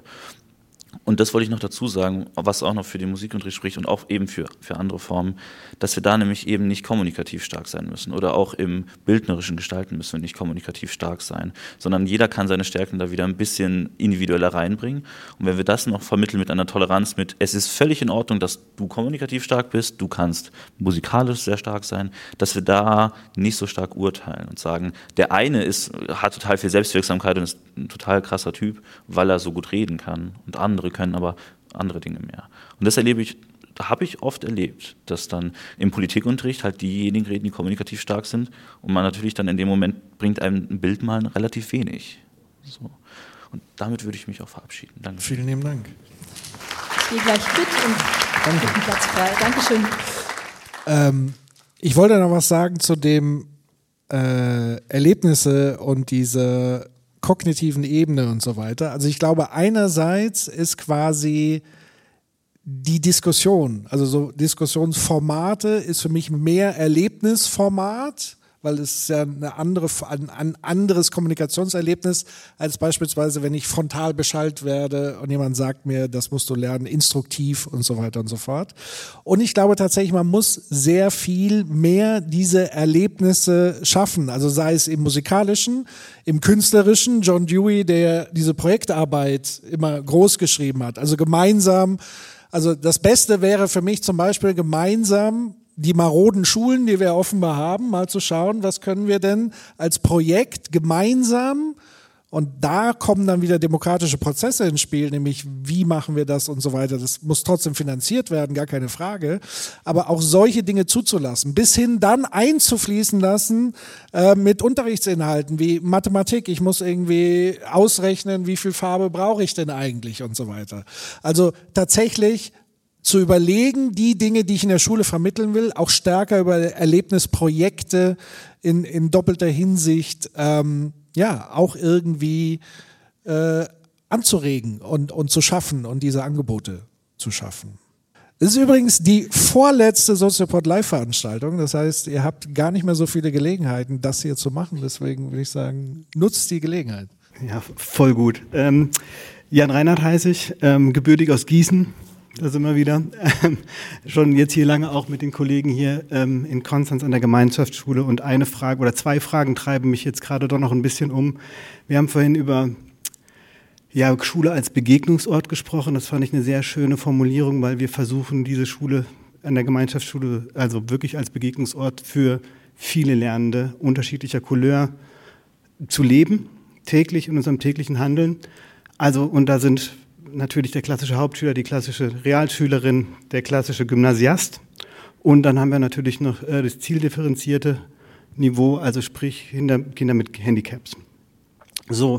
Und das wollte ich noch dazu sagen, was auch noch für den Musikunterricht spricht und auch eben für, für andere Formen, dass wir da nämlich eben nicht kommunikativ stark sein müssen oder auch im bildnerischen Gestalten müssen wir nicht kommunikativ stark sein, sondern jeder kann seine Stärken da wieder ein bisschen individueller reinbringen. Und wenn wir das noch vermitteln mit einer Toleranz, mit es ist völlig in Ordnung, dass du kommunikativ stark bist, du kannst musikalisch sehr stark sein, dass wir da nicht so stark urteilen und sagen, der eine ist, hat total viel Selbstwirksamkeit und ist ein total krasser Typ, weil er so gut reden kann und andere können aber andere Dinge mehr. Und das erlebe ich, da habe ich oft erlebt, dass dann im Politikunterricht halt diejenigen reden, die kommunikativ stark sind und man natürlich dann in dem Moment bringt einem ein Bild mal relativ wenig. So. Und damit würde ich mich auch verabschieden. Danke. Vielen lieben Dank. Ich gehe gleich mit und Danke. den Platz frei. Dankeschön. Ähm, ich wollte noch was sagen zu dem äh, Erlebnisse und diese kognitiven Ebene und so weiter. Also ich glaube, einerseits ist quasi die Diskussion, also so Diskussionsformate ist für mich mehr Erlebnisformat, weil es ist ja eine andere, ein, ein anderes Kommunikationserlebnis als beispielsweise, wenn ich frontal beschallt werde und jemand sagt mir, das musst du lernen, instruktiv und so weiter und so fort. Und ich glaube tatsächlich, man muss sehr viel mehr diese Erlebnisse schaffen, also sei es im musikalischen, im künstlerischen, John Dewey, der diese Projektarbeit immer groß geschrieben hat, also gemeinsam, also das Beste wäre für mich zum Beispiel gemeinsam die maroden Schulen, die wir offenbar haben, mal zu schauen, was können wir denn als Projekt gemeinsam, und da kommen dann wieder demokratische Prozesse ins Spiel, nämlich wie machen wir das und so weiter. Das muss trotzdem finanziert werden, gar keine Frage, aber auch solche Dinge zuzulassen, bis hin dann einzufließen lassen äh, mit Unterrichtsinhalten wie Mathematik. Ich muss irgendwie ausrechnen, wie viel Farbe brauche ich denn eigentlich und so weiter. Also tatsächlich zu überlegen, die Dinge, die ich in der Schule vermitteln will, auch stärker über Erlebnisprojekte in, in doppelter Hinsicht, ähm, ja, auch irgendwie äh, anzuregen und, und zu schaffen und diese Angebote zu schaffen. Das ist übrigens die vorletzte Soziopod Live-Veranstaltung. Das heißt, ihr habt gar nicht mehr so viele Gelegenheiten, das hier zu machen. Deswegen würde ich sagen, nutzt die Gelegenheit. Ja, voll gut. Ähm, Jan Reinhardt heiße ich, ähm, gebürtig aus Gießen. Da sind wir wieder. Ähm, schon jetzt hier lange auch mit den Kollegen hier ähm, in Konstanz an der Gemeinschaftsschule. Und eine Frage oder zwei Fragen treiben mich jetzt gerade doch noch ein bisschen um. Wir haben vorhin über ja, Schule als Begegnungsort gesprochen. Das fand ich eine sehr schöne Formulierung, weil wir versuchen, diese Schule an der Gemeinschaftsschule also wirklich als Begegnungsort für viele Lernende unterschiedlicher Couleur zu leben, täglich in unserem täglichen Handeln. Also, und da sind natürlich der klassische Hauptschüler, die klassische Realschülerin, der klassische Gymnasiast. Und dann haben wir natürlich noch äh, das zieldifferenzierte Niveau, also sprich Kinder, Kinder mit Handicaps. So.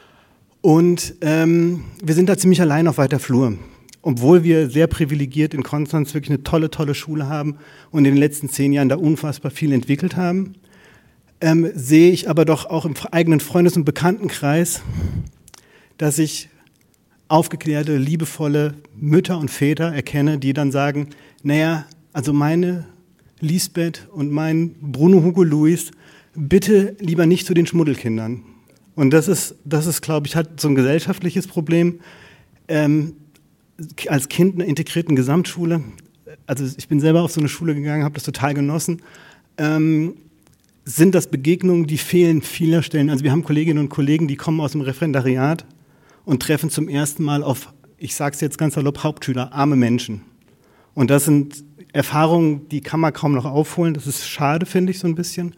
Und ähm, wir sind da ziemlich allein auf weiter Flur. Obwohl wir sehr privilegiert in Konstanz wirklich eine tolle, tolle Schule haben und in den letzten zehn Jahren da unfassbar viel entwickelt haben. ähm, sehe ich aber doch auch im eigenen Freundes- und Bekanntenkreis, dass ich aufgeklärte, liebevolle Mütter und Väter erkenne, die dann sagen, naja, also meine Lisbeth und mein Bruno Hugo Luis, bitte lieber nicht zu den Schmuddelkindern. Und das ist, das ist, glaube ich, hat so ein gesellschaftliches Problem. Ähm, als Kind einer integrierten Gesamtschule, also ich bin selber auf so eine Schule gegangen, habe das total genossen, ähm, sind das Begegnungen, die fehlen vieler Stellen. Also wir haben Kolleginnen und Kollegen, die kommen aus dem Referendariat und treffen zum ersten Mal auf, ich sage es jetzt ganz salopp, Hauptschüler, arme Menschen. Und das sind Erfahrungen, die kann man kaum noch aufholen. Das ist schade, finde ich, so ein bisschen.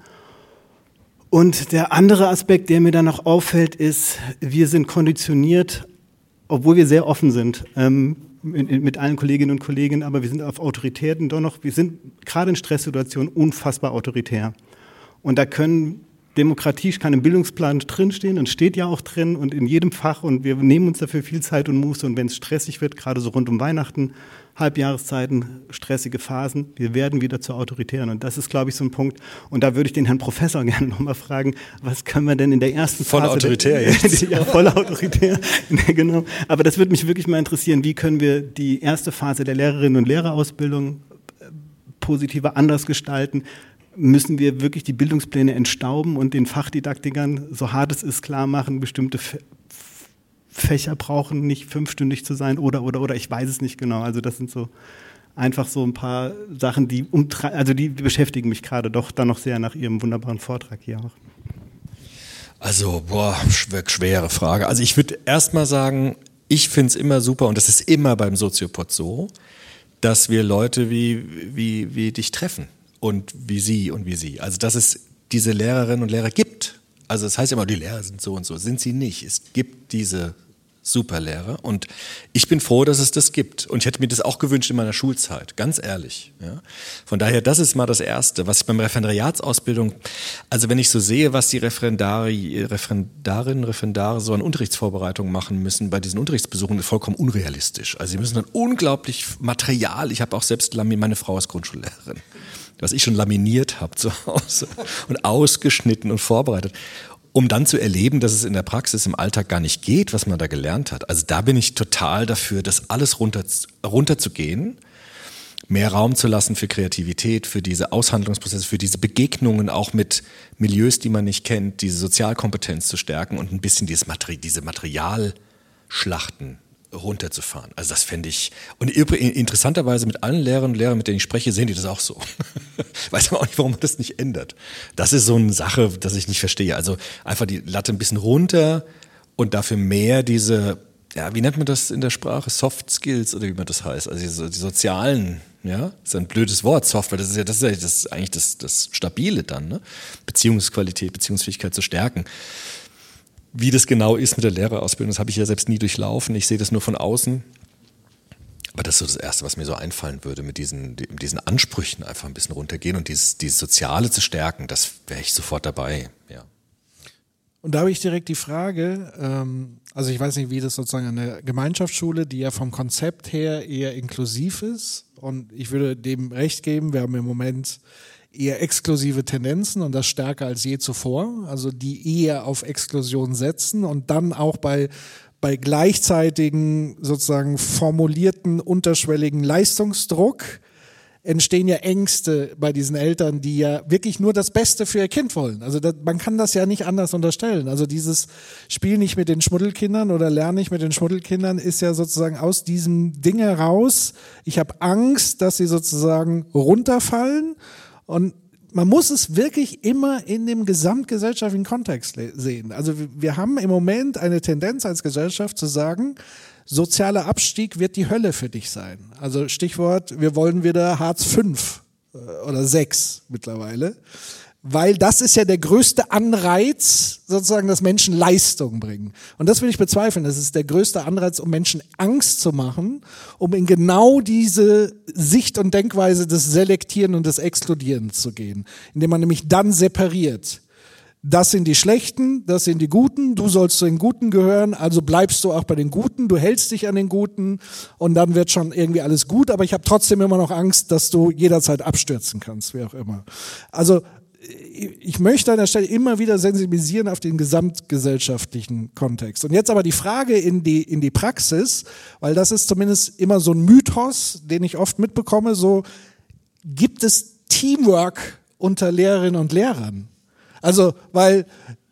Und der andere Aspekt, der mir dann noch auffällt, ist, wir sind konditioniert, obwohl wir sehr offen sind, ähm, mit, mit allen Kolleginnen und Kollegen, aber wir sind auf Autoritäten doch noch, wir sind gerade in Stresssituationen unfassbar autoritär. Und da können Demokratie kann im Bildungsplan drinstehen und steht ja auch drin und in jedem Fach und wir nehmen uns dafür viel Zeit und Muße und wenn es stressig wird, gerade so rund um Weihnachten, Halbjahreszeiten, stressige Phasen, wir werden wieder zu Autoritären und das ist, glaube ich, so ein Punkt und da würde ich den Herrn Professor gerne nochmal fragen, was können wir denn in der ersten voll Phase... Voll autoritär jetzt. Ja, voll autoritär, genau. Aber das würde mich wirklich mal interessieren, wie können wir die erste Phase der Lehrerinnen- und Lehrerausbildung positiver anders gestalten? Müssen wir wirklich die Bildungspläne entstauben und den Fachdidaktikern, so hart es ist, klar machen, bestimmte Fächer brauchen nicht fünfstündig zu sein oder, oder, oder, ich weiß es nicht genau. Also das sind so einfach so ein paar Sachen, die, umtra- also die beschäftigen mich gerade doch dann noch sehr nach Ihrem wunderbaren Vortrag hier auch. Also, boah, schwere Frage. Also ich würde erst mal sagen, ich finde es immer super und das ist immer beim Soziopod so, dass wir Leute wie, wie, wie dich treffen. Und wie sie und wie sie. Also dass es diese Lehrerinnen und Lehrer gibt. Also das heißt ja immer, die Lehrer sind so und so. Sind sie nicht. Es gibt diese Superlehrer und ich bin froh, dass es das gibt. Und ich hätte mir das auch gewünscht in meiner Schulzeit, ganz ehrlich. Ja. Von daher, das ist mal das Erste. Was ich beim Referendariatsausbildung, also wenn ich so sehe, was die Referendari, Referendarinnen, Referendare so an Unterrichtsvorbereitungen machen müssen bei diesen Unterrichtsbesuchen, ist vollkommen unrealistisch. Also sie müssen dann unglaublich Material, ich habe auch selbst, meine Frau ist Grundschullehrerin, was ich schon laminiert habe zu Hause und ausgeschnitten und vorbereitet, um dann zu erleben, dass es in der Praxis im Alltag gar nicht geht, was man da gelernt hat. Also da bin ich total dafür, das alles runter, runterzugehen, mehr Raum zu lassen für Kreativität, für diese Aushandlungsprozesse, für diese Begegnungen auch mit Milieus, die man nicht kennt, diese Sozialkompetenz zu stärken und ein bisschen dieses Materi- diese Materialschlachten runterzufahren. Also das fände ich, und interessanterweise mit allen Lehrerinnen und Lehrern, mit denen ich spreche, sehen die das auch so. Weiß aber auch nicht, warum man das nicht ändert. Das ist so eine Sache, das ich nicht verstehe. Also einfach die Latte ein bisschen runter und dafür mehr diese, ja, wie nennt man das in der Sprache? Soft Skills oder wie man das heißt? Also die, die sozialen, ja, das ist ein blödes Wort, Software, das ist ja, das ist ja das ist eigentlich das, das Stabile dann, ne? Beziehungsqualität, Beziehungsfähigkeit zu stärken. Wie das genau ist mit der Lehrerausbildung, das habe ich ja selbst nie durchlaufen. Ich sehe das nur von außen. Aber das ist so das Erste, was mir so einfallen würde, mit diesen, mit diesen Ansprüchen einfach ein bisschen runtergehen und dieses, dieses Soziale zu stärken, das wäre ich sofort dabei, ja. Und da habe ich direkt die Frage, ähm, also ich weiß nicht, wie das sozusagen an der Gemeinschaftsschule, die ja vom Konzept her eher inklusiv ist, und ich würde dem recht geben, wir haben im Moment eher exklusive Tendenzen und das stärker als je zuvor, also die eher auf Exklusion setzen und dann auch bei, bei gleichzeitigen sozusagen formulierten unterschwelligen Leistungsdruck entstehen ja Ängste bei diesen Eltern, die ja wirklich nur das Beste für ihr Kind wollen. Also das, man kann das ja nicht anders unterstellen. Also dieses Spiel nicht mit den Schmuddelkindern oder lerne nicht mit den Schmuddelkindern ist ja sozusagen aus diesem Ding heraus, ich habe Angst, dass sie sozusagen runterfallen. Und man muss es wirklich immer in dem gesamtgesellschaftlichen Kontext sehen. Also wir haben im Moment eine Tendenz als Gesellschaft zu sagen, sozialer Abstieg wird die Hölle für dich sein. Also Stichwort, wir wollen wieder Hartz fünf oder sechs mittlerweile. Weil das ist ja der größte Anreiz, sozusagen, dass Menschen Leistung bringen. Und das will ich bezweifeln. Das ist der größte Anreiz, um Menschen Angst zu machen, um in genau diese Sicht und Denkweise des Selektieren und des Exkludierens zu gehen. Indem man nämlich dann separiert. Das sind die Schlechten, das sind die Guten, du sollst zu den Guten gehören, also bleibst du auch bei den Guten, du hältst dich an den Guten und dann wird schon irgendwie alles gut, aber ich habe trotzdem immer noch Angst, dass du jederzeit abstürzen kannst, wie auch immer. Also ich möchte an der Stelle immer wieder sensibilisieren auf den gesamtgesellschaftlichen Kontext. Und jetzt aber die Frage in die, in die Praxis, weil das ist zumindest immer so ein Mythos, den ich oft mitbekomme, so gibt es Teamwork unter Lehrerinnen und Lehrern? Also, weil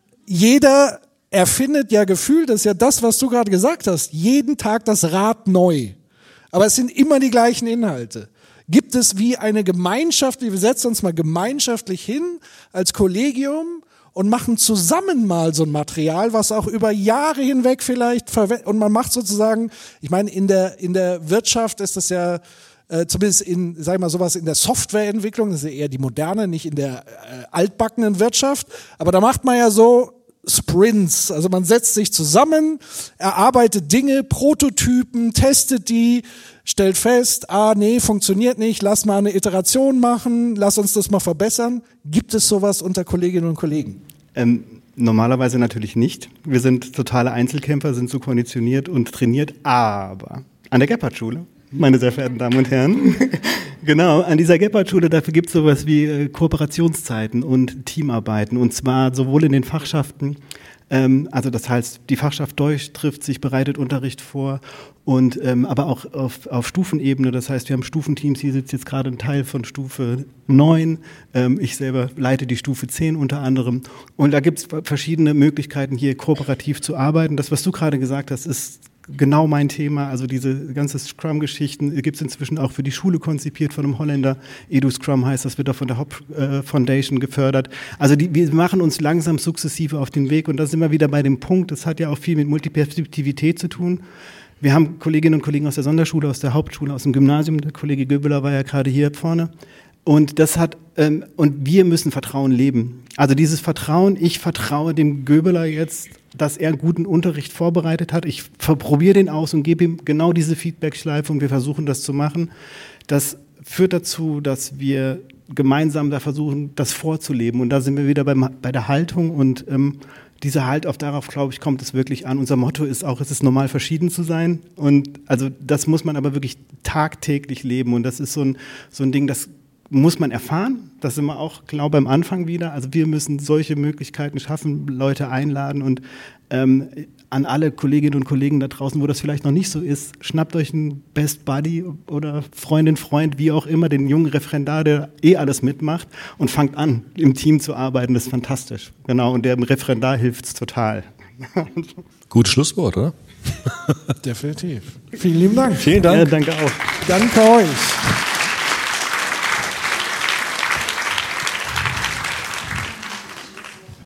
jeder erfindet ja gefühlt, das ist ja das, was du gerade gesagt hast, jeden Tag das Rad neu. Aber es sind immer die gleichen Inhalte. Gibt es wie eine Gemeinschaft, wir setzen uns mal gemeinschaftlich hin als Kollegium und machen zusammen mal so ein Material, was auch über Jahre hinweg vielleicht verwendet, und man macht sozusagen, ich meine, in der, in der Wirtschaft ist das ja, äh, zumindest in, sag ich mal, sowas in der Softwareentwicklung, das ist ja eher die moderne, nicht in der äh, altbackenen Wirtschaft, aber da macht man ja so Sprints, also man setzt sich zusammen, erarbeitet Dinge, Prototypen, testet die, stellt fest, ah nee, funktioniert nicht, lass mal eine Iteration machen, lass uns das mal verbessern. Gibt es sowas unter Kolleginnen und Kollegen? Ähm, normalerweise natürlich nicht. Wir sind totale Einzelkämpfer, sind so konditioniert und trainiert, aber an der Gebhardt-Schule, meine sehr verehrten Damen und Herren, genau, an dieser Gebhardt-Schule, dafür gibt es sowas wie äh, Kooperationszeiten und Teamarbeiten, und zwar sowohl in den Fachschaften, ähm, also das heißt, die Fachschaft Deutsch trifft sich, bereitet Unterricht vor, und ähm, aber auch auf, auf Stufenebene, das heißt, wir haben Stufenteams, hier sitzt jetzt gerade ein Teil von Stufe neun, ähm, ich selber leite die Stufe zehn unter anderem, und da gibt es verschiedene Möglichkeiten, hier kooperativ zu arbeiten. Das, was du gerade gesagt hast, ist genau mein Thema, also diese ganze Scrum-Geschichten gibt es inzwischen auch für die Schule konzipiert von einem Holländer. Edu Scrum heißt, das wird auch von der Hop äh, Foundation gefördert. Also die, wir machen uns langsam sukzessive auf den Weg, und da sind wir wieder bei dem Punkt, das hat ja auch viel mit Multiperspektivität zu tun. Wir haben Kolleginnen und Kollegen aus der Sonderschule, aus der Hauptschule, aus dem Gymnasium, der Kollege Göbeler war ja gerade hier vorne. Und das hat, ähm, und wir müssen Vertrauen leben. Also dieses Vertrauen, ich vertraue dem Göbeler jetzt, dass er einen guten Unterricht vorbereitet hat. Ich probiere den aus und gebe ihm genau diese Feedback-Schleife, und wir versuchen das zu machen. Das führt dazu, dass wir gemeinsam da versuchen, das vorzuleben. Und da sind wir wieder bei, bei der Haltung, und ähm, diese Halt, auf darauf, glaube ich, kommt es wirklich an. Unser Motto ist auch, es ist normal, verschieden zu sein. Und also das muss man aber wirklich tagtäglich leben. Und das ist so ein, so ein Ding, das muss man erfahren, das sind wir auch, glaube ich, am Anfang wieder. Also wir müssen solche Möglichkeiten schaffen, Leute einladen, und ähm, an alle Kolleginnen und Kollegen da draußen, wo das vielleicht noch nicht so ist, schnappt euch einen Best Buddy oder Freundin, Freund, wie auch immer, den jungen Referendar, der eh alles mitmacht, und fangt an, im Team zu arbeiten. Das ist fantastisch. Genau, und dem Referendar hilft es total. Gutes Schlusswort, oder? Definitiv. Vielen lieben Dank. Vielen Dank. Ja, danke auch. Danke euch.